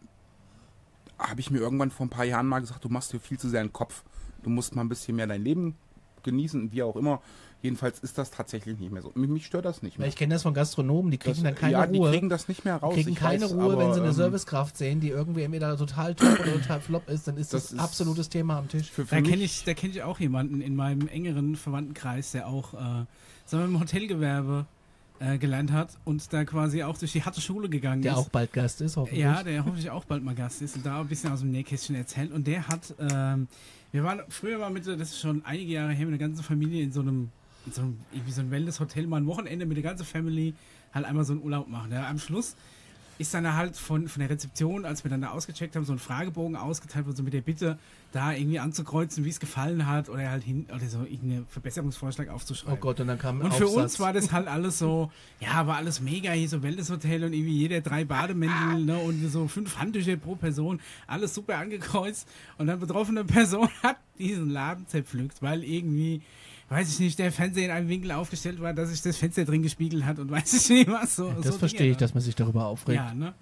habe ich mir irgendwann vor ein paar Jahren mal gesagt, du machst dir viel zu sehr einen Kopf. Du musst mal ein bisschen mehr dein Leben genießen, wie auch immer. Jedenfalls ist das tatsächlich nicht mehr so. Mich, mich stört das nicht Weil mehr. ich kenne das von Gastronomen, die kriegen Das, dann keine ja, die Ruhe. kriegen das nicht mehr raus. kriegen ich keine weiß, Ruhe, aber, wenn sie eine ähm, Servicekraft sehen, die irgendwie entweder total top oder total flop ist, dann ist das, Das ist- absolutes Thema am Tisch. Für, für Da mich, kenne ich, da kenn ich auch jemanden in meinem engeren Verwandtenkreis, der auch äh, sagen wir, im Hotelgewerbe äh, gelernt hat und da quasi auch durch die harte Schule gegangen Der ist. auch bald Gast ist, hoffentlich. Ja, der hoffentlich auch bald mal Gast ist und da ein bisschen aus dem Nähkästchen erzählt. Und der hat, ähm, wir waren früher mal mit, das ist schon einige Jahre her, mit der ganzen Familie in so einem, in so einem irgendwie so ein Wellness-Hotel mal ein Wochenende mit der ganzen Family halt einmal so einen Urlaub machen. Ja, am Schluss ist dann halt von, von der Rezeption, als wir dann da ausgecheckt haben, so ein Fragebogen ausgeteilt wurde, so mit der Bitte, da irgendwie anzukreuzen, wie es gefallen hat oder halt hin, oder so irgendeinen Verbesserungsvorschlag aufzuschreiben. Oh Gott, und dann kam ein Und für Aufsatz. uns war das halt alles so, ja, war alles mega, hier so Wellnesshotel und irgendwie jeder drei Bademäntel, ne, und so fünf Handtücher pro Person, alles super angekreuzt. Und dann betroffene Person hat diesen Laden zerpflückt, weil irgendwie, weiß ich nicht, der Fernseher in einem Winkel aufgestellt war, dass sich das Fenster drin gespiegelt hat und weiß ich nicht was. So, Das so verstehe ich, Dinge, dass man sich darüber aufregt. Ja, ne?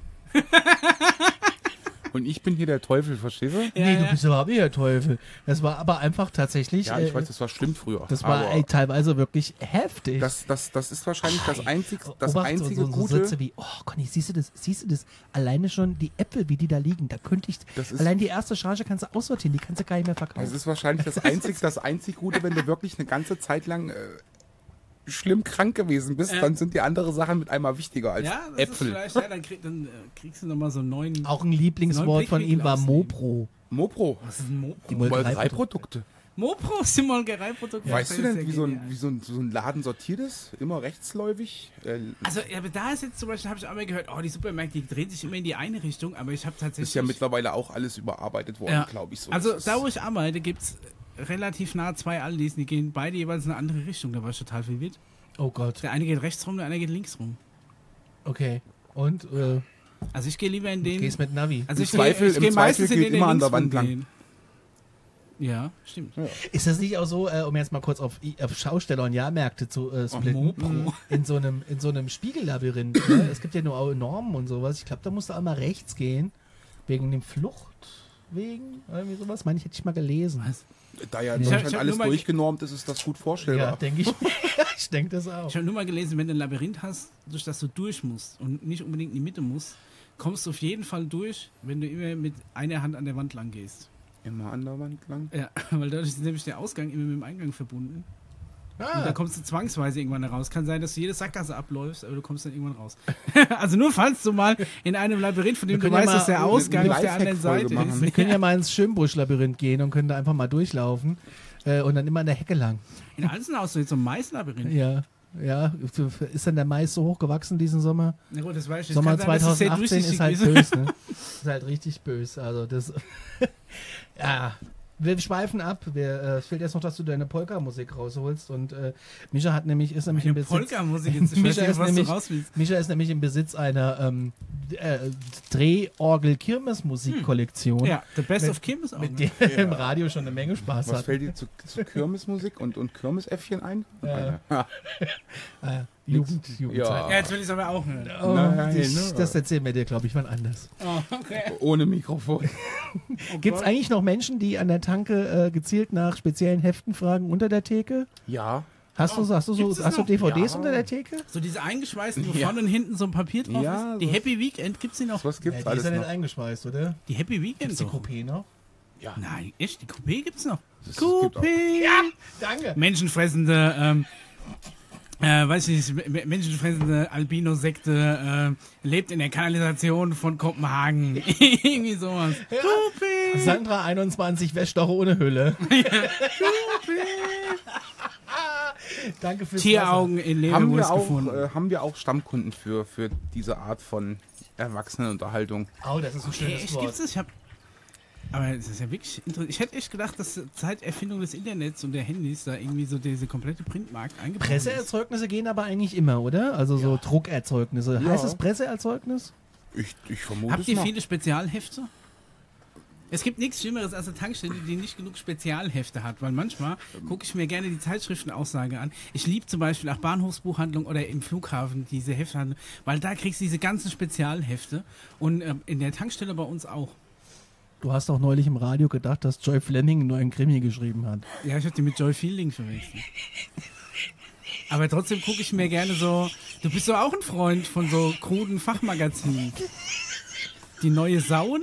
Und ich bin hier der Teufel, verstehst du? Ja, nee, du ja. bist überhaupt nicht der Teufel. Das war aber einfach tatsächlich, Ja, ich äh, weiß, das war schlimm früher. das war aber ey, teilweise wirklich heftig. das, das, das ist wahrscheinlich das, einzig, das Obacht, einzige so, so, so Gute. Sätze wie, oh Conny, siehst du das, siehst du das? Alleine schon die Äpfel, wie die da liegen, da könnte ich, Das ist- allein die erste Charge kannst du aussortieren, die kannst du gar nicht mehr verkaufen. Das ist wahrscheinlich das einzig, das einzig Gute, wenn du wirklich eine ganze Zeit lang äh, schlimm krank gewesen bist, Ja. dann sind die andere Sachen mit einmal wichtiger als Ja, das Äpfel. ist vielleicht, ja, dann, krieg, dann äh, kriegst du nochmal so einen neuen. Auch ein Lieblingswort von ihm war Mopro. Mopro. Was ist ein Mopro? Die Molkereiprodukte. Molkereiprodukte. Mopro ist ein Molkereiprodukt. Weißt du Das ist denn, ja wie so, ein, genial. wie so ein, so ein Laden sortiert ist? Immer rechtsläufig? Äh, Also, ja, aber da ist jetzt zum Beispiel, habe ich auch mal gehört, oh, die Supermärkte, die drehen sich immer in die eine Richtung, aber ich habe tatsächlich. ist ja mittlerweile auch alles überarbeitet worden, Ja. glaube ich. So. Also, Das da ist- wo ich arbeite, gibt es relativ nah zwei Aldis, die gehen beide jeweils in eine andere Richtung. Da war ich total verwirrt. Oh Gott, Der eine geht rechts rum, der andere geht links rum. okay. Und äh, Also, ich gehe lieber in den. gehst mit Navi. Also, Im ich Zweifel- gehe ich im geh Zweifel meistens in geht den, immer der an der links Wand lang. rumgehen. Ja, stimmt. Ist das nicht auch so, äh, um jetzt mal kurz auf, auf Schausteller und Jahrmärkte zu äh, splitten, Mopro. in so einem, in so einem Spiegellabyrinth? Ne? Es gibt ja nur auch Normen und sowas. Ich glaube, da musst du auch mal rechts gehen, wegen dem Fluchtwegen, irgendwie sowas. Meine ich, hätte ich mal gelesen. Was? Da ja Ich in hab- Deutschland ich hab alles nur mal- durchgenormt ist, ist das gut Ja, vorstellbar. denke ich. ich denke das auch. Ich habe nur mal gelesen, wenn du ein Labyrinth hast, durch das du durch musst und nicht unbedingt in die Mitte musst, kommst du auf jeden Fall durch, wenn du immer mit einer Hand an der Wand lang gehst. Immer an der Wand lang. Ja, weil dadurch ist nämlich der Ausgang immer mit dem Eingang verbunden. Und da Ah, kommst du zwangsweise irgendwann raus. Kann sein, dass du jede Sackgasse abläufst, aber du kommst dann irgendwann raus. Also nur falls du mal in einem Labyrinth, von dem Wir du können ja weißt, dass der mal Ausgang eine auf der anderen Lifehack-Folge Seite machen. ist. wir können ja mal ins Schönbusch-Labyrinth gehen und können da einfach mal durchlaufen äh, und dann immer an der Hecke lang. In Alzenau ist so jetzt so ein Mais-Labyrinth. Ja, ja. Ist dann der Mais so hoch gewachsen diesen Sommer? Na gut, das weiß ich nicht. Sommer Kann sein, dass es sehr zweitausendachtzehn ist durchsichtig halt ist. böse, ne? Ist halt richtig böse. Also das. Ja. Wir schweifen ab. Wir, äh, es fehlt jetzt noch, dass du deine Polka-Musik rausholst. Und äh, Mischa hat nämlich, ist nämlich im Eine Besitz. Polka-Musik jetzt. Ich weiß Mischa nicht, ist was du nämlich- raus willst. Mischa ist nämlich im Besitz einer ähm, äh, Drehorgel-Kirmes-Musik-Kollektion. Ja, The Best Mit- of Kim ist auch. Mit Ne? der wir im Radio schon eine Menge Spaß Was hat. fällt dir zu, zu Kirmesmusik und, und Kirmesäffchen ein? Ja. Ja. Äh, Jugend, Jugendzeit. Ja, jetzt will ich es aber auch hören. Oh, Nein, ich, ne? das erzählen wir dir, glaube ich, wann anders. Oh, okay. Ohne Mikrofon. Oh Gibt es Gott. eigentlich noch Menschen, die an der Tanke äh, gezielt nach speziellen Heften fragen unter der Theke? Ja. Hast du, hast du, so, Gibt's das hast du noch? D V Ds Ja. unter der Theke? So diese eingeschweißten, wo Ja. vorne und hinten so ein Papier drauf Ja, ist? Die so- Happy Weekend, gibt's die noch? Was gibt's Ja, die alles ist ja nicht noch? eingeschweißt, oder? Die Happy Weekend Gibt's die doch. Coupé noch? Ja. Nein, echt? Die Coupé gibt's noch? Das gibt auch- Coupé! Danke. Menschenfressende, ähm, äh, weiß ich nicht, me- menschenfressende Albino-Sekte, äh, lebt in der Kanalisation von Kopenhagen. Irgendwie sowas. Coupé! Sandra einundzwanzig wäscht doch ohne Hülle. Danke fürs Tieraugen in Haben Leverkusen wir, auch, gefunden. äh, haben wir auch Stammkunden für, für diese Art von Erwachsenenunterhaltung? Wasser. Oh, das ist ein Okay, schönes echt, Wort. gibt's das? Ich hab, aber es ist ja wirklich interessant. Ich hätte echt gedacht, dass seit Erfindung des Internets und der Handys da irgendwie so diese komplette Printmarkt eingebaut ist. Presseerzeugnisse gehen aber eigentlich immer, oder? Also so Druckerzeugnisse. Ja. Heißt das Presseerzeugnis? Ich, ich vermute Habt es ihr mal. viele Spezialhefte? Es gibt nichts Schlimmeres als eine Tankstelle, die nicht genug Spezialhefte hat, weil manchmal gucke ich mir gerne die Zeitschriftenaussage an. Ich liebe zum Beispiel auch Bahnhofsbuchhandlung oder im Flughafen diese Hefthandlung, weil da kriegst du diese ganzen Spezialhefte und ähm, in der Tankstelle bei uns auch. Du hast auch neulich im Radio gedacht, dass Joy Fleming nur einen Krimi geschrieben hat. Ja, ich habe die mit Joy Fielding verwechselt. Aber trotzdem gucke ich mir gerne so. Du bist doch auch ein Freund von so kruden Fachmagazinen. Die neue Sauen?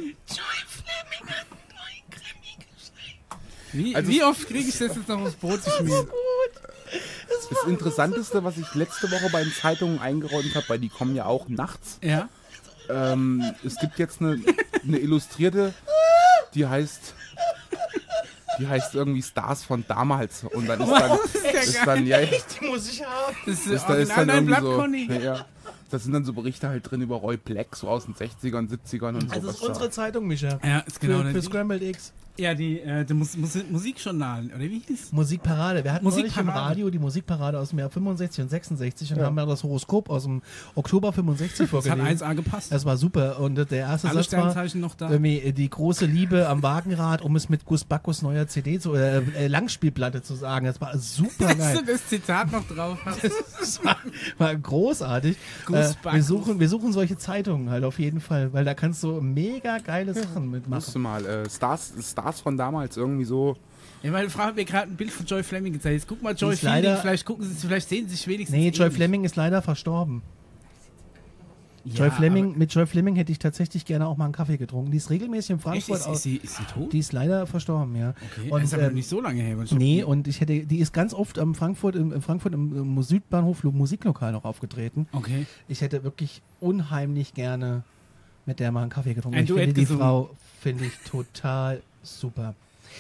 Wie, Also- wie oft kriege ich das jetzt noch aufs Brot geschmiert? Das Interessanteste, was ich letzte Woche bei den Zeitungen eingeräumt habe, weil die kommen ja auch nachts. Ja? Ähm, es gibt jetzt eine, eine Illustrierte, die heißt, die heißt irgendwie Stars von damals. Und dann ist dann, Das ist ja ist geil. dann, ja, ja, Die muss ich haben. Das ist, ist, dann- ist original dann dein irgendwie Blatt, so, Conny. ja, ja. da sind dann so Berichte halt drin über Roy Black, so aus den sechzigern, siebzigern und so. Also das ist unsere Zeitung, Micha. Ja, ist genau. Für, für die- Scrambled X. Ja, die, äh, die Mus Mus Musikjournalen, oder wie hieß? Musikparade. Wir hatten neulich im Musikparade. Radio die Musikparade aus dem Jahr fünfundsechzig und sechsundsechzig und Ja. haben ja das Horoskop aus dem Oktober fünfundsechzig Das hat vorgelesen. eins A gepasst. Das war super. Und der erste Alle Satz war Sternzeichen noch da. irgendwie die große Liebe am Wagenrad, um es mit Gus Backus neuer C D zu, äh, äh, Langspielplatte zu sagen. Das war super Dass geil. du das Zitat noch drauf hast. Das war, war großartig. Gus Äh, wir, Backus. suchen, wir suchen solche Zeitungen halt auf jeden Fall, weil da kannst du mega geile Sachen Musst mitmachen. du mal, äh, Stars, Stars von damals irgendwie so. Ja, meine Frau hat mir gerade ein Bild von Joy Fleming gezeigt. Jetzt guck mal Joy ist Fleming, leider- vielleicht gucken sie, vielleicht sehen sie sich wenigstens Nee, Joy ähnlich. Fleming ist leider verstorben. Ja, Joy Fleming, mit Joy Fleming hätte ich tatsächlich gerne auch mal einen Kaffee getrunken. Die ist regelmäßig in aber- Echt, Frankfurt. ist, aus- ist, sie, ist sie tot? Die ist leider verstorben, ja. Okay, Und, das ist aber ähm, nicht so lange her. weil ich- Nee, und ich hätte, die ist ganz oft am Frankfurt, im, im Frankfurt im, im Südbahnhof Musiklokal noch aufgetreten. Okay. Ich hätte wirklich unheimlich gerne mit der mal einen Kaffee getrunken. Ein ich Duett finde die gesungen. Frau, finde ich total super.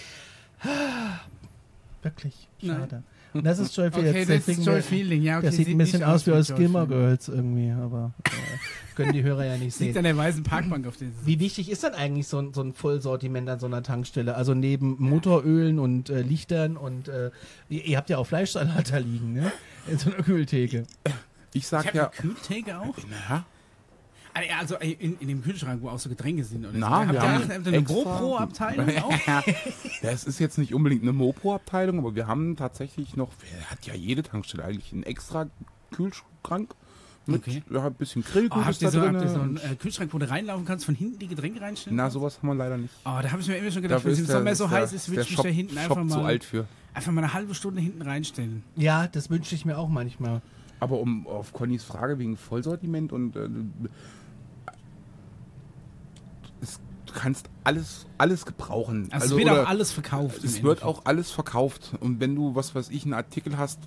Wirklich, Nein. schade. Und das ist Joy Okay, jetzt, das deswegen ist Joy der- Fielding. Ja, okay, Das sieht ein bisschen nicht aus wie aus Joy Gilmore Fielding. Girls irgendwie, aber äh, können die Hörer ja nicht Liegt sehen. an der weißen Parkbank auf der Wie wichtig ist denn eigentlich so ein, so ein Vollsortiment an so einer Tankstelle? Also neben Motorölen und äh, Lichtern und äh, ihr, ihr habt ja auch Fleischsalat da liegen, ne? In so einer Kühltheke. Ich Ich sag habe ja. eine Kühltheke auch. Na, Ah, ja, Also äh, in, in dem Kühlschrank, wo auch so Getränke sind. Oder Na, so. Habt wir ihr haben auch eine extra- GoPro-Abteilung auch? Ja, es ist jetzt nicht unbedingt eine Mopo-Abteilung, aber wir haben tatsächlich noch, wer hat ja jede Tankstelle eigentlich einen extra Kühlschrank mit Okay. ja, ein bisschen Grillgut Oh, habt ist ihr da so, drin. habt ihr so einen äh, Kühlschrank, wo du reinlaufen kannst, von hinten die Getränke reinstellen? Na, kannst? sowas haben wir leider nicht. Oh, da habe ich mir immer schon gedacht, Dafür wenn es im ist der, Sommer so ist heiß der, ist, ist würde der ich mich Shop, da hinten Shop einfach zu mal, alt für. einfach mal eine halbe Stunde hinten reinstellen. Ja, das wünsche ich mir auch manchmal. Aber um auf Connys Frage wegen Vollsortiment und äh, es, du kannst alles, alles gebrauchen. Also, es wird oder auch alles verkauft. im es wird Endeffekt. auch alles verkauft. Und wenn du, was weiß ich, einen Artikel hast,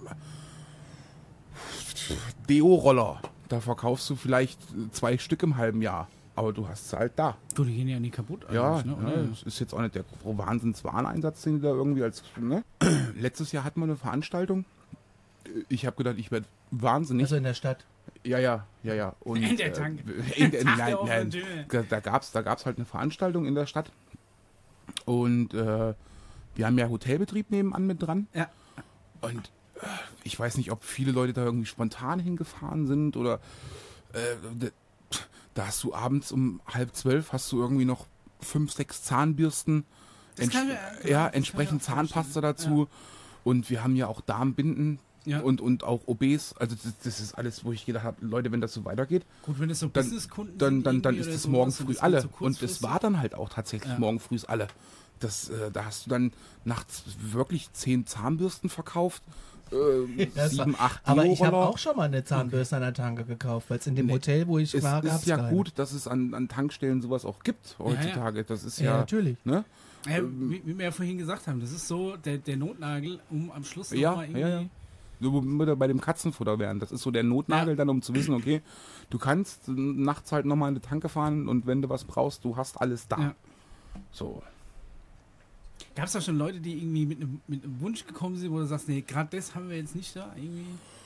Deo-Roller, da verkaufst du vielleicht zwei Stück im halben Jahr. Aber du hast sie halt da. Gut, die gehen ja nie kaputt. Ja, eigentlich, ne? ja, Oder? das ist jetzt auch nicht der Wahnsinns-Wareneinsatz, den die da irgendwie als. Ne? Letztes Jahr hatten wir eine Veranstaltung. Ich habe gedacht, ich werde wahnsinnig. Also in der Stadt. ja, ja, ja, ja. Und, In der Tank. Äh, in der, Tag nein, der offenen nein. Tür. Da gab es da gab's halt eine Veranstaltung in der Stadt. Und äh, wir haben ja Hotelbetrieb nebenan mit dran. Ja. Und äh, ich weiß nicht, ob viele Leute da irgendwie spontan hingefahren sind oder äh, d- da hast du abends um halb zwölf hast du irgendwie noch fünf, sechs Zahnbürsten, Das ents kann mir- ja, das entsprechend kann ich mir auch Zahnpasta vorstellen. dazu und wir haben ja auch Darmbinden Ja. und, und auch O Bs, also das, das ist alles, wo ich gedacht habe, Leute, wenn das so weitergeht, Gut, wenn es so dann, Businesskunden dann, sind dann, dann irgendwie ist oder es sowas morgen und früh das geht alle so und es kurzfristig. war dann halt auch tatsächlich Ja. morgen früh alle. Das, äh, da hast du dann nachts wirklich zehn Zahnbürsten verkauft, äh, Das war- sieben, acht Aber ich habe Deo-Roller. auch schon mal eine Zahnbürste an der Tanke gekauft, weil es in dem Nee. Hotel, wo ich Es war, ist gab's ja keine. gut, dass es an, an Tankstellen sowas auch gibt ja. heutzutage. Das ist Ja, ja, natürlich. ne? Ja, wie, wie wir ja vorhin gesagt haben, das ist so der, der Notnagel, um am Schluss noch Ja, mal ja, irgendwie... ja. So, wo wir bei dem Katzenfutter wären. Das ist so der Notnagel Ja. dann, um zu wissen, okay, du kannst nachts halt nochmal in die Tanke fahren und wenn du was brauchst, du hast alles da. Ja. So. Gab es da schon Leute, die irgendwie mit einem, mit einem Wunsch gekommen sind, wo du sagst, nee, gerade das haben wir jetzt nicht da, irgendwie...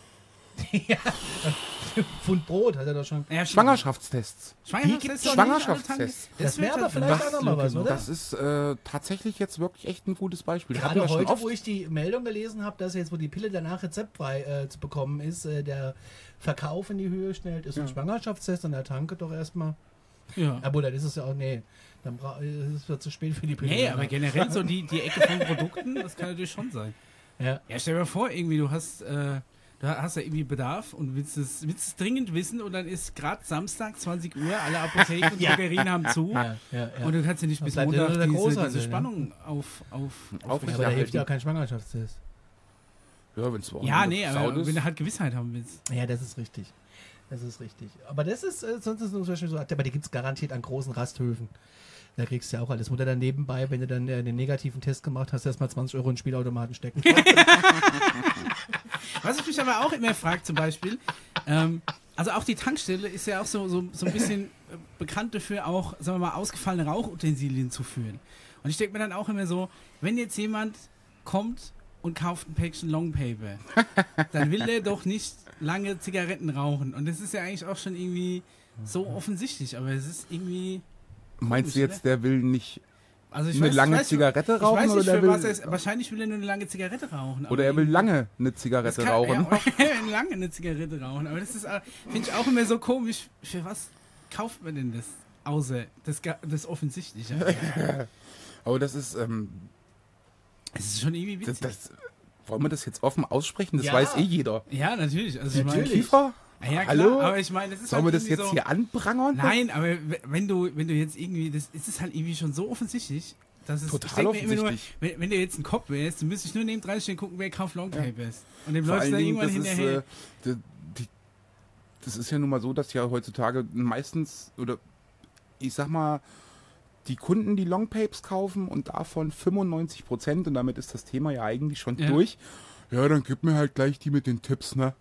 Pfund Brot hat er doch schon. Ja, Schwangerschaftstests. Schwangerschaftstests. Die doch Schwangerschaftstests. nicht alle Das wäre Tanken. aber vielleicht wird auch noch mal was, Lücke oder? Das ist äh, tatsächlich jetzt wirklich echt ein gutes Beispiel. Hatten Gerade wir schon heute, oft. wo ich die Meldung gelesen habe, dass jetzt, wo die Pille danach rezeptfrei äh, zu bekommen ist, äh, der Verkauf in die Höhe schnellt, ist ein Ja. Schwangerschaftstest an der Tanke doch erstmal. Ja. Obwohl, dann ist es ja auch, nee, dann bra- äh, es wird zu spät für die Pille. Nee, aber generell so die, die Ecke von Produkten, das kann natürlich schon sein. Ja. Ja, stell dir mal vor, irgendwie, du hast, äh, du hast ja irgendwie Bedarf und willst es, willst es dringend wissen und dann ist gerade Samstag, zwanzig Uhr, alle Apotheken und Ja. Drogerien haben zu Ja, ja, ja. und du kannst ja nicht Dann bis bleibt Montag nur der diese, Großhandel, diese ne? Spannung auf, auf, Auf- Ja, aber da hilft ja auch kein Schwangerschaftstest. Ja, wenn's so Ja, auch nee, saut aber ist. wenn du halt Gewissheit haben willst. Ja, das ist richtig. Das ist richtig. Aber das ist, äh, sonst ist es zum Beispiel so, aber die gibt es garantiert an großen Rasthöfen. Da kriegst du ja auch alles. Oder dann nebenbei, wenn du dann äh, den negativen Test gemacht hast, erstmal zwanzig Euro in den Spielautomaten stecken. Was ich mich aber auch immer frage, zum Beispiel, ähm, also auch die Tankstelle ist ja auch so, so, so ein bisschen äh, bekannt dafür, auch, sagen wir mal, ausgefallene Rauchutensilien zu führen. Und ich denke mir dann auch immer so, wenn jetzt jemand kommt und kauft ein Päckchen Longpaper, dann will er doch nicht lange Zigaretten rauchen. Und das ist ja eigentlich auch schon irgendwie so offensichtlich, aber es ist irgendwie... Meinst du komisch, jetzt, ne? der will nicht Also ich eine weiß, lange ich weiß, Zigarette rauchen? Ich weiß nicht, oder der für will, was er ist. Wahrscheinlich will er nur eine lange Zigarette rauchen. oder er will lange eine Das Zigarette kann, rauchen? Ja, er will lange eine Zigarette rauchen. Aber das ist, äh, finde ich auch immer so komisch. Für was kauft man denn das? Außer das, Ga- das Offensichtliche. Aber das ist, ähm, Es ist schon irgendwie das, witzig. das, wollen wir das jetzt offen aussprechen? Das Ja. weiß eh jeder. Ja, natürlich. Also ich Der meine, Kiefer? ja, klar, Hallo? aber ich meine, das ist Sollen wir halt das irgendwie jetzt so, hier anprangern? Nein, aber w- wenn du, wenn du jetzt irgendwie, das ist es halt irgendwie schon so offensichtlich, dass es Total ich denk mir immer nur, offensichtlich. wenn, wenn du jetzt ein Kopf wärst, dann müsste ich nur neben dran stehen gucken, wer kauft Longpapers. Und dem Vor läufst allen du dann Dingen, irgendwann das ist, hinterher. äh, die, die, das ist ja nun mal so, dass ja heutzutage meistens, oder ich sag mal, die Kunden, die Longpapes kaufen und davon fünfundneunzig Prozent, und damit ist das Thema ja eigentlich schon Ja. durch. Ja, dann gib mir halt gleich die mit den Tipps, ne?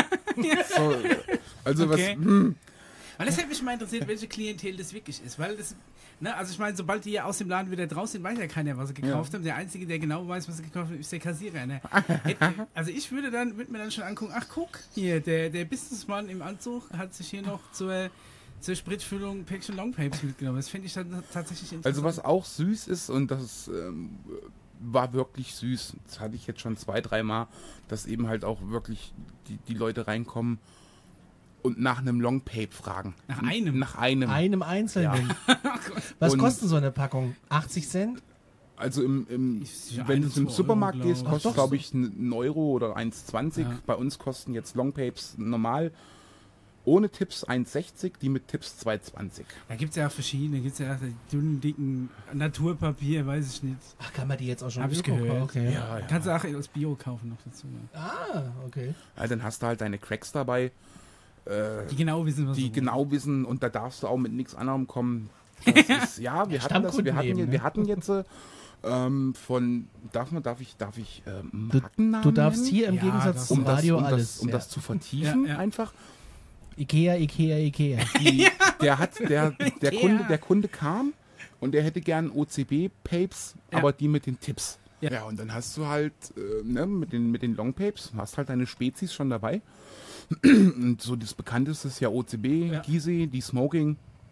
so, also Okay. was, hm, Weil das hätte mich mal interessiert, welche Klientel das wirklich ist. Weil das, ne, also ich meine, sobald die ja aus dem Laden wieder draußen sind, weiß ja keiner, was sie gekauft haben. Der Einzige, der genau weiß, was sie gekauft haben, ist der Kassierer. Ne? Hätte- also ich würde dann, würde mir dann schon angucken, ach guck, hier, der, der Businessmann im Anzug hat sich hier noch zur, zur Spritfüllung ein Päckchen Longpapes mitgenommen. Das finde ich dann tatsächlich interessant. also was auch süß ist, und das ähm, war wirklich süß, das hatte ich jetzt schon zwei, dreimal, dass eben halt auch wirklich die, die Leute reinkommen und nach einem Longpape fragen. Nach einem? Nach einem. Einem einzelnen. Was Und- kostet so eine Packung? achtzig Cent? Also im, im, Ja, wenn ein, du im zwei Supermarkt Euro, gehst, glaub ich. kostet Ach doch, glaube ich einen Euro oder eins zwanzig. Ja. Bei uns kosten jetzt Longpapes normal ohne Tipps eins sechzig, die mit Tipps zwei zwanzig. Da gibt es ja auch verschiedene, gibt es ja auch die dünnen, dicken Naturpapier, weiß ich nicht. Ach, kann man die jetzt auch schon Hab ich Öko- gehört. Okay. Ja, ja. Kannst du auch aus Bio kaufen noch dazu. Ja. Ah, okay. Also dann hast du halt deine Cracks dabei, äh, Die genau wissen, was die sie wollen. genau wissen, und da darfst du auch mit nichts anderem kommen. Das ist, ja, wir Ja, hatten das, wir hatten, Stammkunden eben, wir ne? hatten jetzt äh, ähm, von, darf man, darf ich, darf ich äh, Du, Markennamen du darfst nennen? hier im Ja, Gegensatz das- zum um das, Radio um alles. das, um ja. das zu vertiefen Ja, ja. einfach. Ikea, Ikea, Ikea. Die, der hat, der, der Ja. Kunde, der Kunde kam und der hätte gern O C B-Papes, Ja. aber die mit den Tipps. Ja. Ja, und dann hast du halt, äh, ne, mit den, mit den Longpapes, hast halt deine Spezies schon dabei. Und so das bekannteste ist ja O C B, Ja. Gizeh, die Smoking.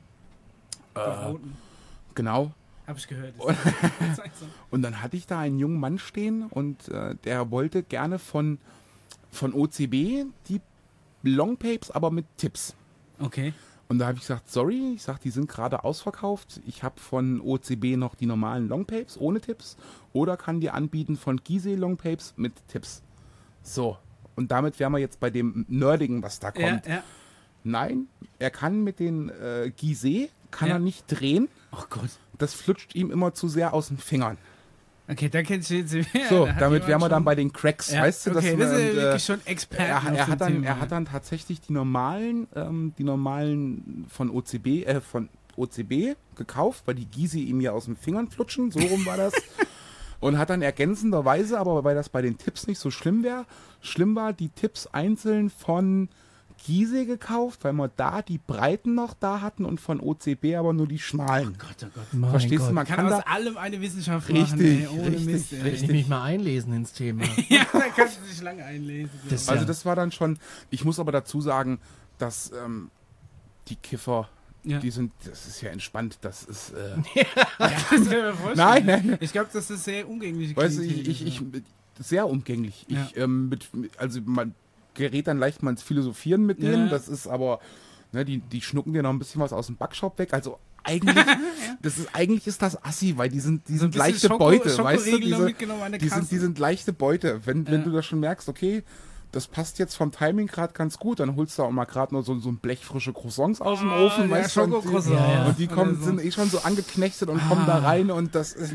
Die Roten. Genau. Hab ich gehört. Und- Das ist so. Und dann hatte ich da einen jungen Mann stehen, und äh, der wollte gerne von, von O C B die Longpapes, aber mit Tipps. Okay. Und da habe ich gesagt, sorry, ich sag, die sind gerade ausverkauft. Ich habe von O C B noch die normalen Longpapes ohne Tipps, oder kann dir anbieten von Gizeh Longpapes mit Tipps. So, und damit wären wir jetzt bei dem Nerdigen, was da Ja, kommt. ja. Nein, er kann mit den äh, Gizeh, kann Ja. er nicht drehen. Oh Gott. Das flutscht ihm immer zu sehr aus den Fingern. Okay, da kennst du jetzt. Ja, So, da hat damit jemand wären wir dann schon- bei den Cracks, Ja, weißt du? okay, dass das ist man, ja äh, wirklich schon Experten. er, auf er, dem hat dann, Thema. er hat dann tatsächlich die normalen, ähm, die normalen von O C B, äh, von O C B gekauft, weil die Gizeh ihm ja aus den Fingern flutschen, so rum war das. Und hat dann ergänzenderweise, aber weil das bei den Tipps nicht so schlimm wäre, schlimm war, die Tipps einzeln von Gizeh gekauft, weil wir da die Breiten noch da hatten und von O C B aber nur die schmalen. Gott, oh Gott. Mein Verstehst Gott. du, man Kann, kann aus da, allem eine Wissenschaft Richtig, machen. Ey, ohne richtig, Mist, ey. Will ich mich mal einlesen ins Thema. Ja, da kannst du dich lange einlesen. Das- also Ja. das war dann schon, ich muss aber dazu sagen, dass ähm, die Kiffer, Ja. die sind, das ist ja entspannt, das ist, äh, Ja, das kann ich mir vorstellen. nein, nein, Ich glaube, das ist sehr umgänglich. weißt du, ich, ich, ich, sehr umgänglich. Ja. Ich, ähm, mit, also man gerät dann leicht mal ins Philosophieren mit denen, Ja. das ist aber, ne, die, die schnucken dir noch ein bisschen was aus dem Backshop weg, also eigentlich, das ist, eigentlich ist das assi, weil die sind, die So ein sind bisschen leichte Schoko- Beute, weißt du, Schokoriegel noch diese, mitgenommen an der die sind, Kasse. die sind leichte Beute. Wenn, wenn Ja. du das schon merkst, okay, das passt jetzt vom Timing gerade ganz gut, dann holst du auch mal gerade nur so, so ein Blech frische Croissants aus dem Oh, Ofen, ja, weißt du, und die, Schokocroissants Ja, ja. und die kommen, oder so. sind eh schon so angeknechtet und kommen da rein, und das ist,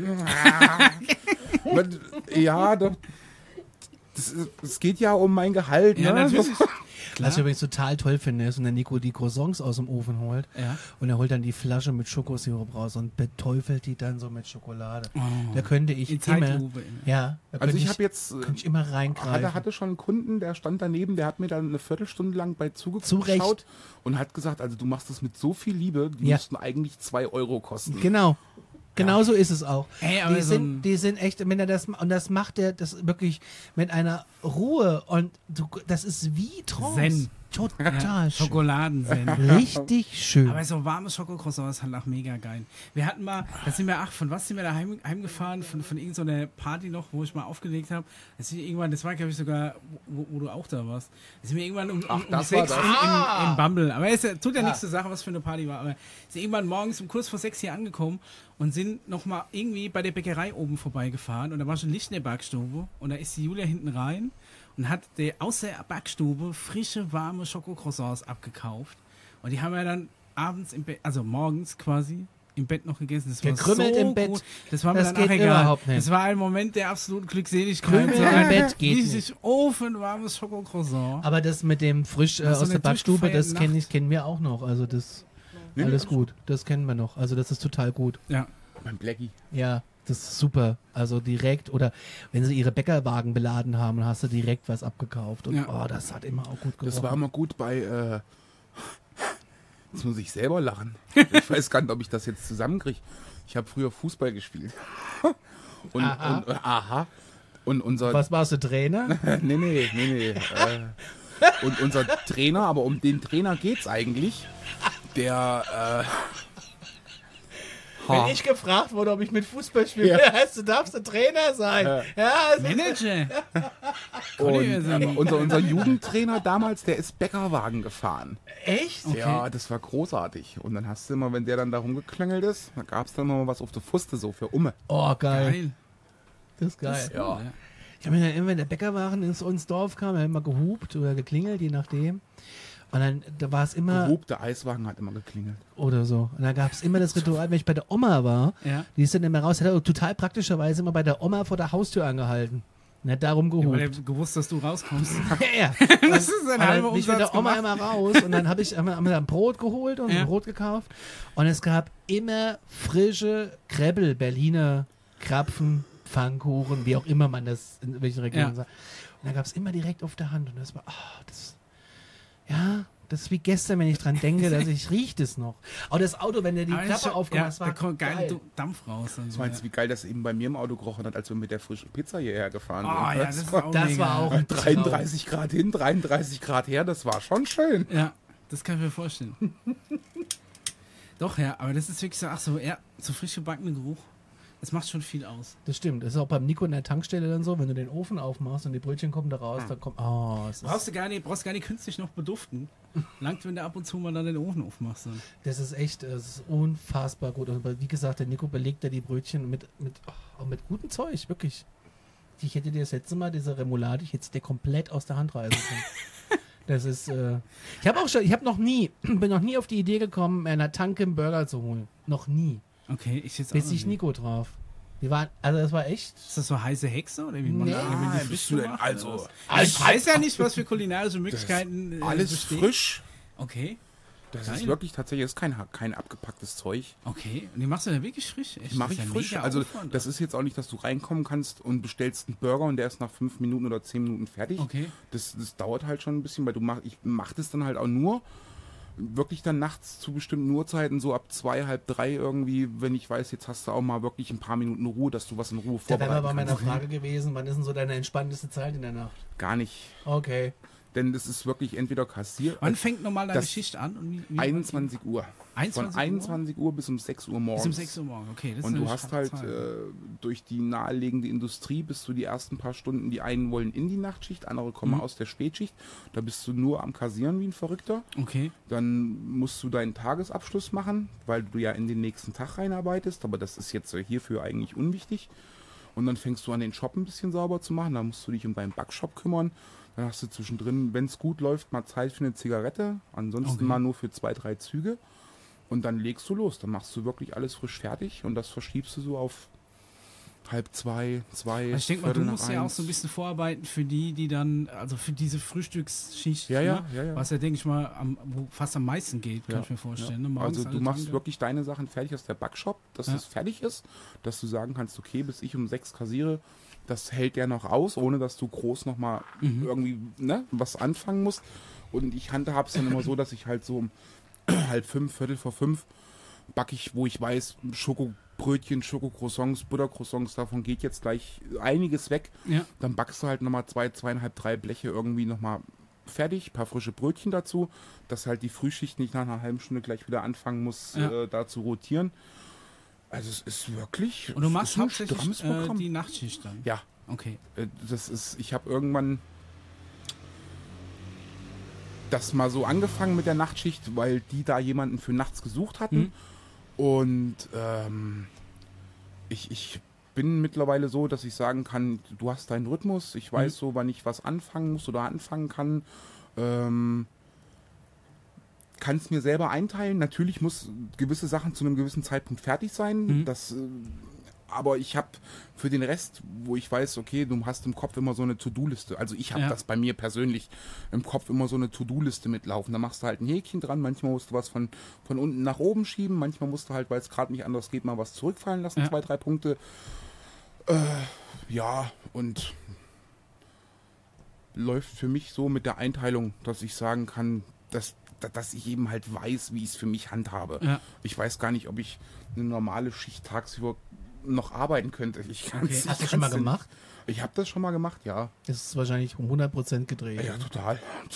ja, doch, das ist, es geht ja um mein Gehalt, Ja, ne? natürlich. Was ich übrigens total toll finde, ist, wenn der Nico die Croissants aus dem Ofen holt Ja. und er holt dann die Flasche mit Schokosirup raus und beteufelt die dann so mit Schokolade. Oh. Da könnte ich In immer, Zeitlupe. immer. ja, da Also könnte ich habe jetzt, äh, könnte ich immer reingreifen. hatte, hatte schon einen Kunden, der stand daneben, der hat mir dann eine Viertelstunde lang bei Zu Recht. zugeschaut und hat gesagt, also du machst das mit so viel Liebe, die Ja. müssten eigentlich zwei Euro kosten. Genau. Genau so ist es auch. Ey, aber die, so sind, ein- die sind echt, wenn er das und das macht er das wirklich mit einer Ruhe und du, das ist wie Trance. Zen. Total Ja, schön. Schokoladensen. Richtig schön. Aber so warmes Schokocroissant ist halt auch mega geil. Wir hatten mal, da sind wir, ach, von was sind wir da heim, heimgefahren? Von, von irgendeiner Party noch, wo ich mal aufgelegt habe. Das sind wir irgendwann, das war, glaube ich, sogar, wo, wo du auch da warst. Da sind wir irgendwann um, um, Ach, um das war sechs das. im, Ah! im, im Bumble. Aber es tut ja nichts zur Sache, was für eine Party war. Aber sind irgendwann morgens um kurz vor sechs hier angekommen und sind nochmal irgendwie bei der Bäckerei oben vorbeigefahren. Und da war schon Licht in der Backstube. Und da ist die Julia hinten rein und hat der aus der Backstube frische, warme Schokocroissants abgekauft. Und die haben wir dann abends im Bett, also morgens quasi, im Bett noch gegessen. Das war Gekrümmelt so im Bett. gut. Das war mir Das dann auch geht egal. überhaupt nicht. Das war ein Moment der absoluten Glückseligkeit. Krümel So im ein Bett geht richtig ofenwarmes Schokocroissant. Aber das mit dem frisch äh, Nach so aus der einer Backstube, das durchgefeierten kennen Nacht. ich, kennen wir auch noch. Also das Nee, alles nee, gut. Das kennen wir noch. Also das ist total gut. Ja. Mein Blackie. Ja, das ist super. Also direkt oder wenn sie ihre Bäckerwagen beladen haben, hast du direkt was abgekauft. Und Ja. oh, das hat immer auch gut gerochen. Das war immer gut bei, äh, jetzt muss ich selber lachen. Ich weiß gar nicht, ob ich das jetzt zusammenkriege. Ich habe früher Fußball gespielt. Und, Aha. und, äh, aha. Und unser, Was warst du, Trainer? nee, nee, nee, nee. Äh, und unser Trainer, aber um den Trainer geht's eigentlich, der, äh, Wenn ha, ich gefragt wurde, ob ich mit Fußball spiele, Ja. heißt, du darfst der Trainer sein. Ja, also, Manager. und, wir sagen. äh, unser, unser Jugendtrainer damals, der ist Bäckerwagen gefahren. echt? Ja, das war großartig. Und dann hast du immer, wenn der dann da rumgeklöngelt ist, da gab's dann immer was auf der Fuste, so für Umme. Oh, geil. Geil. Das ist geil. Ja. Ja. Ich habe mir dann immer, wenn der Bäckerwagen ins, ins Dorf kam, er hat immer gehupt oder geklingelt, je nachdem. Und dann da war es immer, Gehob, der Eiswagen hat immer geklingelt. oder so. Und dann gab es immer das Ritual, wenn ich bei der Oma war, Ja. die ist dann immer raus, hat er total praktischerweise immer bei der Oma vor der Haustür angehalten. Und hat darum Weil gehupt. er gewusst, dass du rauskommst. Ja, Das ist ein und halber dann bin ich mit der Umsatz Oma gemacht. immer raus und dann habe ich haben wir haben wir dann Brot geholt und Ja. Brot gekauft. Und es gab immer frische Krebbel, Berliner Krapfen, Pfannkuchen, wie auch immer man das in welchen Regionen Ja. sagt. Und dann gab es immer direkt auf der Hand. Und das war, ah, das, ja, das ist wie gestern, wenn ich dran denke, dass ich rieche das noch. Auch das Auto, wenn der die Aber das ist Klappe schon- aufgemacht ja, das war da kommt geil geil. Du- Dampf raus. Und Was so, meinst du, ja. wie geil das eben bei mir im Auto gerochen hat, als wir mit der frischen Pizza hierher gefahren Oh sind? ja, das ist auch Das mega. war auch ein Traum. dreiunddreißig Grad hin, dreiunddreißig Grad her, das war schon schön. Ja, das kann ich mir vorstellen. Doch, ja, aber das ist wirklich so, ach so, ja, so frisch gebackener Geruch. Das macht schon viel aus. Das stimmt. Das ist auch beim Nico in der Tankstelle dann so, wenn du den Ofen aufmachst und die Brötchen kommen da raus, dann kommt, oh, es Brauchst ist, du gar nicht, brauchst gar nicht künstlich noch beduften. Langt, wenn du ab und zu mal dann den Ofen aufmachst. Dann. das ist echt, das ist unfassbar gut. Und wie gesagt, der Nico belegt da die Brötchen mit, mit, oh, auch mit gutem Zeug, wirklich. Ich hätte dir das letzte Mal diese Remoulade, ich hätte es dir komplett aus der Hand reißen können. Das ist, äh, ich habe auch schon, ich habe noch nie, bin noch nie auf die Idee gekommen, mir einer Tanke einen Burger zu holen. Noch nie. Okay, ich jetzt auch Bis noch ich nicht. Nico traf. Wir waren, also das war echt. Ist das so heiße Hexe oder wie man Nee. wie man Ah, die bist frisch du denn gemacht, also- oder was? Ich weiß ja nicht, was für kulinarische Möglichkeiten äh, Alles bestehen. frisch. Okay, Das Geil. ist wirklich tatsächlich, das ist kein, kein abgepacktes Zeug. okay. Und die machst du dann wirklich frisch? Echt? Die mache Das ich ist ja frisch. mega Also Aufwand. das ist jetzt auch nicht, dass du reinkommen kannst und bestellst einen Burger und der ist nach fünf Minuten oder zehn Minuten fertig. Okay. Das, das dauert halt schon ein bisschen, weil du mach, ich mache das dann halt auch nur wirklich dann nachts zu bestimmten Uhrzeiten, so ab zwei, halb drei irgendwie, wenn ich weiß, jetzt hast du auch mal wirklich ein paar Minuten Ruhe, dass du was in Ruhe Da wäre vorbereiten bei meiner kannst. Frage gewesen, wann ist denn so deine entspannteste Zeit in der Nacht? Gar nicht. Okay. Denn das ist wirklich entweder kassiert. Wann fängt normal deine das- Schicht an? Und wie, wie einundzwanzig Uhr. einundzwanzig Von einundzwanzig Uhr bis um sechs Uhr morgens. Bis um sechs Uhr morgens, okay. Das Und ist du eine hast starke halt Zeit. äh, durch die naheliegende Industrie bist du die ersten paar Stunden, die einen wollen in die Nachtschicht, andere kommen Mhm. aus der Spätschicht. Da bist du nur am Kassieren wie ein Verrückter. Okay. Dann musst du deinen Tagesabschluss machen, weil du ja in den nächsten Tag reinarbeitest. Aber das ist jetzt äh, hierfür eigentlich unwichtig. Und dann fängst du an, den Shop ein bisschen sauber zu machen. Da musst du dich um deinen Backshop kümmern. Dann hast du zwischendrin, wenn es gut läuft, mal Zeit für eine Zigarette. Ansonsten Okay. mal nur für zwei, drei Züge. Und dann legst du los. Dann machst du wirklich alles frisch fertig. Und das verschiebst du so auf halb zwei, zwei, Also ich denke mal, du Viertel nach musst ja auch eins. so ein bisschen vorarbeiten für die, die dann, also für diese Frühstücksschicht, Ja, ja, ne? ja, ja. was ja, denke ich mal, am, wo fast am meisten geht, kann Ja, ich mir vorstellen. Ja. Ne? Morgens Also du alle machst Tanke. wirklich deine Sachen fertig aus der Backshop, dass Ja. es fertig ist, dass du sagen kannst, okay, bis ich um sechs kassiere, das hält der noch aus, ohne dass du groß nochmal Mhm. irgendwie ne, was anfangen musst. Und ich handhabe es dann immer so, dass ich halt so um halb fünf, viertel vor fünf backe ich, wo ich weiß, Schoko Brötchen, Schokocroissants, Buttercroissants, davon geht jetzt gleich einiges weg. Ja. Dann backst du halt nochmal zwei, zweieinhalb, drei Bleche irgendwie nochmal fertig, paar frische Brötchen dazu, dass halt die Frühschicht nicht nach einer halben Stunde gleich wieder anfangen muss, Ja. äh, da zu rotieren. Also es ist wirklich... Und du es machst ist ein hauptsächlich strammes äh, Programm. die Nachtschicht dann? Ja, Okay. äh, das ist... Ich habe irgendwann das mal so angefangen mit der Nachtschicht, weil die da jemanden für nachts gesucht hatten. Mhm. Und ähm, ich, ich bin mittlerweile so, dass ich sagen kann, du hast deinen Rhythmus, ich weiß Mhm. so, wann ich was anfangen muss oder anfangen kann. Ähm, kann es mir selber einteilen. Natürlich muss gewisse Sachen zu einem gewissen Zeitpunkt fertig sein. Mhm. Das, äh, aber ich habe für den Rest, wo ich weiß, okay, du hast im Kopf immer so eine To-Do-Liste. Also ich habe Ja. das bei mir persönlich im Kopf immer so eine To-Do-Liste mitlaufen. Da machst du halt ein Häkchen dran. Manchmal musst du was von, von unten nach oben schieben. Manchmal musst du halt, weil es gerade nicht anders geht, mal was zurückfallen lassen. Ja. Zwei, drei Punkte. Äh, ja, und läuft für mich so mit der Einteilung, dass ich sagen kann, dass, dass ich eben halt weiß, wie ich es für mich handhabe. Ja. Ich weiß gar nicht, ob ich eine normale Schicht tagsüber noch arbeiten könnte. Ich kann's- Okay. ich Hast du schon mal kann's- gemacht? Ich habe das schon mal gemacht, ja. Das ist wahrscheinlich um hundert Prozent gedreht. Ja, total.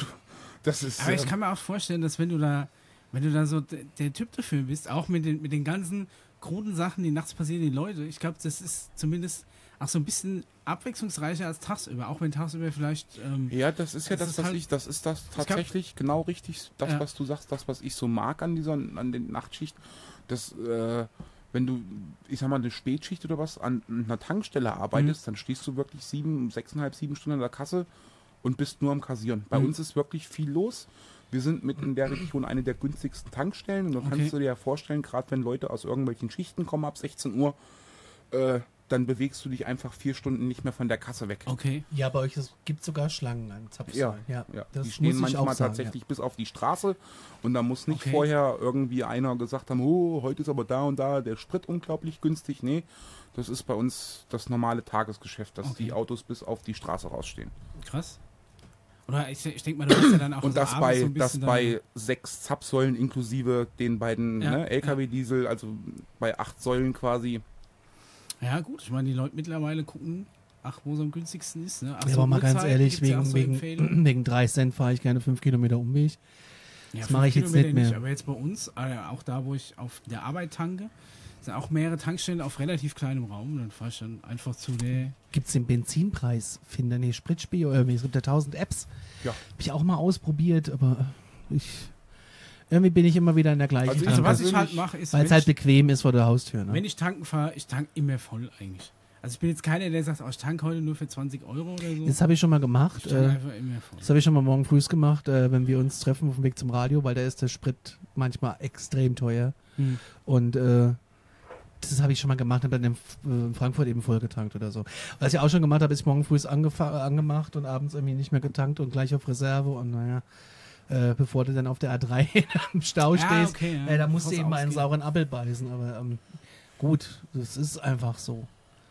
Das ist... Aber ich ähm, kann mir auch vorstellen, dass wenn du da, wenn du da so d- der Typ dafür bist, auch mit den, mit den ganzen kruden Sachen, die nachts passieren, die Leute, ich glaube, das ist zumindest auch so ein bisschen abwechslungsreicher als tagsüber, auch wenn tagsüber vielleicht... Ähm, Ja, das ist ja Das das, ist was halt- ich, das ist das glaub- tatsächlich genau richtig, das, Ja. was du sagst, das, was ich so mag an dieser, an den Nachtschicht, das, äh, wenn du, ich sag mal, eine Spätschicht oder was an einer Tankstelle arbeitest, Mhm. dann stehst du wirklich sieben, sechseinhalb, sieben Stunden an der Kasse und bist nur am Kassieren. Bei Mhm. uns ist wirklich viel los. Wir sind mit in der Region eine der günstigsten Tankstellen und da Okay. kannst du dir ja vorstellen, gerade wenn Leute aus irgendwelchen Schichten kommen ab sechzehn Uhr, äh, dann bewegst du dich einfach vier Stunden nicht mehr von der Kasse weg. okay. Ja, bei euch gibt es sogar Schlangen an Zapfsäulen. Ja, Ja, ja. das die stehen muss ich manchmal auch sagen, tatsächlich bis auf die Straße und da muss nicht Okay. vorher irgendwie einer gesagt haben, oh, heute ist aber da und da der Sprit unglaublich günstig. Nee, das ist bei uns das normale Tagesgeschäft, dass Okay. die Autos bis auf die Straße rausstehen. Krass. Oder ich, ich denke mal, du bist ja dann auch Und so das abends bei, so ein das bisschen bei sechs Zapfsäulen inklusive den beiden Ja, ne, L K W-Diesel, also bei acht Säulen quasi. dann, ja gut, ich meine, die Leute mittlerweile gucken, ach, wo es am günstigsten ist. Ne? Ach, Ja, so aber mal ganz Uhrzeit ehrlich, gibt's ja auch wegen, so wegen, Empfehlungen. wegen drei Cent fahre ich keine fünf Kilometer Umweg. Ja, Das fünf mache ich jetzt Kilometer nicht mehr. Aber jetzt bei uns, äh, auch da, wo ich auf der Arbeit tanke, sind auch mehrere Tankstellen auf relativ kleinem Raum. Dann fahre ich dann einfach zu der. Gibt es den Benzinpreis? Finder, nee, Spritspiel oder es gibt ja tausend Apps. Ja. Habe ich auch mal ausprobiert, aber ich irgendwie bin ich immer wieder in der gleichen Also ich- Also Tanke, was ich halt persönlich- mache, ist, weil wenn es halt ich, bequem ist vor der Haustür. Ne? wenn ich tanken fahre, ich tanke immer voll eigentlich. Also ich bin jetzt keiner, der sagt, oh, ich tanke heute nur für zwanzig Euro oder so. Das habe ich schon mal gemacht. Ich tanke Äh, einfach immer voll. das habe ich schon mal morgen früh gemacht, äh, wenn wir uns treffen auf dem Weg zum Radio, weil da ist der Sprit manchmal extrem teuer. Hm. Und äh, das habe ich schon mal gemacht, habe dann in, F- äh, in Frankfurt eben voll getankt oder so. Was ich auch schon gemacht habe, ist morgen früh angefa- angemacht und abends irgendwie nicht mehr getankt und gleich auf Reserve und naja, äh, bevor du dann auf der A drei im Stau Ja, stehst, okay, ja. äh, da musst du Bevor es eben mal einen ausgeht. sauren Apfel beißen, aber ähm, gut, das ist einfach so.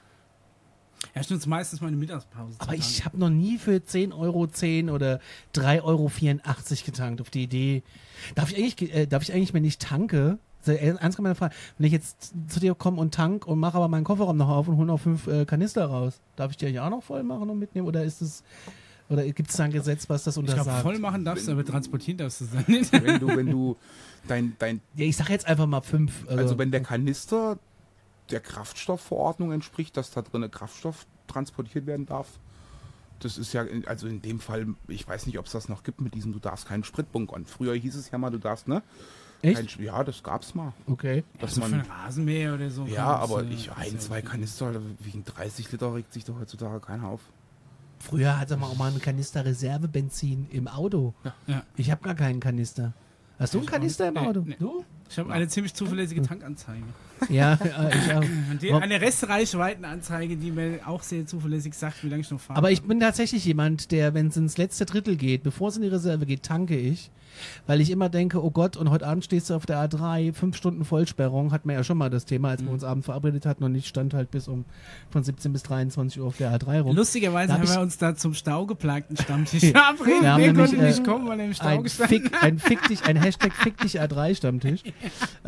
Ja, ich nutze meistens meine Mittagspause. Aber zu ich tanken. habe noch nie für zehn Euro zehn oder drei Euro vierundachtzig getankt auf die Idee. Darf ich eigentlich, äh, darf ich eigentlich, wenn ich tanke, sehr ernst gemeine Frage, wenn ich jetzt zu dir komme und tank und mache aber meinen Kofferraum noch auf und hole noch fünf äh, Kanister raus, darf ich die eigentlich auch noch voll machen und mitnehmen oder ist es, oder gibt es da ein Gesetz, was das Ich glaube, untersagt? voll machen darfst du, aber transportieren darfst du es dann nicht. Wenn du, wenn du dein, dein Ja, ich sag jetzt einfach mal fünf. Also, Also wenn der Kanister der Kraftstoffverordnung entspricht, dass da drin Kraftstoff transportiert werden darf, das ist ja, in, also in dem Fall, ich weiß nicht, ob es das noch gibt mit diesem, du darfst keinen Sprit bunkern. Früher hieß es ja mal, du darfst, ne? echt? Kein, ja, das gab's mal. Okay. Dass Also für man, einen Rasenmäher oder so. ja, kann das, aber äh, ich, ist ein, ja zwei okay. Kanister wegen dreißig Liter regt sich doch heutzutage keiner auf. Früher hatte man auch mal einen Kanister Reservebenzin im Auto. Ja. Ich habe gar keinen Kanister. Hast du einen Ich auch Kanister im nicht. Nee, Auto? nee. Du? Ich habe eine ziemlich zuverlässige Tankanzeige. Ja, äh, ich auch. Und die, Warum- eine Restreichweitenanzeige, die mir auch sehr zuverlässig sagt, wie lange ich noch fahre. Aber ich bin tatsächlich jemand, der, wenn es ins letzte Drittel geht, bevor es in die Reserve geht, tanke ich. Weil ich immer denke, oh Gott, und heute Abend stehst du auf der A drei, fünf Stunden Vollsperrung, hatten wir ja schon mal das Thema, als wir Mhm. uns abends verabredet hatten und ich stand halt bis um von siebzehn bis dreiundzwanzig Uhr auf der A drei rum. Lustigerweise Da hab haben ich- wir uns da zum staugeplagten Stammtisch verabredet. Wir haben Der nämlich, konnte äh, nicht kommen, weil er im Stau Ein gestanden Fick, ein Fick dich, ein Hashtag Fick dich A drei Stammtisch. ähm,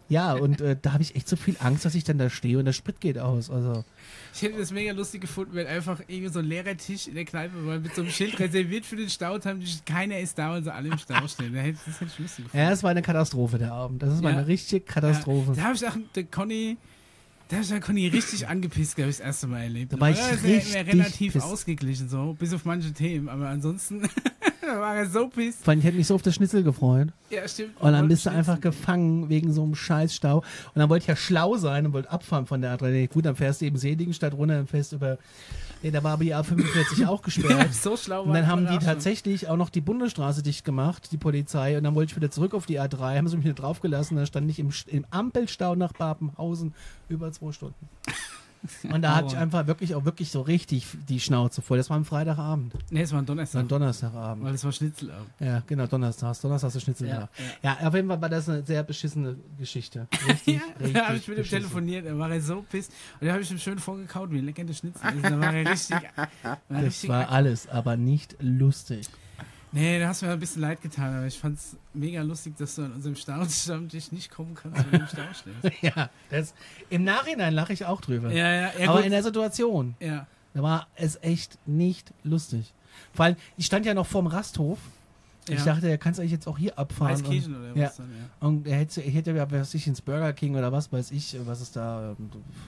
Ja, und äh, da habe ich echt so viel Angst, dass ich dann da stehe und der Sprit geht aus. Also Ich hätte das mega lustig gefunden, wenn einfach irgendwie so ein leerer Tisch in der Kneipe war mit so einem Schild reserviert für den Stau, haben die, keiner ist da und so alle im Stau stehen. Das hätte das hätte ich lustig gefunden. ja, es war eine Katastrophe, der Abend. Das war Ja. eine richtige Katastrophe. Ja, da habe ich auch der Conny, da habe ich auch Conny richtig angepisst, glaube ich, das erste Mal erlebt. Da war ich Aber er ist richtig ja relativ piss. ausgeglichen, so, bis auf manche Themen, aber ansonsten da war er so pisst. Vor allem, ich hätte mich so auf das Schnitzel gefreut. Ja, stimmt. Und dann bist du Schnitzel. einfach gefangen wegen so einem Scheißstau. Und dann wollte ich ja schlau sein und wollte abfahren von der A drei. Gut, dann fährst du eben Seligenstadt runter, dann fährst du über. Nee, da war aber die A fünfundvierzig auch gesperrt. So schlau war Und dann ich haben die überrascht. tatsächlich auch noch die Bundesstraße dicht gemacht, die Polizei. Und dann wollte ich wieder zurück auf die A drei, haben sie mich wieder draufgelassen. Dann stand ich im, im Ampelstau nach Babenhausen über zwei Stunden. Und da hatte ich einfach wirklich auch wirklich so richtig die Schnauze voll. Das war am Freitagabend. Nee, es war ein Das war Donnerstag. ein Donnerstagabend. Weil es war Schnitzelabend. Ja, genau, Donnerstags. Donnerstags ist Schnitzel Ja, da. Ja. auf jeden Fall war das eine sehr beschissene Geschichte. Richtig, Ja, richtig da habe ich mit ihm beschissen. telefoniert, da war er so pisst. Und da habe ich ihm schön vorgekaut, wie ein leckere Schnitzel ist. Da war er richtig. War Das richtig war alles, aber nicht lustig. Nee, da hast du mir ein bisschen leid getan, aber ich fand es mega lustig, dass du an unserem Stammtisch nicht kommen kannst, wenn du im Stau stehst. Ja, das, im Nachhinein lache ich auch drüber. Ja, ja, ja. aber gut. in der Situation, ja. da war es echt nicht lustig. Vor allem, ich stand ja noch vorm Rasthof. Ich Ja. dachte, er kann es eigentlich jetzt auch hier abfahren. Und, Eiskirchen oder was ja. dann, ja. und er hätte, er hätte ja, was weiß ich, ins Burger King oder was weiß ich, was ist da, ähm,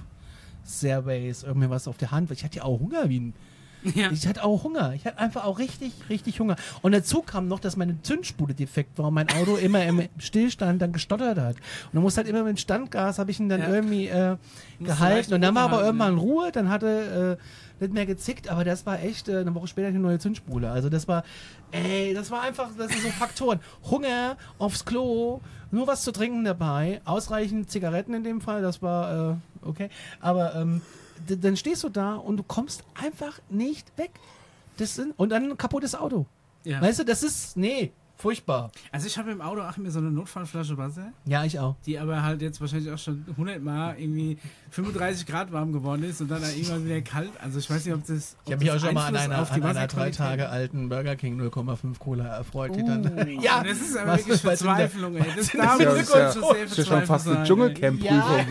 Stairways, irgendwie was auf der Hand. Ich hatte ja auch Hunger wie ein Ja. Ich hatte auch Hunger. Ich hatte einfach auch richtig, richtig Hunger. Und dazu kam noch, dass meine Zündspule defekt war und mein Auto immer im Stillstand dann gestottert hat. Und dann musste halt immer mit dem Standgas, habe ich ihn dann Ja. irgendwie äh, Musst du gehalten. leicht Und dann war aber hochhalten, irgendwann ja. Ruhe. Dann hatte äh, nicht mehr gezickt, aber das war echt äh, eine Woche später eine neue Zündspule. Also das war, ey, das war einfach, das sind so Faktoren. Hunger, aufs Klo, nur was zu trinken dabei, ausreichend Zigaretten in dem Fall, das war äh, okay. Aber ähm, d- dann stehst du da und du kommst einfach nicht weg. Das sind, und dann ein kaputtes Auto. Ja. Weißt du, das ist, nee, furchtbar. Also ich habe im Auto auch immer so eine Notfallflasche Wasser, Ja, ich auch. die aber halt jetzt wahrscheinlich auch schon hundert Mal irgendwie fünfunddreißig Grad warm geworden ist und dann auch irgendwann wieder kalt. Also ich weiß nicht, ob das Ich habe ob mich auch das schon mal an Einfluss einer, auf die an einer drei Wasserqualität Tage hat. alten Burger King null Komma fünf Cola erfreut. Die Uh, dann, ja, das ist aber was wirklich ist bei Tinder? Verzweiflung, ey. Das Was darf ist ja- man ist ja- schon sehr Das ist ja schon fast eine verzweifelt sein, ey. Dschungelcamp-Prüfung.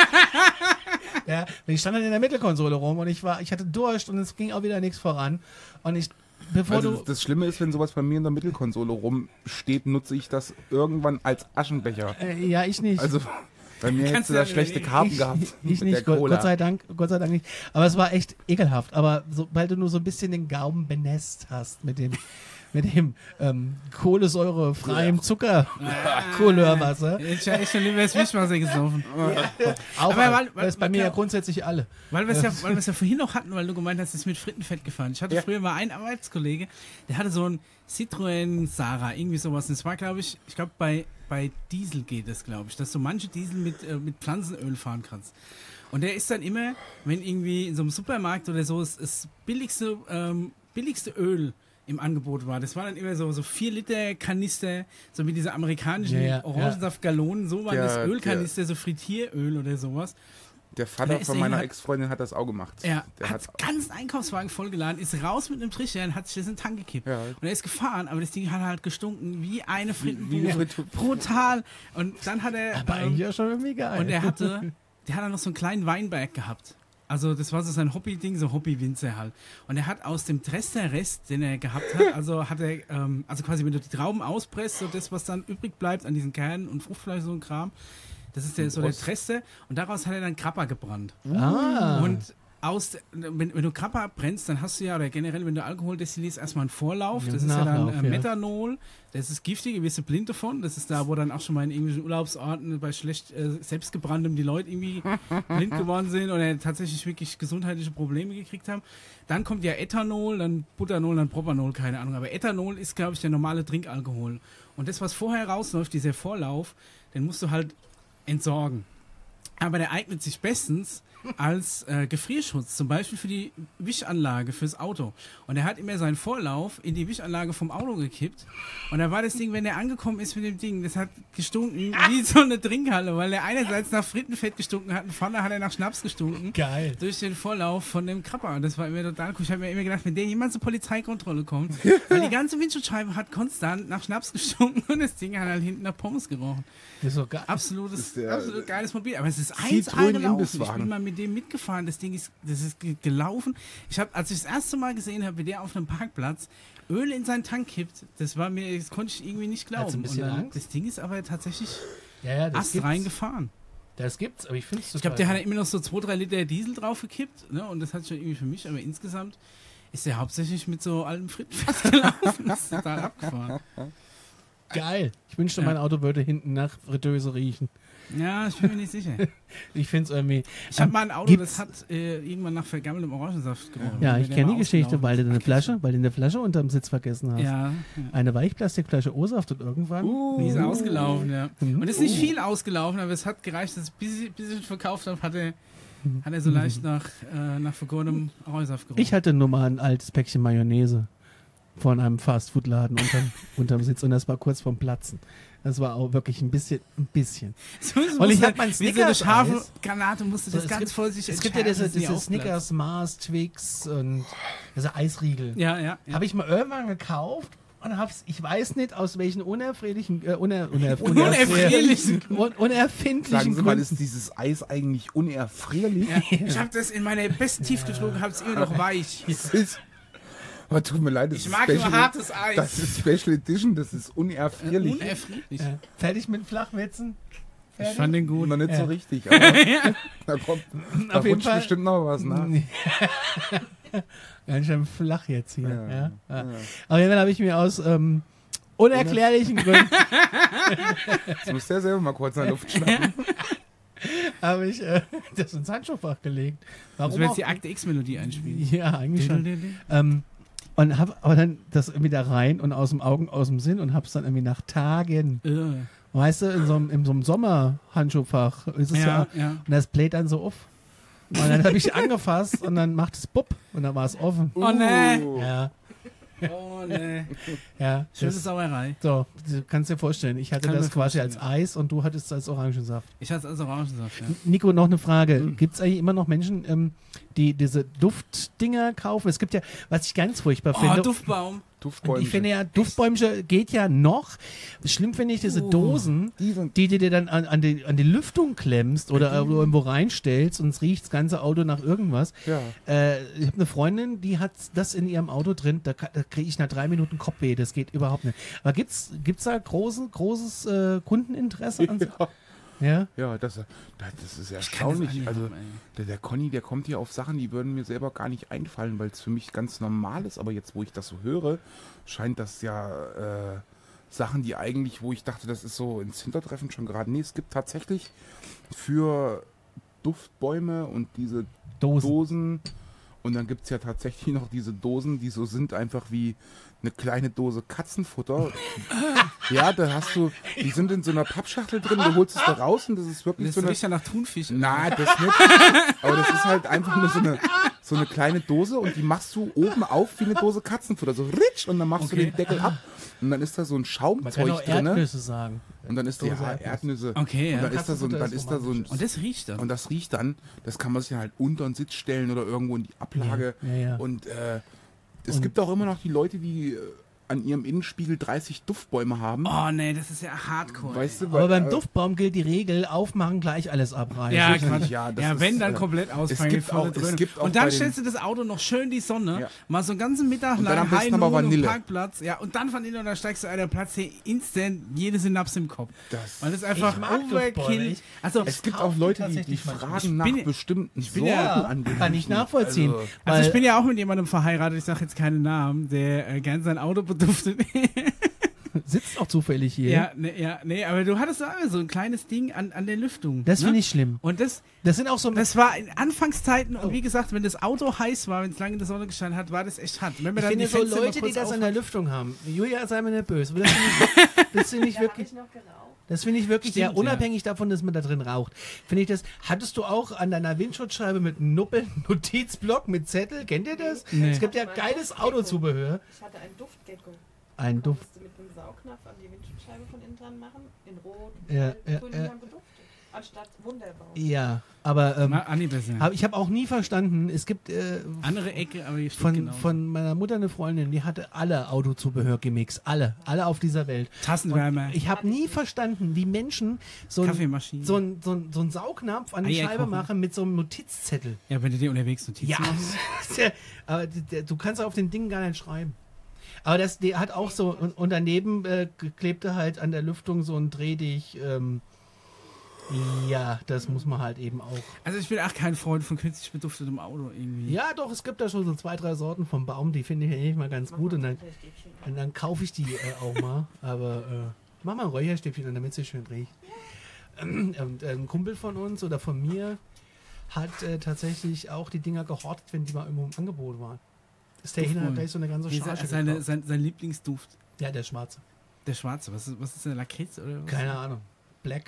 Ja, ich stand dann in der Mittelkonsole rum und ich war, ich hatte Durst und es ging auch wieder nichts voran. Und ich, bevor Also du, das Schlimme ist, wenn sowas bei mir in der Mittelkonsole rumsteht, nutze ich das irgendwann als Aschenbecher. äh, ja, ich nicht. Also bei mir Kannst hättest du du da ja schlechte überlegen. Karten ich, gehabt ich mit nicht, der Gott, Cola. Gott sei Dank, Gott sei Dank nicht. Aber es war echt ekelhaft. Aber sobald du nur so ein bisschen den Gaumen benässt hast mit dem, mit dem ähm, kohlensäurefreiem Zucker, Couleur-Wasser. Ich habe echt schon lieber das Wischwasser gesoffen. Auch, Aber weil- das ist bei weil- mir ja klar. grundsätzlich alle. Weil wir es ja, weil wir es ja vorhin noch hatten, weil du gemeint hast, es ist mit Frittenfett gefahren. Ich hatte Ja. früher mal einen Arbeitskollege, der hatte so ein Citroën Sara, irgendwie sowas. Und das war, glaube ich, ich glaube bei, bei Diesel geht es, glaube ich, dass du manche Diesel mit, äh, mit Pflanzenöl fahren kannst. Und der ist dann immer, wenn irgendwie in so einem Supermarkt oder so das, das billigste, ähm, billigste Öl im Angebot war. Das war dann immer so, so vier Liter Kanister, so wie diese amerikanischen Ja, ja, Orangensaftgallonen, so war Der- das Ölkanister, so Frittieröl oder sowas. Der Der Vater ist von der meiner hat- Ex-Freundin hat das auch gemacht. Er Der hat hat, ganz Einkaufswagen vollgeladen, ist raus mit einem Trichter und hat sich das in den Tank gekippt. Ja. Und er ist gefahren, aber das Ding hat halt gestunken wie eine wie Frittenbude. eine Frittu- Brutal. Und dann hat er... Aber ähm, eigentlich ja schon irgendwie geil. und er hatte, der hat dann noch so einen kleinen Weinberg gehabt. Also das war so sein Hobby-Ding, so Hobby-Winzer halt. Und er hat aus dem Dresser-Rest, den er gehabt hat, also hat er, ähm, also quasi wenn du die Trauben auspresst, so das, was dann übrig bleibt an diesen Kernen und Fruchtfleisch, so ein Kram, das ist der, so der Rost. Treste. Und daraus hat er dann Krapper gebrannt. Ah. Und aus, wenn, wenn du Krapper brennst, dann hast du ja, oder generell, wenn du Alkohol destillierst, erstmal einen Vorlauf. Ja, Das ist ja dann Nachlauf, äh, ja. Methanol. Das ist giftig, wirst du blind davon. Das ist da, wo dann auch schon mal in irgendwelchen Urlaubsorten bei schlecht äh, selbstgebranntem die Leute irgendwie blind geworden sind oder tatsächlich wirklich gesundheitliche Probleme gekriegt haben. Dann kommt ja Ethanol, dann Butanol, dann Propanol, keine Ahnung. Aber Ethanol ist, glaube ich, der normale Trinkalkohol. Und das, was vorher rausläuft, dieser Vorlauf, den musst du halt entsorgen. Aber der eignet sich bestens als äh, Gefrierschutz, zum Beispiel für die Wischanlage fürs Auto. Und er hat immer seinen Vorlauf in die Wischanlage vom Auto gekippt. Und da war das Ding, wenn er angekommen ist mit dem Ding, das hat gestunken wie so eine Trinkhalle, weil er einerseits nach Frittenfett gestunken hat und vorne hat er nach Schnaps gestunken. Geil. Durch den Vorlauf von dem Krapper. Und das war immer total cool. Ich habe mir immer gedacht, wenn der jemand zur Polizeikontrolle kommt, weil die ganze Windschutzscheibe hat konstant nach Schnaps gestunken und das Ding hat halt hinten nach Pommes gerochen. Das ist so geil. Absolutes, der- absolut geiles Mobil. Aber es ist eins Citroën gelaufen. Ich Imbisswagen. bin mal mit dem mitgefahren. Das Ding ist, das ist ge- gelaufen. Ich habe, als ich das erste Mal gesehen habe, wie der auf einem Parkplatz Öl in seinen Tank kippt, das war mir, das konnte ich irgendwie nicht glauben. Hat's ein bisschen Und dann, Angst? das Ding ist aber tatsächlich Ja, ja, das astrein gibt's. gefahren. Das gibt's, aber ich finde es Ich glaube, der hat ja immer noch so zwei, drei Liter Diesel draufgekippt, ne? Und das hat schon irgendwie für mich, aber insgesamt ist der hauptsächlich mit so altem Frittenfett gelaufen. Das ist total abgefahren. geil. Ich wünschte, Ja. mein Auto würde hinten nach Fritteuse riechen. Ja, ich bin mir nicht sicher. Ich finde es irgendwie. Ich habe Ähm, mal ein Auto, gibt's- das hat äh, irgendwann nach vergammeltem Orangensaft gerochen. Ja, Wenn ich der kenne mal die Geschichte, ausgelaufen weil du ist. eine Flasche, weil du eine Flasche unterm Sitz vergessen hast. Ja, ja. Eine Weichplastikflasche O-Saft und irgendwann. Die ist ausgelaufen, ja. Mhm. Und es ist nicht viel ausgelaufen, aber es hat gereicht, dass bis ich, bis ich ihn verkauft habe, hat er, hat er so leicht nach, äh, nach vergorenem Orangensaft gerochen. Ich hatte nur mal ein altes Päckchen Mayonnaise von einem Fastfood-Laden unterm, unterm Sitz und das war kurz vorm Platzen. Das war auch wirklich ein bisschen, ein bisschen. So, so Und ich musste- hab mein wie so eine Snickers scharfe Eis. Granate musste So, das es ganz gibt- vorsichtig Es gibt ja entschärfen, diese, dass die diese aufplatzt. Snickers, Mars, Twix und diese Eisriegel. Ja, ja. ja. Habe ich mal irgendwann gekauft und hab's, ich weiß nicht aus welchen unerfreulichen, äh, uner, uner, Unerfrierlichen. un, unerfindlichen Sagen Sie mal, Gründen. ist dieses Eis eigentlich unerfrierlich? Ja. Ich habe das in meiner besten Tiefgefroren, habe es immer noch weich. Das ist, aber tut mir leid, das Ich ist mag Special, nur hartes Eis. Das ist Special Edition, das ist unerfrierlich. Unerfrierlich. Ja. Fertig mit Flachwitzen? Ich fand den gut. Noch nicht Ja. so richtig, aber da kommt, da Auf jeden rutscht Fall. bestimmt noch was nach. Ganz schön flach jetzt hier. Ja, Ja. Ja. ja. Auf jeden Fall habe ich mir aus ähm, unerklärlichen Gründen Jetzt muss der selber mal kurz in der Luft schnappen. habe ich äh, das ins Handschuhfach gelegt. Müssen Warum wir jetzt auch? die Akte X-Melodie einspielen? Ja, eigentlich schon. Ähm, und habe aber dann das irgendwie da rein und aus dem Augen, aus dem Sinn und habe es dann irgendwie nach Tagen, Äh, weißt du, in so einem, in so einem Sommerhandschuhfach ist es ja, Ja, ja. und das bläht dann so auf. Und dann habe ich angefasst und dann macht es bupp und dann war es offen. Oh, nee. Uh. Ja, Oh, ne. ja. Schöne Das, Sauerei. so, du kannst dir vorstellen, ich hatte Kann das mir quasi als vorstellen. Eis und du hattest es als Orangensaft. Ich hatte es als Orangensaft, ja. Nico, noch eine Frage. Mhm. Gibt es eigentlich immer noch Menschen, ähm, die diese Duftdinger kaufen? Es gibt ja, was ich ganz furchtbar Oh, finde. Duftbaum. Und Duftbäume. ich finde ja, Duftbäumchen geht ja noch. Schlimm finde ich diese Oh. Dosen, Die sind die du dir dann an, an, die, an die Lüftung klemmst oder irgendwo reinstellst und es riecht das ganze Auto nach irgendwas. ja. Äh, ich habe eine Freundin, die hat das in ihrem Auto drin, da, ka- da kriege ich nach drei Minuten Kopfweh, das geht überhaupt nicht. Aber gibt's gibt's da großen, großes äh, Kundeninteresse an so? Ja. Ja? Ja, das, das, das ist Kann das erstaunlich. eigentlich Also haben, ey. der, der Conny, der kommt hier auf Sachen, die würden mir selber gar nicht einfallen, weil es für mich ganz normal ist. Aber jetzt, wo ich das so höre, scheint das ja äh, Sachen, die eigentlich, wo ich dachte, das ist so ins Hintertreffen schon gerade. Nee, es gibt tatsächlich für Duftbäume und diese Dosen. Dosen. Und dann gibt es ja tatsächlich noch diese Dosen, die so sind einfach wie eine kleine Dose Katzenfutter. Ja, da hast du, die sind in so einer Pappschachtel drin, du holst es da raus und das ist wirklich Das so eine... riecht ja nach Thunfisch. Na, das nicht. Aber das ist halt einfach nur so eine, so eine kleine Dose und die machst du oben auf wie eine Dose Katzenfutter. So ritsch und dann machst Okay. du den Deckel ab und dann ist da so ein Man kann Schaumzeug auch drin. Erdnüsse sagen. Und dann ist da Dose ja, Erdnüsse. Erdnüsse. Okay, ja. Und dann ist da so ein, Katzenfutter dann ist ist da so ein, Und das riecht dann. und das riecht dann, das kann man sich dann halt unter den Sitz stellen oder irgendwo in die Ablage. Ja, ja, ja. Und äh, es Und- gibt auch immer noch die Leute, die äh, an ihrem Innenspiegel dreißig Duftbäume haben. Oh, nee, das ist ja hardcore. Weißt du, Aber weil, beim äh, Duftbaum gilt die Regel, aufmachen, gleich alles abreißen. Ja, richtig, Quatsch. ja, Ja, das ist, wenn, dann äh, komplett ausfangen. gibt volle auch- es Dröhnung. gibt auch und dann bei den- stellst du das Auto noch schön die Sonne, Ja. mal so einen ganzen Mittag Und dann lang am besten High aber Noon Vanille. und Parkplatz. Ja, und dann Vanille und dann steigst du an der Platz hier instant jede Synapse im Kopf. das, Weil das einfach Ich mag Duftbäume. Overkill. Ich- Also, es gibt kaufe auch Leute, die, die tatsächlich manchmal. fragen Ich nach bin- bestimmten bin Sorten ja- an kann ich Gerüchen. nachvollziehen. Also, also ich weil- bin ja auch mit jemandem verheiratet, ich sage jetzt keinen Namen, der äh, gern sein Auto beduftet. sitzt auch zufällig hier. ja, ne, ja, nee, aber du hattest da so ein kleines Ding an, an der Lüftung. Das ne? finde ich schlimm. Und das, Das sind auch so. das war in Anfangszeiten Oh. und wie gesagt, wenn das Auto heiß war, wenn es lange in der Sonne gestanden hat, war das echt hart. Wenn wir Ich dann finde die so Fenster mal Leute, die kurz das auf- an der Lüftung haben. Julia, sei mir nicht böse. Aber das finde ich, das finde ich Da habe wirklich. ich noch geraucht. Das finde ich wirklich Stimmt, sehr unabhängig davon, dass man da drin raucht. Finde ich das. Hattest du auch an deiner Windschutzscheibe mit einem Nuppel, Notizblock mit Zettel? Kennt ihr das? Nee. Es gibt ja geiles Autozubehör. Ich hatte einen Duftgecko. Ein Duft. Konntest du mit einem Saugnapf an die Windschutzscheibe von innen dran machen, in Rot, Ja, Gelb, ja, Grün, ja. die haben geduftet. Anstatt Wunderbaum. Ja, aber ähm, Ma- Anni besser. hab, ich habe auch nie verstanden, es gibt äh, Andere Ecke, aber hier steht von, genau. von meiner Mutter eine Freundin, die hatte alle Autozubehör gemixt. Alle. Alle auf dieser Welt. Tassenwärmer, Ich habe nie verstanden, wie Menschen so ein, Kaffeemaschine. so ein, so ein, so ein Saugnapf an die Eier Scheibe kochen. machen mit so einem Notizzettel. ja, wenn du dir unterwegs Notizen Ja, machst. aber d- d- du kannst auf den Dingen gar nicht schreiben. Aber das der hat auch so, und, und daneben äh, klebte halt an der Lüftung so ein Drehdig. Ähm, ja, das muss man halt eben auch. Also ich bin auch kein Freund von künstlich beduftetem Auto irgendwie. Ja, doch, es gibt da schon so zwei, drei Sorten vom Baum, die finde ich eigentlich mal ganz gut. Und dann, und dann kaufe ich die äh, auch mal. Aber äh, mach mal ein Räucherstäbchen an, damit es sich schön riecht. Und äh, ein Kumpel von uns oder von mir hat äh, tatsächlich auch die Dinger gehortet, wenn die mal irgendwo im Angebot waren. Ist der hin und hat gleich so eine ganze Dieser, Charge seine, gekauft. sein, sein Lieblingsduft. Ja, der schwarze. Der schwarze. Was ist, was ist der Lakritz oder was? Keine Ahnung. Black.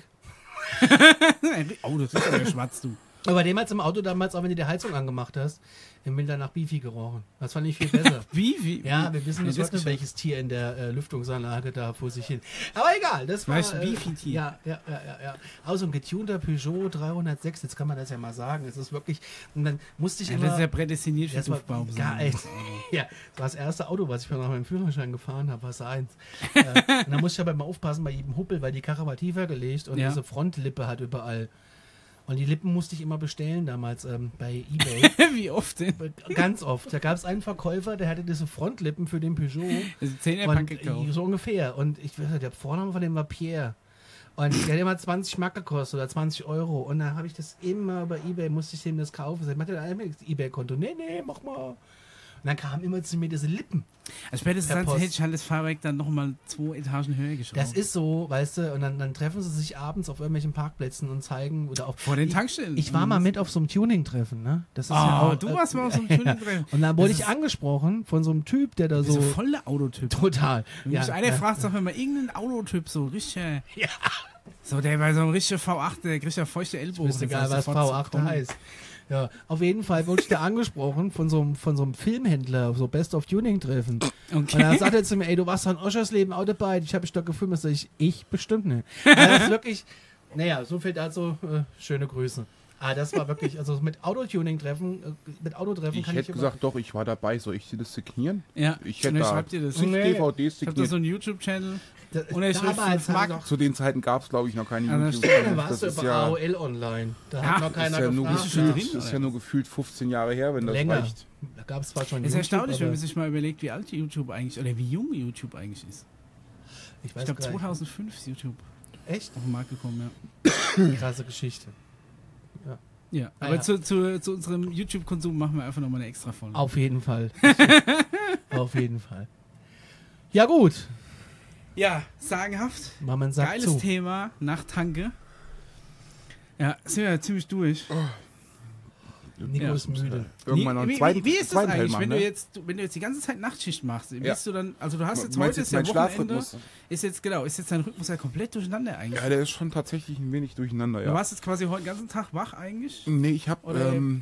Oh, das ist ja der Schwarzduft. Aber bei dem hat es im Auto damals, auch wenn du die Heizung angemacht hast, im Winter nach Beefy gerochen. Das fand ich viel besser. Wie? Wie? Ja, wir wissen wie bis das heute nicht, geschafft? welches Tier in der äh, Lüftungsanlage da vor sich hin. Aber egal, das war... Weißt du, äh, Beefy-Tier? Ja, ja, ja, ja, ja. Also ein getunter Peugeot dreihundertsechs, jetzt kann man das ja mal sagen. Es ist wirklich... Und dann musste ich Ja, immer... das ist ja prädestiniert für Das war Duftbaum. geil. Ja, das war das erste Auto, was ich mir nach meinem Führerschein gefahren habe, war seins. äh, und da musste ich aber immer aufpassen bei jedem Huppel, weil die Karre war tiefer gelegt und Ja. diese Frontlippe hat überall. Und die Lippen musste ich immer bestellen damals ähm, bei eBay. Wie oft denn? Ganz oft. Da gab es einen Verkäufer, der hatte diese Frontlippen für den Peugeot. Das ist zehner-Pack Und gekauft. äh, so ungefähr. Und ich weiß nicht, der Vorname von dem war Pierre. Und der hat immer zwanzig Mark gekostet oder zwanzig Euro. Und dann habe ich das immer bei eBay, musste ich dem das kaufen. Ich sagte, mach dir ein eBay-Konto. Nee, nee, mach mal. Und dann kamen immer zu mir diese Lippen. Also spätestens Per dann Post. hätte ich halt das Fahrwerk dann nochmal zwei Etagen höher geschraubt. Das ist so, weißt du, und dann, dann treffen sie sich abends auf irgendwelchen Parkplätzen und zeigen oder auf. Vor den Tankstellen. Ich war mal mit auf so einem Tuning-Treffen, ne? Das ist Ah, ja auch, du äh, warst mal auf so einem Tuning-Treffen. Und dann wurde Das ich ist- angesprochen von so einem Typ, der da So so. voll der Autotyp. Total. Wenn Ja, mich einer ja. fragt, sag mir mal irgendeinen Autotyp, so richtig. Ja. So, der bei so einem richtigen V acht, der kriegt ja feuchte Ellbogen. Ist Das egal, heißt, was sofort V acht kommen. heißt. Ja, auf jeden Fall wurde ich da angesprochen von so einem, von so einem Filmhändler, so Best of Tuning Treffen. Und dann Okay. sagt er zu mir, ey, du warst an Oschersleben Autobike, ich habe mich doch gefilmt, das sag ich, ich bestimmt nicht. Also das ist wirklich, naja, so viel dazu, äh, schöne Grüße. Ah, das war wirklich, also mit Autotuning-Treffen, äh, mit Autotreffen Ich kann hätte ich gesagt, doch, ich war dabei. Soll ich dir das signieren? Ja, Ich und hätte dann da schreibt ihr das. zig Nee. D V Ds Ich hab da signiert. so einen YouTube-Channel. da, Und er schrift damals fünf hat Mark. doch, Zu den Zeiten gab es, glaube ich, noch keine Ja, das YouTube. da warst du Das ist über ja, A O L online. Da Ach, hat noch ist keiner ja, nur, gefragt. Bist du schon gefühlt, drin, ist oder? ja nur gefühlt fünfzehn Jahre her, wenn das Länger. reicht. Da gab es zwar schon Ist YouTube, erstaunlich, wenn aber man sich mal überlegt, wie alt YouTube eigentlich, oder wie jung YouTube eigentlich ist. ich Ich weiß glaube gar nicht. zweitausendfünf ist YouTube Echt? auf den Markt gekommen, ja. Krasse Geschichte. Ja, Ah, aber ja. Zu, zu, zu unserem YouTube-Konsum machen wir einfach nochmal eine extra Folge. Auf jeden Fall. Auf jeden Fall. Ja gut, Ja, sagenhaft. man sagt Geiles zu. Thema, Nachttanke. Ja, sind wir ja ziemlich durch. Nico Ja. ist müde. Irgendwann noch einen wie, zweiten, wie, wie ist das zweiten Teil eigentlich, machen, wenn ne? du jetzt, wenn du jetzt die ganze Zeit Nachtschicht machst, Ja. bist du dann, also du hast jetzt Du meinst heute jetzt ist ja meinen Wochenende, Schlafrhythmus? ist jetzt genau, ist jetzt dein Rhythmus ja komplett durcheinander eigentlich. Ja, der ist schon tatsächlich ein wenig durcheinander, Du ja. warst jetzt quasi heute den ganzen Tag wach eigentlich. Nee, ich habe Oder- ähm,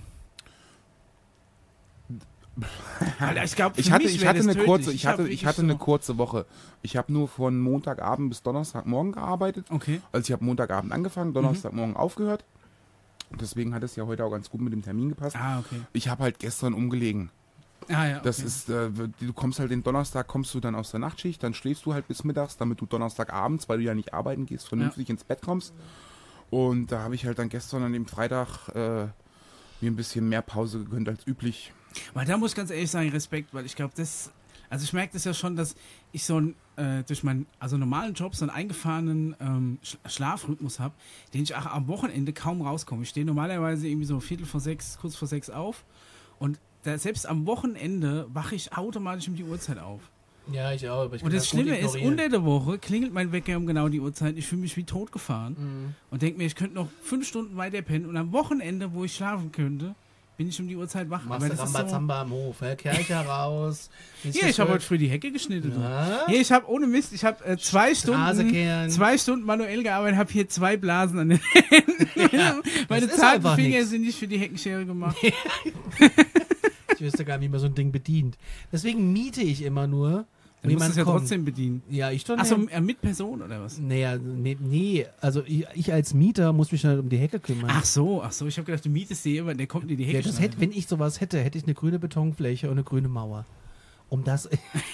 Alter, ich glaube, ich hatte, ich hatte eine kurze, ich hatte, ich hatte eine kurze Woche. Ich habe nur von Montagabend bis Donnerstagmorgen gearbeitet. Okay. Also ich habe Montagabend angefangen, Donnerstagmorgen aufgehört. Und deswegen hat es ja heute auch ganz gut mit dem Termin gepasst. Ah, okay. Ich habe halt gestern umgelegen. Ah, ja. Okay. Das ist, äh, du kommst halt den Donnerstag, kommst du dann aus der Nachtschicht, dann schläfst du halt bis mittags, damit du Donnerstagabends, weil du ja nicht arbeiten gehst, vernünftig ins Bett kommst. Und da habe ich halt dann gestern an dem Freitag äh, mir ein bisschen mehr Pause gegönnt als üblich. Weil da muss ich ganz ehrlich sagen, Respekt, weil ich glaube, das, also ich merke das ja schon, dass ich so einen, äh, durch meinen, also normalen Job, so einen eingefahrenen ähm, Sch Schlafrhythmus habe, den ich auch am Wochenende kaum rauskomme. Ich stehe normalerweise irgendwie so Viertel vor sechs, kurz vor sechs auf und da, selbst am Wochenende wache ich automatisch um die Uhrzeit auf. Ja, ich auch. Aber ich Und kann das gut Schlimme ist, ignorieren. unter der Woche klingelt mein Wecker um genau die Uhrzeit. Ich fühle mich wie tot gefahren Mhm. und denke mir, ich könnte noch fünf Stunden weiter pennen und am Wochenende, wo ich schlafen könnte, bin ich um die Uhrzeit wach. Machst Aber du das ist so, Rambazamba am Hof, ne? Kercher raus. hier, ich habe heute früh die Hecke geschnitten. du. Ja. Hier, ich habe ohne Mist, ich habe äh, zwei Straße Stunden, kehren. zwei Stunden manuell gearbeitet, habe hier zwei Blasen an den Händen. Ja, Meine das ist einfach zarten Finger nix. sind nicht für die Heckenschere gemacht. Ich wüsste gar nicht, wie man so ein Ding bedient. Deswegen miete ich immer nur, Dann wie musst du man es ja kommt. trotzdem bedienen. Ja, ich doch Achso, nicht. äh, mit Person oder was? Naja, nee, nee, also ich, ich als Mieter muss mich dann um die Hecke kümmern. Ach so, ach so, ich habe gedacht, du mietest dir jemanden, der kommt in die Hecke. ja, das hätte, wenn ich sowas hätte, hätte ich eine grüne Betonfläche und eine grüne Mauer. Um das.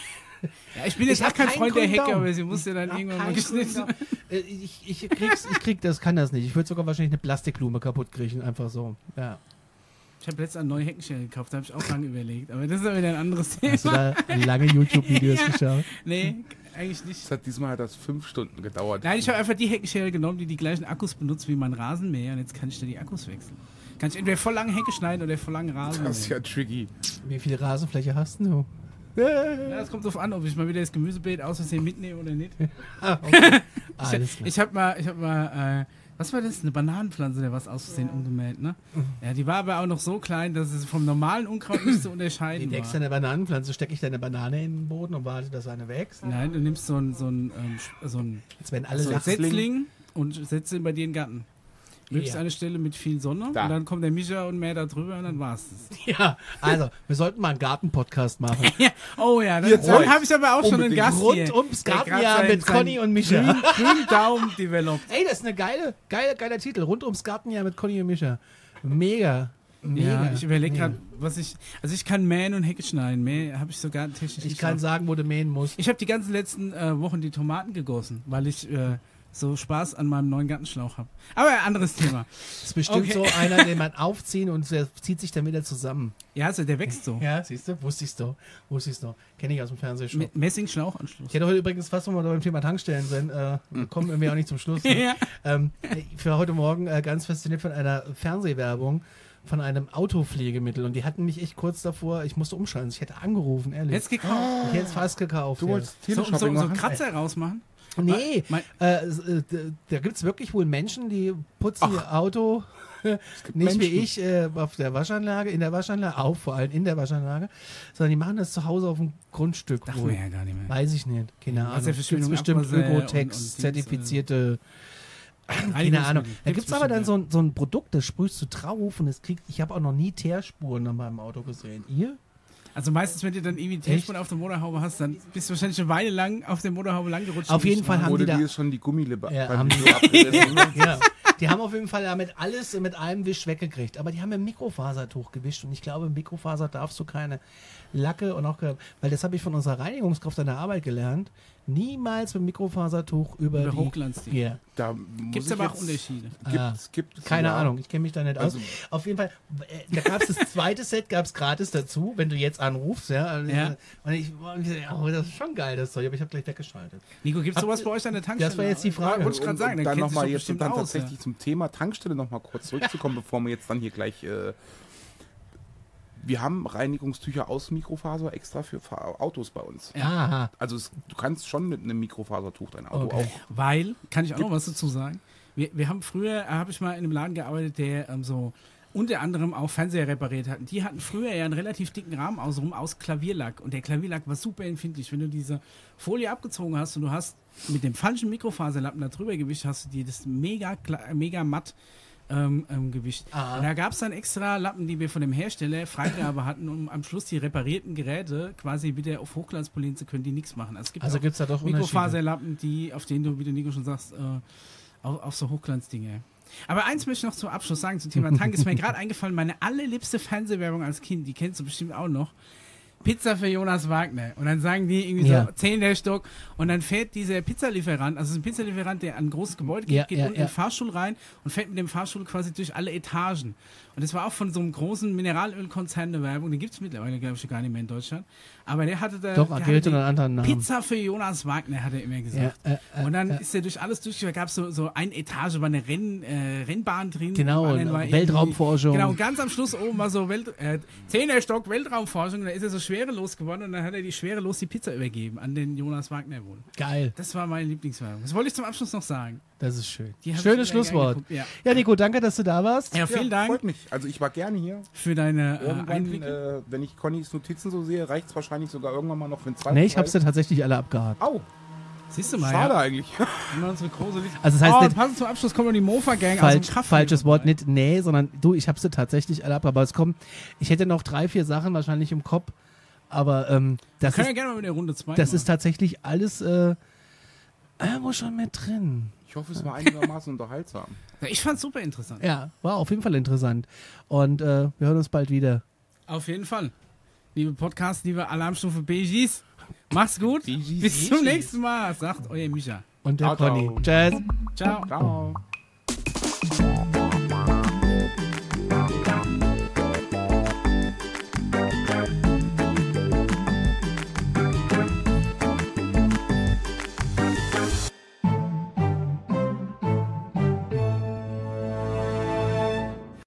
ja, ich bin jetzt Ich auch hab kein keinen Freund der grünen Hecke, Daumen. aber sie muss ja dann Ich hab irgendwann mal keinen geschnitten. grünen Daumen. Äh, ich, ich krieg's, ich krieg das, kann das nicht. Ich würde sogar wahrscheinlich eine Plastikblume kaputt kriegen, einfach so. Ja. Ich habe letztens eine neue Heckenschere gekauft, da habe ich auch lange überlegt. Aber das ist aber wieder ein anderes Hast du Thema. da lange YouTube-Videos Ja. geschaut? Nee, eigentlich nicht. Das hat diesmal hat das fünf Stunden gedauert. Nein, ich habe einfach die Heckenschere genommen, die die gleichen Akkus benutzt wie mein Rasenmäher und jetzt kann ich da die Akkus wechseln. Kann ich entweder voll lange Hecke schneiden oder voll lange Rasen Das ist mähen. ja tricky. Wie viel Rasenfläche hast du? Ja, es kommt drauf an, ob ich mal wieder das Gemüsebeet aus Versehen mitnehme oder nicht. Ah, okay. Ich, Alles klar. ich habe mal, ich hab mal, äh, was war das? Eine Bananenpflanze, der was aus Versehen umgemäht, ne? Ja, die war aber auch noch so klein, dass es vom normalen Unkraut nicht zu Die unterscheiden deckst war. eine Bananenpflanze, stecke ich deine Banane in den Boden und warte, dass eine wächst. Nein, du nimmst so ein, so ein, ähm, Sch- so ein Jetzt werden alle so ein lachen. Setzling und setzt ihn bei dir in den Garten. Möglichst Ja. eine Stelle mit viel Sonne Da. und dann kommt der Micha und mehr da drüber und dann war's das. Ja, also, wir sollten mal einen Garten-Podcast machen. Ja, oh ja, dann, Jetzt dann heute. habe ich aber auch schon einen Unbedingt. Gast Rund hier. ums der Gartenjahr grad sein- mit Conny sein und Micha. Grün, grünen Daumen developt. Ey, das ist eine geile, geile, geiler Titel. Rund ums Gartenjahr mit Conny und Micha. Mega. Mega. Ja, ich überlege Mega. gerade, was ich. Also ich kann mähen und Hecke schneiden. Mähen habe ich sogar technisch Ich nicht kann drauf. sagen, wo du mähen musst. Ich habe die ganzen letzten äh, Wochen die Tomaten gegossen, weil ich äh, so Spaß an meinem neuen Gartenschlauch habe. Aber ein anderes Thema. Das ist bestimmt Okay. so einer, den man aufziehen und der zieht sich dann wieder zusammen. Ja, also der wächst so. Ja, siehst du? Wusste ich's doch. Wusste ich's doch. Kenne ich aus dem Fernsehen schon. Mit Messing-Schlauchanschluss. Ich hätte heute übrigens fast, wenn wir beim Thema Tankstellen sind, äh, wir kommen irgendwie auch nicht zum Schluss. Ne? Ja. ähm, ich war heute Morgen äh, ganz fasziniert von einer Fernsehwerbung von einem Autopflegemittel und die hatten mich echt kurz davor, ich musste umschalten. Ich hätte angerufen, ehrlich. Jetzt gekauft. Ich hätte es fast gekauft. Du ja. wolltest So, so, Teleshopping so machen? Kratzer rausmachen. Nee, Mein- äh, s- äh, d- da gibt es wirklich wohl Menschen, die putzen ihr Auto Es gibt nicht Menschen. wie ich äh, auf der Waschanlage, in der Waschanlage, auch vor allem in der Waschanlage, sondern die machen das zu Hause auf dem Grundstück Darf wohl. man ja gar nicht mehr. Weiß ich nicht, keine Ahnung. Wasserverschwendung, Gibt's bestimmt Abwasser und- und Ökotex, Dings, äh, zertifizierte, keine Reinigungsmittel. Ahnung. Da Gibt's gibt es aber dann bestimmt, so ein, so ein Produkt, das sprühst du drauf und es kriegt, ich habe auch noch nie Teerspuren an meinem Auto gesehen. Ihr? Also meistens, wenn du dann irgendwie Teespuren auf der Motorhaube hast, dann bist du wahrscheinlich eine Weile lang auf der Motorhaube lang gerutscht. Auf jeden Fall haben Oder die da- die ist schon die Gummilippe Ja, beim haben Video die- abgerissen. ne? Ja, die haben auf jeden Fall damit alles mit einem Wisch weggekriegt. Aber die haben im Mikrofasertuch gewischt und ich glaube, im Mikrofaser darfst du keine Lacke und auch, ke- weil das habe ich von unserer Reinigungskraft an der Arbeit gelernt, niemals mit Mikrofasertuch über, Über die... Hochglanzstil. Ja, Da Gibt es muss aber ich auch jetzt- Unterschiede. Ah, Gibt's, gibt's, keine ja. Ahnung, ich kenne mich da nicht aus. Also- Auf jeden Fall, äh, da gab es das zweite Set, gab es gratis dazu, wenn du jetzt anrufst, ja. Und Ja. Und ich, und ich oh, das ist schon geil, das Zeug, aber ich habe gleich weggeschaltet. Nico, gibt es Habt sowas ihr- bei euch an der Tankstelle? Das war jetzt die Frage. Ja, wollte ich gerade sagen. Und dann kennt sich nochmal doch jetzt bestimmt dann aus, tatsächlich zum Thema Tankstelle nochmal kurz zurückzukommen, bevor wir jetzt dann hier gleich. Äh, wir haben Reinigungstücher aus Mikrofaser extra für Fa- Autos bei uns. Aha. Also es, du kannst schon mit einem Mikrofasertuch dein Auto Okay. auch. Weil, kann ich auch noch was dazu sagen? Wir, wir haben früher, äh, habe ich mal in einem Laden gearbeitet, der ähm, so unter anderem auch Fernseher repariert hat. Und die hatten früher ja einen relativ dicken Rahmen außenrum aus Klavierlack. Und der Klavierlack war super empfindlich. Wenn du diese Folie abgezogen hast und du hast mit dem falschen Mikrofaserlappen da drüber gewischt, hast du dir das mega, kla- mega matt ähm, ähm, gewischt. Ah. Und da gab es dann extra Lappen, die wir von dem Hersteller Freigabe hatten, um am Schluss die reparierten Geräte quasi wieder auf Hochglanz polieren zu können, die nichts machen. Also es gibt Also auch gibt es da doch Unterschiede. Mikrofaserlappen, die, auf denen du, wie du Nico schon sagst, äh, auf, auf so Hochglanzdinge. Aber eins möchte ich noch zum Abschluss sagen zum Thema Tank. Ist mir gerade eingefallen, meine allerliebste Fernsehwerbung als Kind, die kennst du bestimmt auch noch. Pizza für Jonas Wagner. Und dann sagen die irgendwie Ja. so, zehnter Stock. Und dann fährt dieser Pizzalieferant, also es ist ein Pizzalieferant, der an ein großes Gebäude geht, Ja, geht ja, unten ja. in den Fahrstuhl rein und fährt mit dem Fahrstuhl quasi durch alle Etagen. Und das war auch von so einem großen Mineralölkonzern eine Werbung. Den gibt es mittlerweile, glaube ich, gar nicht mehr in Deutschland. Aber der hatte da Doch, der der hatte hätte die einen anderen Namen. Pizza für Jonas Wagner, hat er immer gesagt. Ja, äh, äh, Und dann äh. ist er durch alles durch, da gab es so, so eine Etage, war eine Renn, äh, Rennbahn drin. Genau, Am anderen und war Weltraumforschung. irgendwie- Genau, und ganz am Schluss oben war so Welt, äh, zehnter Stock Weltraumforschung, und da ist er so Schwerelos gewonnen und dann hat er die Schwerelos die Pizza übergeben an den Jonas Wagner wohl. Geil. Das war meine Lieblingswerbung. Das wollte ich zum Abschluss noch sagen. Das ist schön. Die hab ich Schönes mir gern Schlusswort. angeguckt, ja. Ja, Nico, danke, dass du da warst. Ja, vielen ja, Dank freut mich. Also ich war gerne hier. für deine äh, Irgendwann, Einblicke. äh, wenn ich Connys Notizen so sehe, reicht es wahrscheinlich sogar irgendwann mal noch für einen zweiten Nee, ich habe Teil. sie tatsächlich alle abgehakt. Au, Siehst du mal, schade ja. eigentlich. Immer unsere große Liste. Also das heißt oh, nicht- passend zum Abschluss kommt noch die Mofa-Gang aus Falsch, dem Kraft. falsches Wort, nicht nee, sondern du, ich habe sie tatsächlich alle abgehakt. Aber es kommen, ich hätte noch drei, vier Sachen wahrscheinlich im Kopf, aber ähm, das, Können ja ist, gerne mal mit der Runde zwei das ist machen. tatsächlich alles äh, irgendwo schon mit drin. Ich hoffe, es war einigermaßen unterhaltsam. Ja, ich fand's super interessant. Ja, war auf jeden Fall interessant. Und äh, wir hören uns bald wieder. Auf jeden Fall. Liebe Podcast, liebe Alarmstufe B Gs, macht's gut. B Gs. Bis zum nächsten Mal, sagt euer Micha. Und der Ciao, ciao. Conny. Tschüss. Ciao. Ciao.